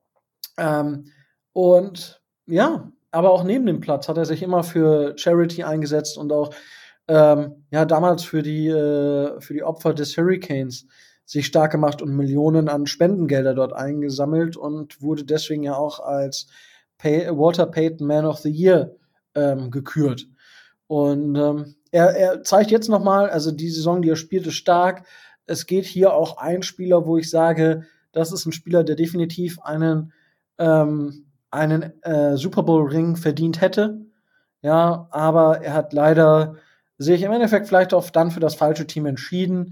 Ähm, und ja, aber auch neben dem Platz hat er sich immer für Charity eingesetzt und auch ähm, ja damals für die, äh, für die Opfer des Hurricanes sich stark gemacht und Millionen an Spendengelder dort eingesammelt und wurde deswegen ja auch als Pay Walter Payton Man of the Year ähm, gekürt. Und ähm, er, er zeigt jetzt noch mal, also die Saison, die er spielt, ist stark. Es geht hier auch ein Spieler, wo ich sage, das ist ein Spieler, der definitiv einen ähm, einen äh, Super Bowl Ring verdient hätte. Ja, aber er hat leider sich im Endeffekt vielleicht auch dann für das falsche Team entschieden.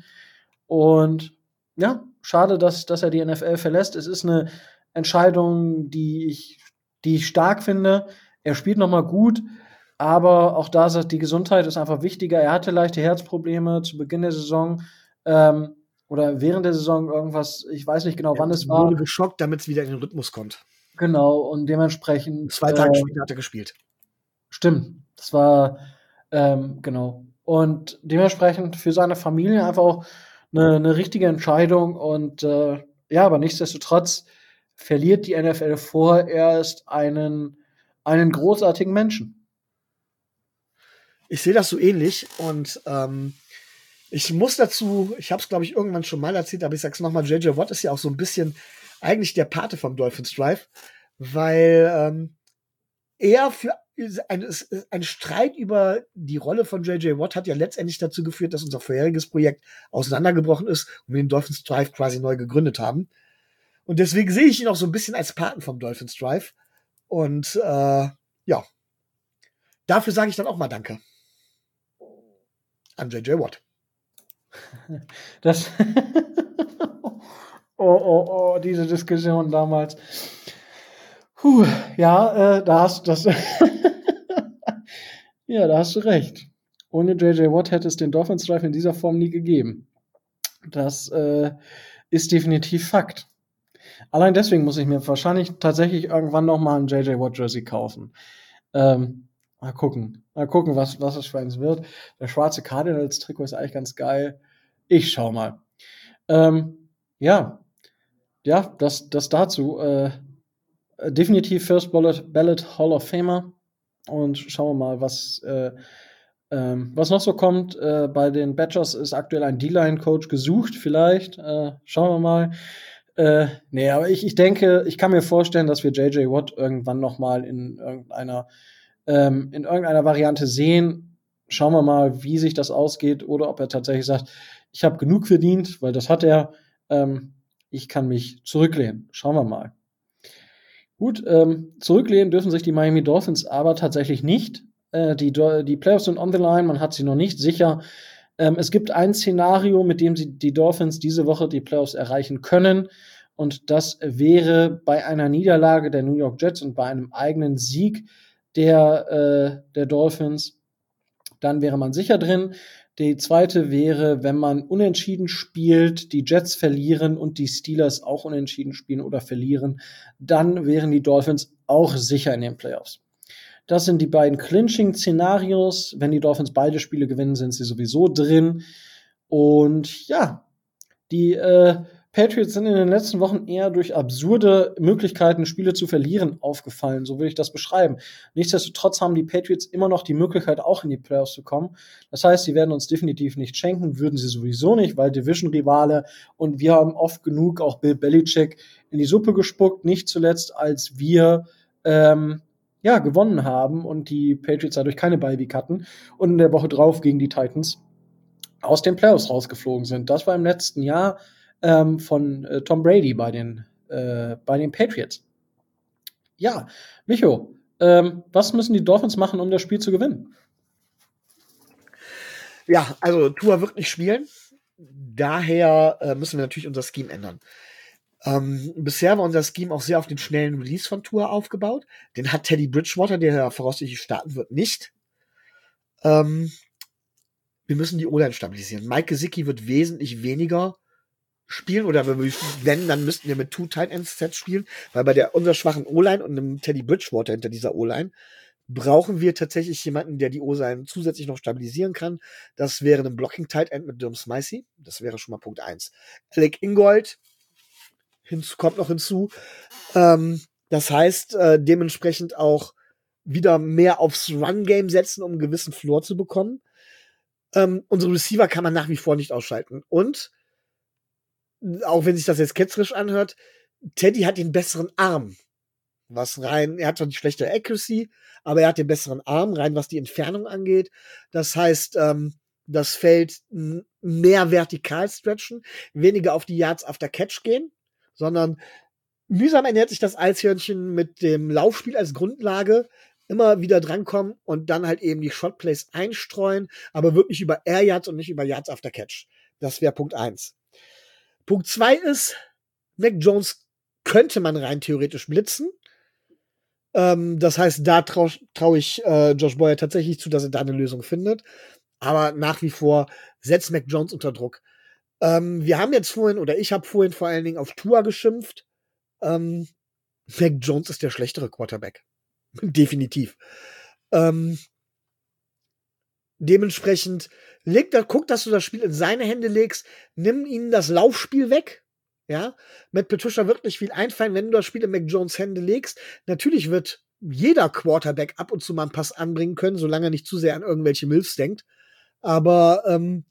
Und ja, schade, dass, dass er die N F L verlässt. Es ist eine Entscheidung, die ich, die ich stark finde. Er spielt noch mal gut, aber auch da sagt die Gesundheit ist einfach wichtiger. Er hatte leichte Herzprobleme zu Beginn der Saison ähm, oder während der Saison irgendwas. Ich weiß nicht genau, Er wann es war. wurde geschockt, damit es wieder in den Rhythmus kommt. Genau, und dementsprechend. Zwei Tage äh, später hat er gespielt. Stimmt, das war ähm, genau. Und dementsprechend für seine Familie einfach auch eine, eine richtige Entscheidung und äh, ja, aber nichtsdestotrotz verliert die N F L vorerst einen, einen großartigen Menschen. Ich sehe das so ähnlich und ähm, ich muss dazu, ich habe es, glaube ich, irgendwann schon mal erzählt, aber ich sag's nochmal, J J Watt ist ja auch so ein bisschen eigentlich der Pate vom Dolphins Drive, weil ähm, er für ein, ein Streit über die Rolle von J J Watt hat ja letztendlich dazu geführt, dass unser vorheriges Projekt auseinandergebrochen ist und wir den Dolphins Drive quasi neu gegründet haben. Und deswegen sehe ich ihn auch so ein bisschen als Paten vom Dolphins Drive. Und äh, ja, dafür sage ich dann auch mal Danke an J J Watt. Das oh, oh, oh, diese Diskussion damals. Puh, ja, äh, da hast du das. Ja, da hast du recht. Ohne J J Watt hätte es den Dolphins Drive in dieser Form nie gegeben. Das äh, ist definitiv Fakt. Allein deswegen muss ich mir wahrscheinlich tatsächlich irgendwann noch mal ein J J Watt Jersey kaufen. Ähm, mal gucken. Mal gucken, was, was es für eins wird. Der schwarze Cardinals-Trikot ist eigentlich ganz geil. Ich schau mal. Ähm, ja. Ja, das, das dazu. Äh, definitiv First Ballot, Ballot Hall of Famer. Und schauen wir mal, was, äh, ähm, was noch so kommt. Äh, bei den Badgers ist aktuell ein D-Line-Coach gesucht, vielleicht. Äh, schauen wir mal. Äh, nee, aber ich, ich denke, ich kann mir vorstellen, dass wir J J Watt irgendwann noch mal in irgendeiner, ähm, in irgendeiner Variante sehen. Schauen wir mal, wie sich das ausgeht oder ob er tatsächlich sagt, ich habe genug verdient, weil das hat er. Ähm, ich kann mich zurücklehnen. Schauen wir mal. Gut, ähm, zurücklehnen dürfen sich die Miami Dolphins aber tatsächlich nicht. Äh, die, die Playoffs sind on the line, man hat sie noch nicht sicher. Ähm, es gibt ein Szenario, mit dem sie die Dolphins diese Woche die Playoffs erreichen können. Und das wäre bei einer Niederlage der New York Jets und bei einem eigenen Sieg der, äh, der Dolphins. Dann wäre man sicher drin. Die zweite wäre, wenn man unentschieden spielt, die Jets verlieren und die Steelers auch unentschieden spielen oder verlieren, dann wären die Dolphins auch sicher in den Playoffs. Das sind die beiden Clinching-Szenarios. Wenn die Dolphins beide Spiele gewinnen, sind sie sowieso drin. Und ja, die äh, Patriots sind in den letzten Wochen eher durch absurde Möglichkeiten, Spiele zu verlieren, aufgefallen. So würde ich das beschreiben. Nichtsdestotrotz haben die Patriots immer noch die Möglichkeit, auch in die Playoffs zu kommen. Das heißt, sie werden uns definitiv nicht schenken, würden sie sowieso nicht, weil Division-Rivale und wir haben oft genug auch Bill Belichick in die Suppe gespuckt, nicht zuletzt, als wir ähm, ja, gewonnen haben und die Patriots dadurch keine Bye-Week hatten und in der Woche drauf gegen die Titans aus den Playoffs rausgeflogen sind. Das war im letzten Jahr ähm, von äh, Tom Brady bei den, äh, bei den Patriots. Ja, Micho, ähm, was müssen die Dolphins machen, um das Spiel zu gewinnen? Ja, also Tua wird nicht spielen. Daher äh, müssen wir natürlich unser Scheme ändern. Ähm, bisher war unser Scheme auch sehr auf den schnellen Release von Tua aufgebaut. Den hat Teddy Bridgewater, der ja voraussichtlich starten wird, nicht. Ähm, wir müssen die O-Line stabilisieren. Mike Gesicki wird wesentlich weniger spielen, oder wenn, dann müssten wir mit Two Tight Ends Sets spielen, weil bei der unserer schwachen O-Line und einem Teddy Bridgewater hinter dieser O-Line brauchen wir tatsächlich jemanden, der die O-Line zusätzlich noch stabilisieren kann. Das wäre ein Blocking Tight End mit Dom Smicey. Das wäre schon mal Punkt eins. Alec Ingold hinzu, kommt noch hinzu. Ähm, das heißt, äh, dementsprechend auch wieder mehr aufs Run-Game setzen, um einen gewissen Floor zu bekommen. Ähm, unsere Receiver kann man nach wie vor nicht ausschalten. Und auch wenn sich das jetzt ketzerisch anhört, Teddy hat den besseren Arm. Was rein, er hat zwar die schlechte Accuracy, aber er hat den besseren Arm, rein was die Entfernung angeht. Das heißt, ähm, das Feld mehr vertikal stretchen, weniger auf die Yards after Catch gehen, sondern mühsam ernährt sich das Eishörnchen mit dem Laufspiel als Grundlage, immer wieder drankommen und dann halt eben die Shotplays einstreuen, aber wirklich über Air Yards und nicht über Yards after Catch. Das wäre Punkt eins. Punkt zwei ist, Mac Jones könnte man rein theoretisch blitzen. Ähm, das heißt, da traue trau ich äh, Josh Boyer tatsächlich zu, dass er da eine Lösung findet. Aber nach wie vor setzt Mac Jones unter Druck. Ähm, wir haben jetzt vorhin, oder ich habe vorhin vor allen Dingen auf Tua geschimpft. Ähm, Mac Jones ist der schlechtere Quarterback. Definitiv. Ähm, dementsprechend leg da, guck, dass du das Spiel in seine Hände legst. Nimm ihnen das Laufspiel weg. Ja, Matt Patricia wird nicht viel einfallen, wenn du das Spiel in Mac Jones Hände legst. Natürlich wird jeder Quarterback ab und zu mal einen Pass anbringen können, solange er nicht zu sehr an irgendwelche Milfs denkt. Aber ähm,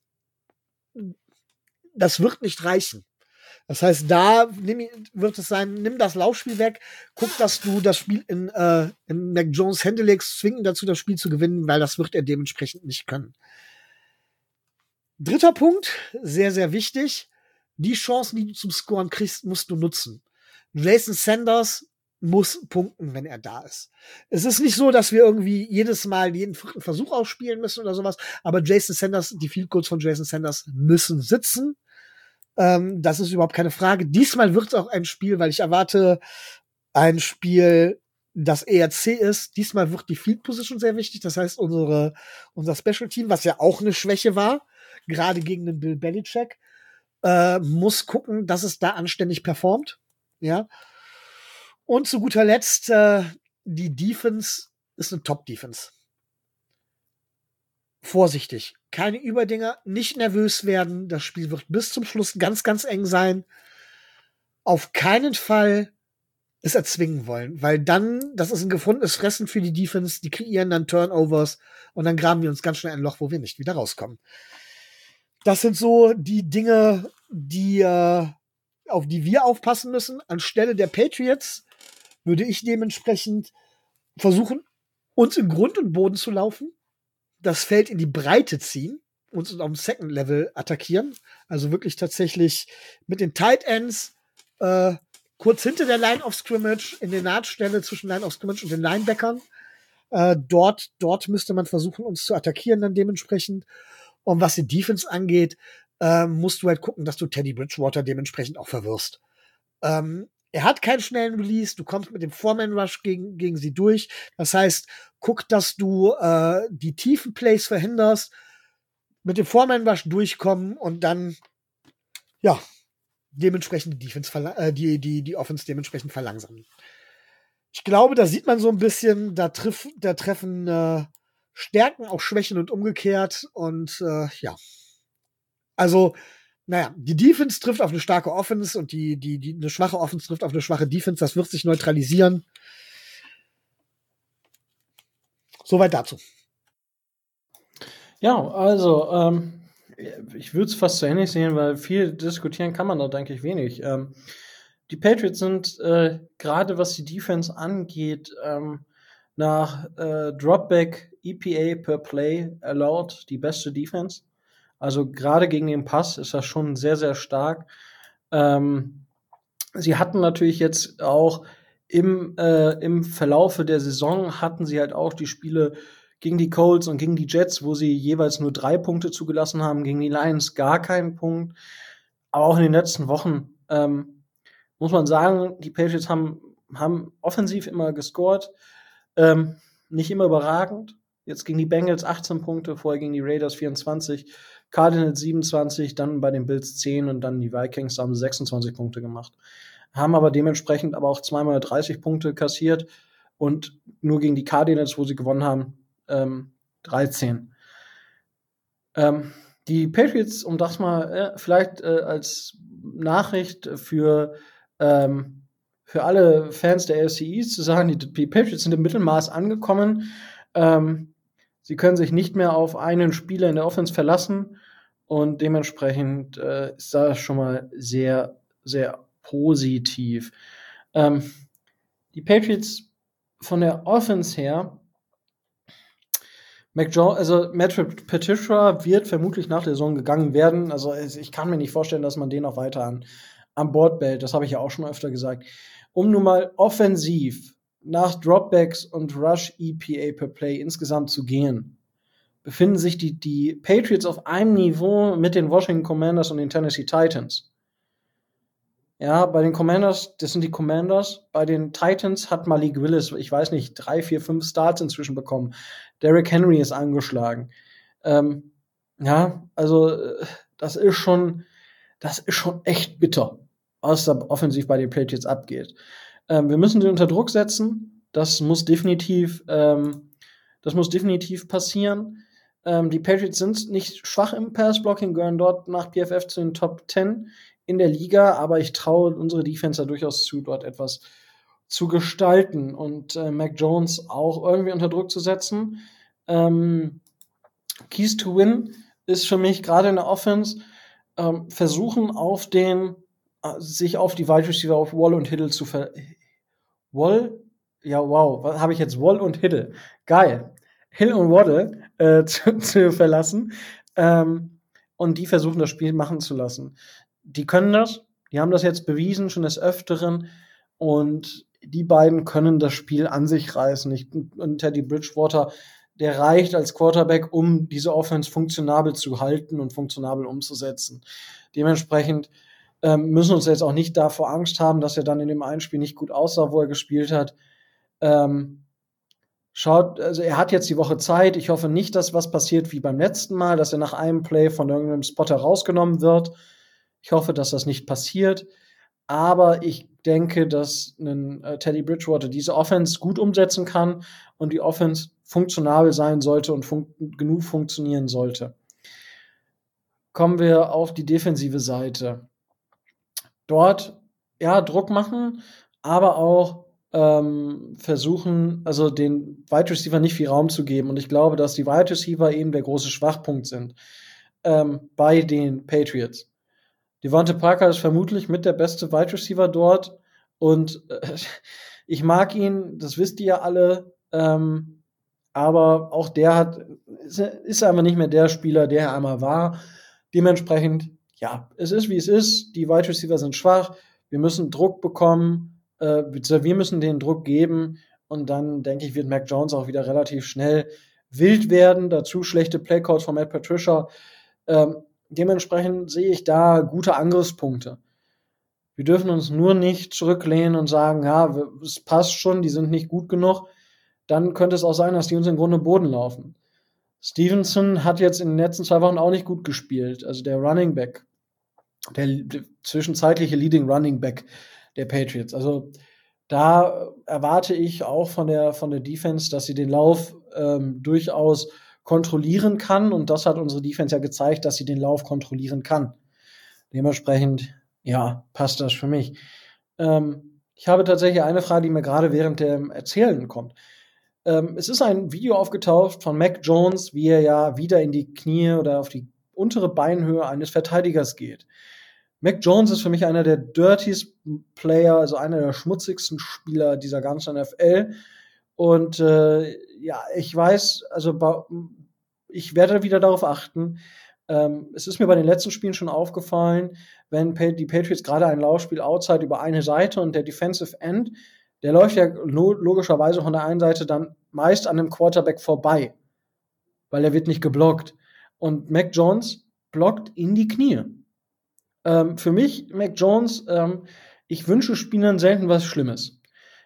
das wird nicht reichen. Das heißt, da nimm, wird es sein, nimm das Laufspiel weg, guck, dass du das Spiel in, äh, in Mac Jones Hände legst, zwing ihn dazu, das Spiel zu gewinnen, weil das wird er dementsprechend nicht können. Dritter Punkt, sehr, sehr wichtig. Die Chancen, die du zum Scoren kriegst, musst du nutzen. Jason Sanders muss punkten, wenn er da ist. Es ist nicht so, dass wir irgendwie jedes Mal jeden vierten Versuch ausspielen müssen oder sowas, aber Jason Sanders, die Field Goals von Jason Sanders müssen sitzen. Ähm, das ist überhaupt keine Frage. Diesmal wird es auch ein Spiel, weil ich erwarte ein Spiel, das E R C ist. Diesmal wird die Field Position sehr wichtig. Das heißt, unsere, unser Special Team, was ja auch eine Schwäche war, gerade gegen den Bill Belichick, äh, muss gucken, dass es da anständig performt. Ja. Und zu guter Letzt, äh, die Defense ist eine Top-Defense. Vorsichtig. Keine Überdinger, nicht nervös werden. Das Spiel wird bis zum Schluss ganz, ganz eng sein. Auf keinen Fall es erzwingen wollen, weil dann, das ist ein gefundenes Fressen für die Defense, die kreieren dann Turnovers und dann graben wir uns ganz schnell ein Loch, wo wir nicht wieder rauskommen. Das sind so die Dinge, die, äh, auf die wir aufpassen müssen. Anstelle der Patriots würde ich dementsprechend versuchen, uns in Grund und Boden zu laufen, das Feld in die Breite ziehen, uns auf dem Second Level attackieren, also wirklich tatsächlich mit den Tight Ends äh, kurz hinter der Line of Scrimmage, in der Nahtstelle zwischen Line of Scrimmage und den Linebackern. Äh, dort, dort müsste man versuchen, uns zu attackieren dann dementsprechend. Und was die Defense angeht, äh, musst du halt gucken, dass du Teddy Bridgewater dementsprechend auch verwirrst. Ähm, er hat keinen schnellen Release, du kommst mit dem Four-Man-Rush gegen, gegen sie durch. Das heißt, guck, dass du äh, die tiefen Plays verhinderst, mit dem Four-Man-Rush durchkommen und dann, ja, dementsprechend die Defense verla- äh, die, die, die Offense dementsprechend verlangsamen. Ich glaube, da sieht man so ein bisschen, da, triff, da treffen äh, Stärken auch Schwächen und umgekehrt. Und äh, ja, also, naja, die Defense trifft auf eine starke Offense und die, die, die, eine schwache Offense trifft auf eine schwache Defense. Das wird sich neutralisieren. Soweit dazu. Ja, also, ähm, ich würde es fast so ähnlich sehen, weil viel diskutieren kann man da, denke ich, wenig. Ähm, die Patriots sind äh, gerade was die Defense angeht, ähm, nach äh, Dropback E P A per Play allowed die beste Defense. Also gerade gegen den Pass ist das schon sehr, sehr stark. Ähm, sie hatten natürlich jetzt auch im, äh, im Verlaufe der Saison hatten sie halt auch die Spiele gegen die Colts und gegen die Jets, wo sie jeweils nur drei Punkte zugelassen haben, gegen die Lions gar keinen Punkt. Aber auch in den letzten Wochen ähm, muss man sagen, die Patriots haben, haben offensiv immer gescored, ähm, nicht immer überragend. Jetzt gegen die Bengals achtzehn Punkte, vorher gegen die Raiders vierundzwanzig, Cardinals siebenundzwanzig, dann bei den Bills zehn und dann die Vikings haben sechsundzwanzig Punkte gemacht. Haben aber dementsprechend aber auch zweimal dreißig Punkte kassiert und nur gegen die Cardinals, wo sie gewonnen haben, ähm, dreizehn. Ähm, die Patriots, um das mal äh, vielleicht äh, als Nachricht für, ähm, für alle Fans der A F C East zu sagen, die, die Patriots sind im Mittelmaß angekommen. Ähm, sie können sich nicht mehr auf einen Spieler in der Offense verlassen und dementsprechend äh, ist das schon mal sehr, sehr positiv. Ähm, die Patriots von der Offense her, Mac Jones, also Matt Patricia wird vermutlich nach der Saison gegangen werden. Also ich kann mir nicht vorstellen, dass man den noch weiter an, an Bord bellt. Das habe ich ja auch schon öfter gesagt. Um nun mal offensiv nach Dropbacks und Rush E P A per Play insgesamt zu gehen, befinden sich die, die Patriots auf einem Niveau mit den Washington Commanders und den Tennessee Titans. Ja, bei den Commanders, das sind die Commanders. Bei den Titans hat Malik Willis, ich weiß nicht, drei, vier, fünf Starts inzwischen bekommen. Derrick Henry ist angeschlagen. Ähm, ja, also das ist schon, das ist schon echt bitter, was da offensiv bei den Patriots abgeht. Ähm, wir müssen sie unter Druck setzen. Das muss definitiv, ähm, das muss definitiv passieren. Ähm, die Patriots sind nicht schwach im Pass-Blocking, gehören dort nach P F F zu den Top zehn in der Liga, aber ich traue unsere Defense da durchaus zu, dort etwas zu gestalten und äh, Mac Jones auch irgendwie unter Druck zu setzen. Ähm, Keys to Win ist für mich gerade in der Offense ähm, versuchen auf den äh, sich auf die Wide Receiver auf Wall und Hiddle zu ver Wall ja wow, was habe ich jetzt Wall und Hiddle? Geil. Hill und Waddle äh, zu, zu verlassen ähm, und die versuchen das Spiel machen zu lassen. Die können das, die haben das jetzt bewiesen schon des Öfteren und die beiden können das Spiel an sich reißen. Ich, und Teddy Bridgewater, der reicht als Quarterback, um diese Offense funktionabel zu halten und funktionabel umzusetzen. Dementsprechend ähm, müssen wir uns jetzt auch nicht davor Angst haben, dass er dann in dem einen Spiel nicht gut aussah, wo er gespielt hat. Ähm, schaut, also er hat jetzt die Woche Zeit. Ich hoffe nicht, dass was passiert wie beim letzten Mal, dass er nach einem Play von irgendeinem Spotter rausgenommen wird. Ich hoffe, dass das nicht passiert. Aber ich denke, dass ein äh, Teddy Bridgewater diese Offense gut umsetzen kann und die Offense funktionabel sein sollte und fun- genug funktionieren sollte. Kommen wir auf die defensive Seite. Dort, ja, Druck machen, aber auch ähm, versuchen, also den Wide Receiver nicht viel Raum zu geben. Und ich glaube, dass die Wide Receiver eben der große Schwachpunkt sind ähm, bei den Patriots. Devontae Parker ist vermutlich mit der beste Wide Receiver dort. Und äh, ich mag ihn, das wisst ihr ja alle. Ähm, aber auch der hat, ist, ist einfach nicht mehr der Spieler, der er einmal war. Dementsprechend, ja, es ist wie es ist. Die Wide Receiver sind schwach. Wir müssen Druck bekommen. Äh, wir müssen den Druck geben. Und dann, denke ich, wird Mac Jones auch wieder relativ schnell wild werden. Dazu schlechte Playcalls von Matt Patricia. Ähm, dementsprechend sehe ich da gute Angriffspunkte. Wir dürfen uns nur nicht zurücklehnen und sagen, ja, es passt schon, die sind nicht gut genug. Dann könnte es auch sein, dass die uns im Grunde Boden laufen. Stevenson hat jetzt in den letzten zwei Wochen auch nicht gut gespielt. Also der Running Back, der, der zwischenzeitliche Leading Running Back der Patriots. Also da erwarte ich auch von der, von der Defense, dass sie den Lauf ähm, durchaus kontrollieren kann. Und das hat unsere Defense ja gezeigt, dass sie den Lauf kontrollieren kann. Dementsprechend, ja, passt das für mich. Ähm, ich habe tatsächlich eine Frage, die mir gerade während dem Erzählen kommt. Ähm, es ist ein Video aufgetaucht von Mac Jones, wie er ja wieder in die Knie oder auf die untere Beinhöhe eines Verteidigers geht. Mac Jones ist für mich einer der dirtiest Player, also einer der schmutzigsten Spieler dieser ganzen N F L. Und äh, ja, ich weiß, also ich werde wieder darauf achten. Ähm, es ist mir bei den letzten Spielen schon aufgefallen, wenn die Patriots gerade ein Laufspiel outside über eine Seite und der Defensive End, der läuft ja logischerweise von der einen Seite dann meist an dem Quarterback vorbei, weil er wird nicht geblockt. Und Mac Jones blockt in die Knie. Ähm, für mich, Mac Jones, ähm, ich wünsche Spielern selten was Schlimmes.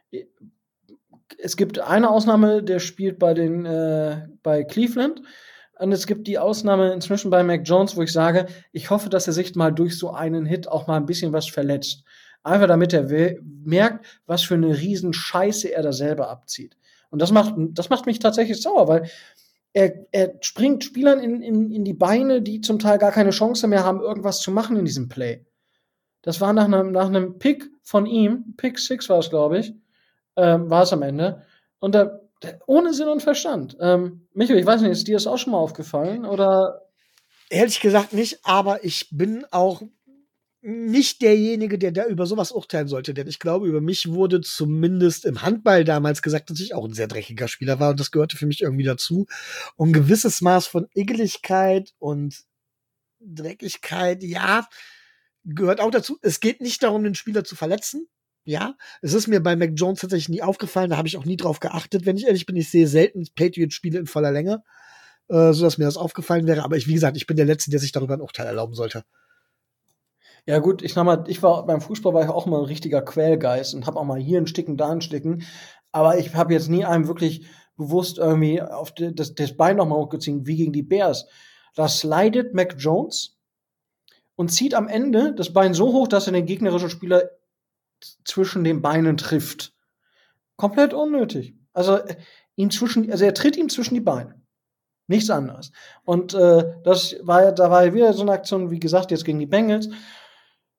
Es gibt eine Ausnahme, der spielt bei den äh, bei Cleveland. Und es gibt die Ausnahme inzwischen bei Mac Jones, wo ich sage, ich hoffe, dass er sich mal durch so einen Hit auch mal ein bisschen was verletzt. Einfach damit er we- merkt, was für eine riesen Scheiße er da selber abzieht. Und das macht, das macht mich tatsächlich sauer, weil er, er springt Spielern in, in, in die Beine, die zum Teil gar keine Chance mehr haben, irgendwas zu machen in diesem Play. Das war nach einem, nach einem Pick von ihm, Pick six war es, glaube ich, ähm, war es am Ende. Und da, ohne Sinn und Verstand. Ähm, Michael, ich weiß nicht, ist dir das auch schon mal aufgefallen? Oder? Ehrlich gesagt nicht, aber ich bin auch nicht derjenige, der da über sowas urteilen sollte, denn ich glaube, über mich wurde zumindest im Handball damals gesagt, dass ich auch ein sehr dreckiger Spieler war und das gehörte für mich irgendwie dazu. Und ein gewisses Maß von Ekeligkeit und Dreckigkeit, ja, gehört auch dazu. Es geht nicht darum, den Spieler zu verletzen. Ja, es ist mir bei Mac Jones tatsächlich nie aufgefallen, da habe ich auch nie drauf geachtet, wenn ich ehrlich bin. Ich sehe selten Patriots-Spiele in voller Länge, äh, sodass mir das aufgefallen wäre. Aber ich, wie gesagt, ich bin der Letzte, der sich darüber ein Urteil erlauben sollte. Ja gut, ich sag mal, ich war beim Fußball war ich auch mal ein richtiger Quälgeist und habe auch mal hier ein Sticken, da ein Sticken. Aber ich habe jetzt nie einem wirklich bewusst irgendwie auf die, das, das Bein nochmal hochgezogen, wie gegen die Bears. Da slidet Mac Jones und zieht am Ende das Bein so hoch, dass er den gegnerischen Spieler zwischen den Beinen trifft. Komplett unnötig. Also ihn zwischen, also er tritt ihm zwischen die Beine. Nichts anderes. Und äh, das war, da war wieder so eine Aktion, wie gesagt, jetzt gegen die Bengals.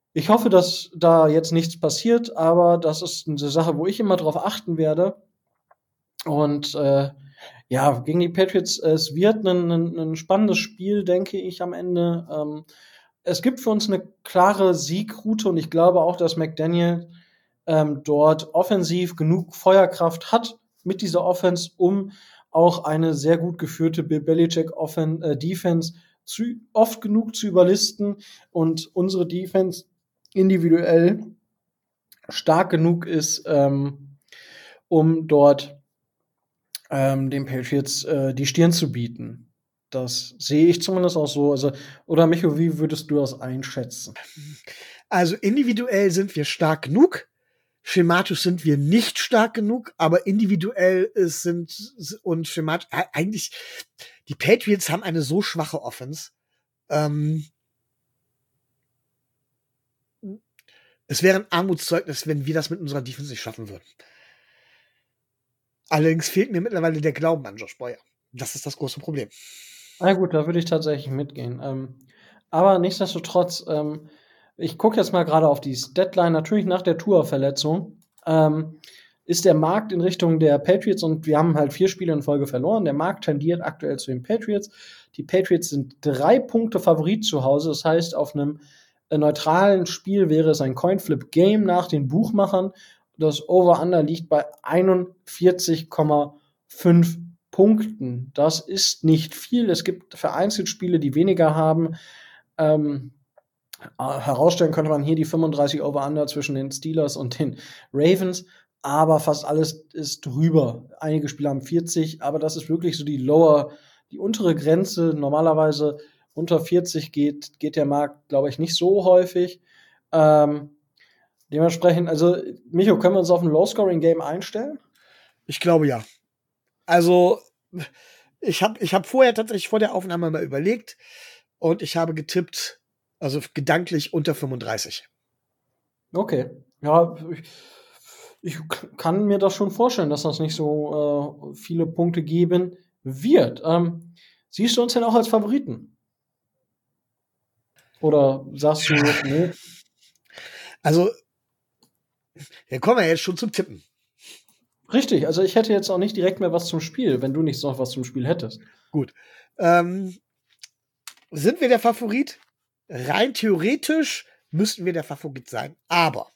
Ich hoffe, dass da jetzt nichts passiert, aber das ist eine Sache, wo ich immer drauf achten werde. Und äh, ja, gegen die Patriots, es wird ein, ein, ein spannendes Spiel, denke ich, am Ende. Ähm, es gibt für uns eine klare Siegroute und ich glaube auch, dass McDaniel ähm, dort offensiv genug Feuerkraft hat mit dieser Offense, um auch eine sehr gut geführte Bill Belichick Offen äh, Defense zu, oft genug zu überlisten und unsere Defense individuell stark genug ist, ähm, um dort ähm, den Patriots äh, die Stirn zu bieten. Das sehe ich zumindest auch so. Also, oder Micho, wie würdest du das einschätzen? Also individuell sind wir stark genug. Schematisch sind wir nicht stark genug, aber individuell ist, sind und schematisch eigentlich die Patriots haben eine so schwache Offense. Ähm, es wäre ein Armutszeugnis, wenn wir das mit unserer Defense nicht schaffen würden. Allerdings fehlt mir mittlerweile der Glauben an Josh Boyer. Das ist das große Problem. Na gut, da würde ich tatsächlich mitgehen. Ähm, aber nichtsdestotrotz, ähm, ich gucke jetzt mal gerade auf die Deadline. Natürlich nach der Tua-Verletzung ähm, ist der Markt in Richtung der Patriots und wir haben halt vier Spiele in Folge verloren. Der Markt tendiert aktuell zu den Patriots. Die Patriots sind drei Punkte Favorit zu Hause. Das heißt, auf einem äh, neutralen Spiel wäre es ein Coinflip-Game nach den Buchmachern. Das Over-Under liegt bei einundvierzig Komma fünf Punkten. Das ist nicht viel. Es gibt vereinzelt Spiele, die weniger haben. Ähm, herausstellen könnte man hier die fünfunddreißig Over-Under zwischen den Steelers und den Ravens, aber fast alles ist drüber. Einige Spiele haben vierzig, aber das ist wirklich so die lower, die untere Grenze. Normalerweise unter vierzig geht, geht der Markt, glaube ich, nicht so häufig. Ähm, dementsprechend, also, Micho, können wir uns auf ein Low-Scoring-Game einstellen? Ich glaube ja. Also, ich habe ich hab vorher tatsächlich vor der Aufnahme mal überlegt und ich habe getippt, also gedanklich unter fünfunddreißig. Okay. Ja, ich, ich kann mir das schon vorstellen, dass das nicht so äh, viele Punkte geben wird. Ähm, siehst du uns denn auch als Favoriten? Oder sagst du, nee? Also, dann kommen wir jetzt schon zum Tippen. Richtig, also ich hätte jetzt auch nicht direkt mehr was zum Spiel, wenn du nicht noch was zum Spiel hättest. Gut. Ähm, sind wir der Favorit? Rein theoretisch müssten wir der Favorit sein. Aber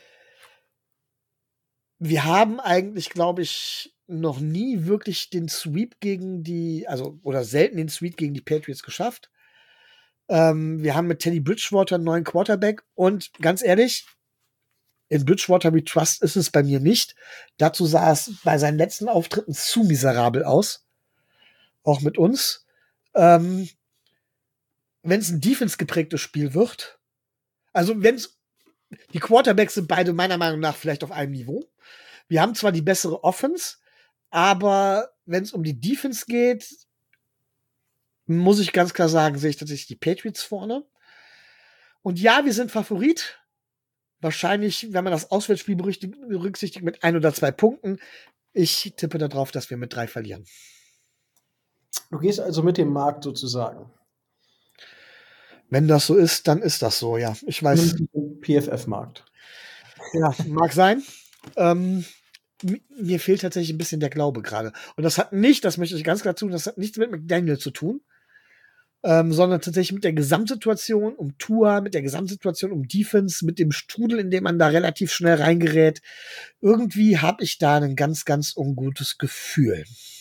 wir haben eigentlich, glaube ich, noch nie wirklich den Sweep gegen die, also oder selten den Sweep gegen die Patriots geschafft. Ähm, wir haben mit Teddy Bridgewater einen neuen Quarterback und ganz ehrlich, in Bridgewater We Trust ist es bei mir nicht. Dazu sah es bei seinen letzten Auftritten zu miserabel aus. Auch mit uns. Ähm, wenn es ein Defense-geprägtes Spiel wird, also wenn es, die Quarterbacks sind beide meiner Meinung nach vielleicht auf einem Niveau. Wir haben zwar die bessere Offense, aber wenn es um die Defense geht, muss ich ganz klar sagen, sehe ich tatsächlich die Patriots vorne. Und ja, wir sind Favorit. Wahrscheinlich, wenn man das Auswärtsspiel berücksichtigt, mit ein oder zwei Punkten. Ich tippe darauf, dass wir mit drei verlieren. Du gehst also mit dem Markt sozusagen. Wenn das so ist, dann ist das so, ja. Ich weiß. P F F-Markt. Ja, mag sein. Ähm, mir fehlt tatsächlich ein bisschen der Glaube gerade. Und das hat nicht, das möchte ich ganz klar tun, das hat nichts mit McDaniel zu tun, ähm, sondern tatsächlich mit der Gesamtsituation um Tua, mit der Gesamtsituation um Defense, mit dem Strudel, in dem man da relativ schnell reingerät. Irgendwie habe ich da ein ganz, ganz ungutes Gefühl.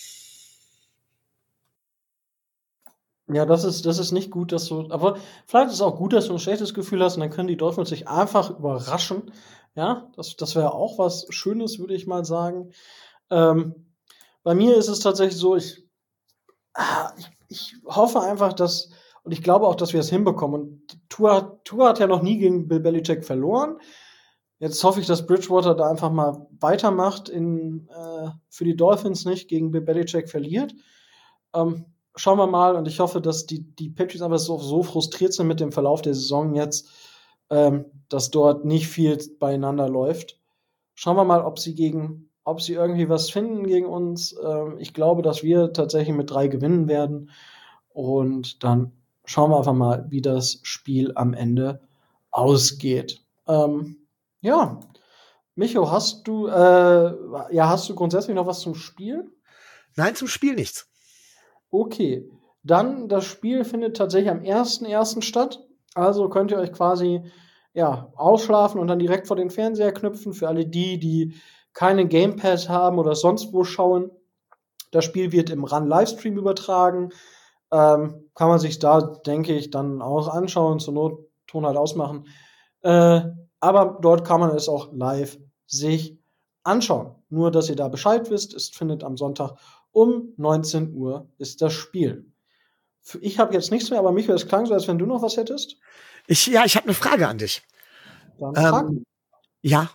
Ja, das ist, das ist nicht gut, dass du, aber vielleicht ist es auch gut, dass du ein schlechtes Gefühl hast und dann können die Dolphins sich einfach überraschen. Ja, das, das wäre auch was Schönes, würde ich mal sagen. Ähm, bei mir ist es tatsächlich so, ich, ah, ich, ich hoffe einfach, dass, und ich glaube auch, dass wir es hinbekommen. Und Tua, Tua hat ja noch nie gegen Bill Belichick verloren. Jetzt hoffe ich, dass Bridgewater da einfach mal weitermacht, in, äh, für die Dolphins nicht gegen Bill Belichick verliert. Ähm, schauen wir mal und ich hoffe, dass die, die Patriots einfach so, so frustriert sind mit dem Verlauf der Saison jetzt, ähm, dass dort nicht viel beieinander läuft. Schauen wir mal, ob sie gegen, ob sie irgendwie was finden gegen uns. Ähm, ich glaube, dass wir tatsächlich mit drei gewinnen werden und dann schauen wir einfach mal, wie das Spiel am Ende ausgeht. Ähm, ja, Micho, hast du, äh, ja, hast du grundsätzlich noch was zum Spiel? Nein, zum Spiel nichts. Okay, dann das Spiel findet tatsächlich am ersten ersten statt. Also könnt ihr euch quasi ja, ausschlafen und dann direkt vor den Fernseher knüpfen. Für alle die, die keine Game Pass haben oder sonst wo schauen. Das Spiel wird im R A N Livestream übertragen. Ähm, kann man sich da, denke ich, dann auch anschauen, zur Not Ton halt ausmachen. Äh, aber dort kann man es auch live sich anschauen. Nur, dass ihr da Bescheid wisst, es findet am Sonntag um neunzehn Uhr ist das Spiel. Ich habe jetzt nichts mehr, aber Michael, es klang so, als wenn du noch was hättest. Ich, ja, ich habe eine Frage an dich. Dann frag mich. Ähm, ja.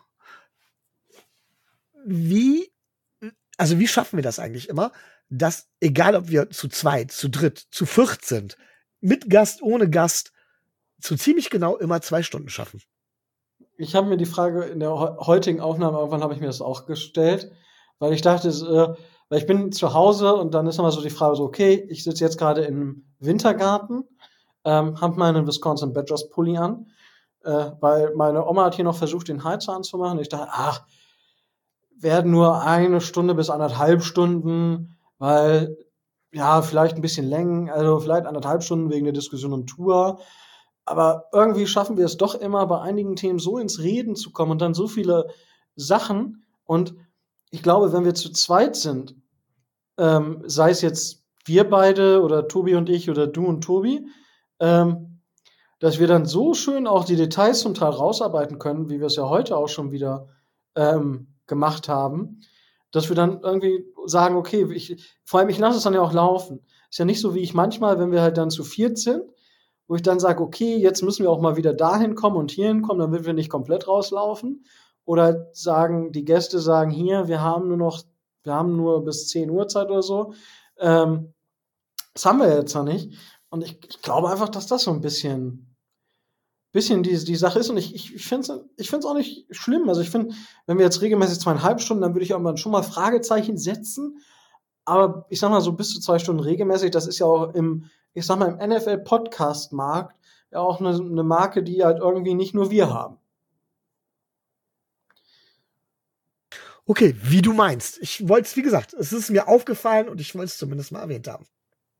Wie, also wie schaffen wir das eigentlich immer, dass, egal ob wir zu zweit, zu dritt, zu viert sind, mit Gast, ohne Gast, zu ziemlich genau immer zwei Stunden schaffen? Ich habe mir die Frage in der heu- heutigen Aufnahme, irgendwann habe ich mir das auch gestellt, weil ich dachte, es, äh, weil ich bin zu Hause und dann ist immer so die Frage so, okay, ich sitze jetzt gerade im Wintergarten, ähm, habe meinen Wisconsin Badgers Pulli an, äh, weil meine Oma hat hier noch versucht, den Heizer anzumachen. Ich dachte, ach, werden nur eine Stunde bis anderthalb Stunden, weil, ja, vielleicht ein bisschen länger, also vielleicht anderthalb Stunden wegen der Diskussion um Tour. Aber irgendwie schaffen wir es doch immer, bei einigen Themen so ins Reden zu kommen und dann so viele Sachen. Und ich glaube, wenn wir zu zweit sind, ähm, sei es jetzt wir beide oder Tobi und ich oder du und Tobi, ähm, dass wir dann so schön auch die Details zum Teil rausarbeiten können, wie wir es ja heute auch schon wieder ähm, gemacht haben, dass wir dann irgendwie sagen, okay, ich, vor allem ich lasse es dann ja auch laufen. Ist ja nicht so wie ich manchmal, wenn wir halt dann zu viert sind, wo ich dann sage, okay, jetzt müssen wir auch mal wieder dahin kommen und hierhin kommen, damit wir nicht komplett rauslaufen. Oder sagen, die Gäste sagen, hier, wir haben nur noch, wir haben nur bis zehn Uhr Zeit oder so. Ähm, das haben wir jetzt noch nicht. Und ich, ich glaube einfach, dass das so ein bisschen, bisschen die, die Sache ist. Und ich, ich, ich finde es ich find's auch nicht schlimm. Also ich finde, wenn wir jetzt regelmäßig zweieinhalb Stunden, dann würde ich auch schon mal Fragezeichen setzen. Aber ich sag mal, so bis zu zwei Stunden regelmäßig, das ist ja auch im, ich sag mal, im N F L-Podcast-Markt ja auch eine, eine Marke, die halt irgendwie nicht nur wir haben. Okay, wie du meinst. Ich wollte es, wie gesagt, es ist mir aufgefallen und ich wollte es zumindest mal erwähnt haben.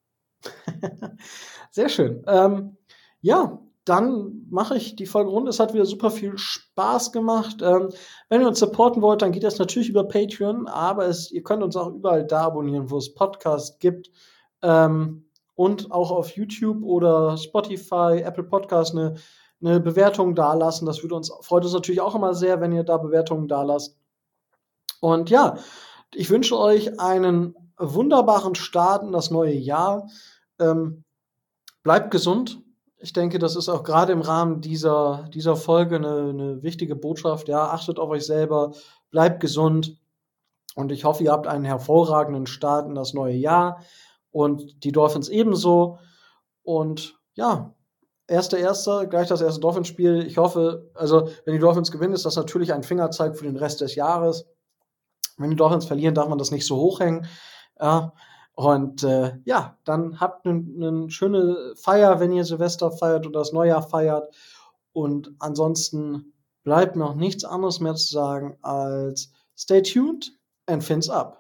Sehr schön. Ähm, ja, dann mache ich die Folge rund. Es hat wieder super viel Spaß gemacht. Ähm, wenn ihr uns supporten wollt, dann geht das natürlich über Patreon, aber es, ihr könnt uns auch überall da abonnieren, wo es Podcasts gibt. Ähm, und auch auf YouTube oder Spotify, Apple Podcasts eine, eine Bewertung dalassen. Das würde uns, freut uns natürlich auch immer sehr, wenn ihr da Bewertungen dalasst. Und ja, ich wünsche euch einen wunderbaren Start in das neue Jahr. Ähm, bleibt gesund. Ich denke, das ist auch gerade im Rahmen dieser, dieser Folge eine, eine wichtige Botschaft. Ja, achtet auf euch selber, bleibt gesund. Und ich hoffe, ihr habt einen hervorragenden Start in das neue Jahr. Und die Dolphins ebenso. Und ja, erster Erster, gleich das erste Dolphins-Spiel. Ich hoffe, also wenn die Dolphins gewinnen, ist das natürlich ein Fingerzeig für den Rest des Jahres. Wenn die Dolphins verlieren, darf man das nicht so hochhängen. Ja, und äh, ja, dann habt eine ne schöne Feier, wenn ihr Silvester feiert oder das Neujahr feiert. Und ansonsten bleibt noch nichts anderes mehr zu sagen als stay tuned and fins up.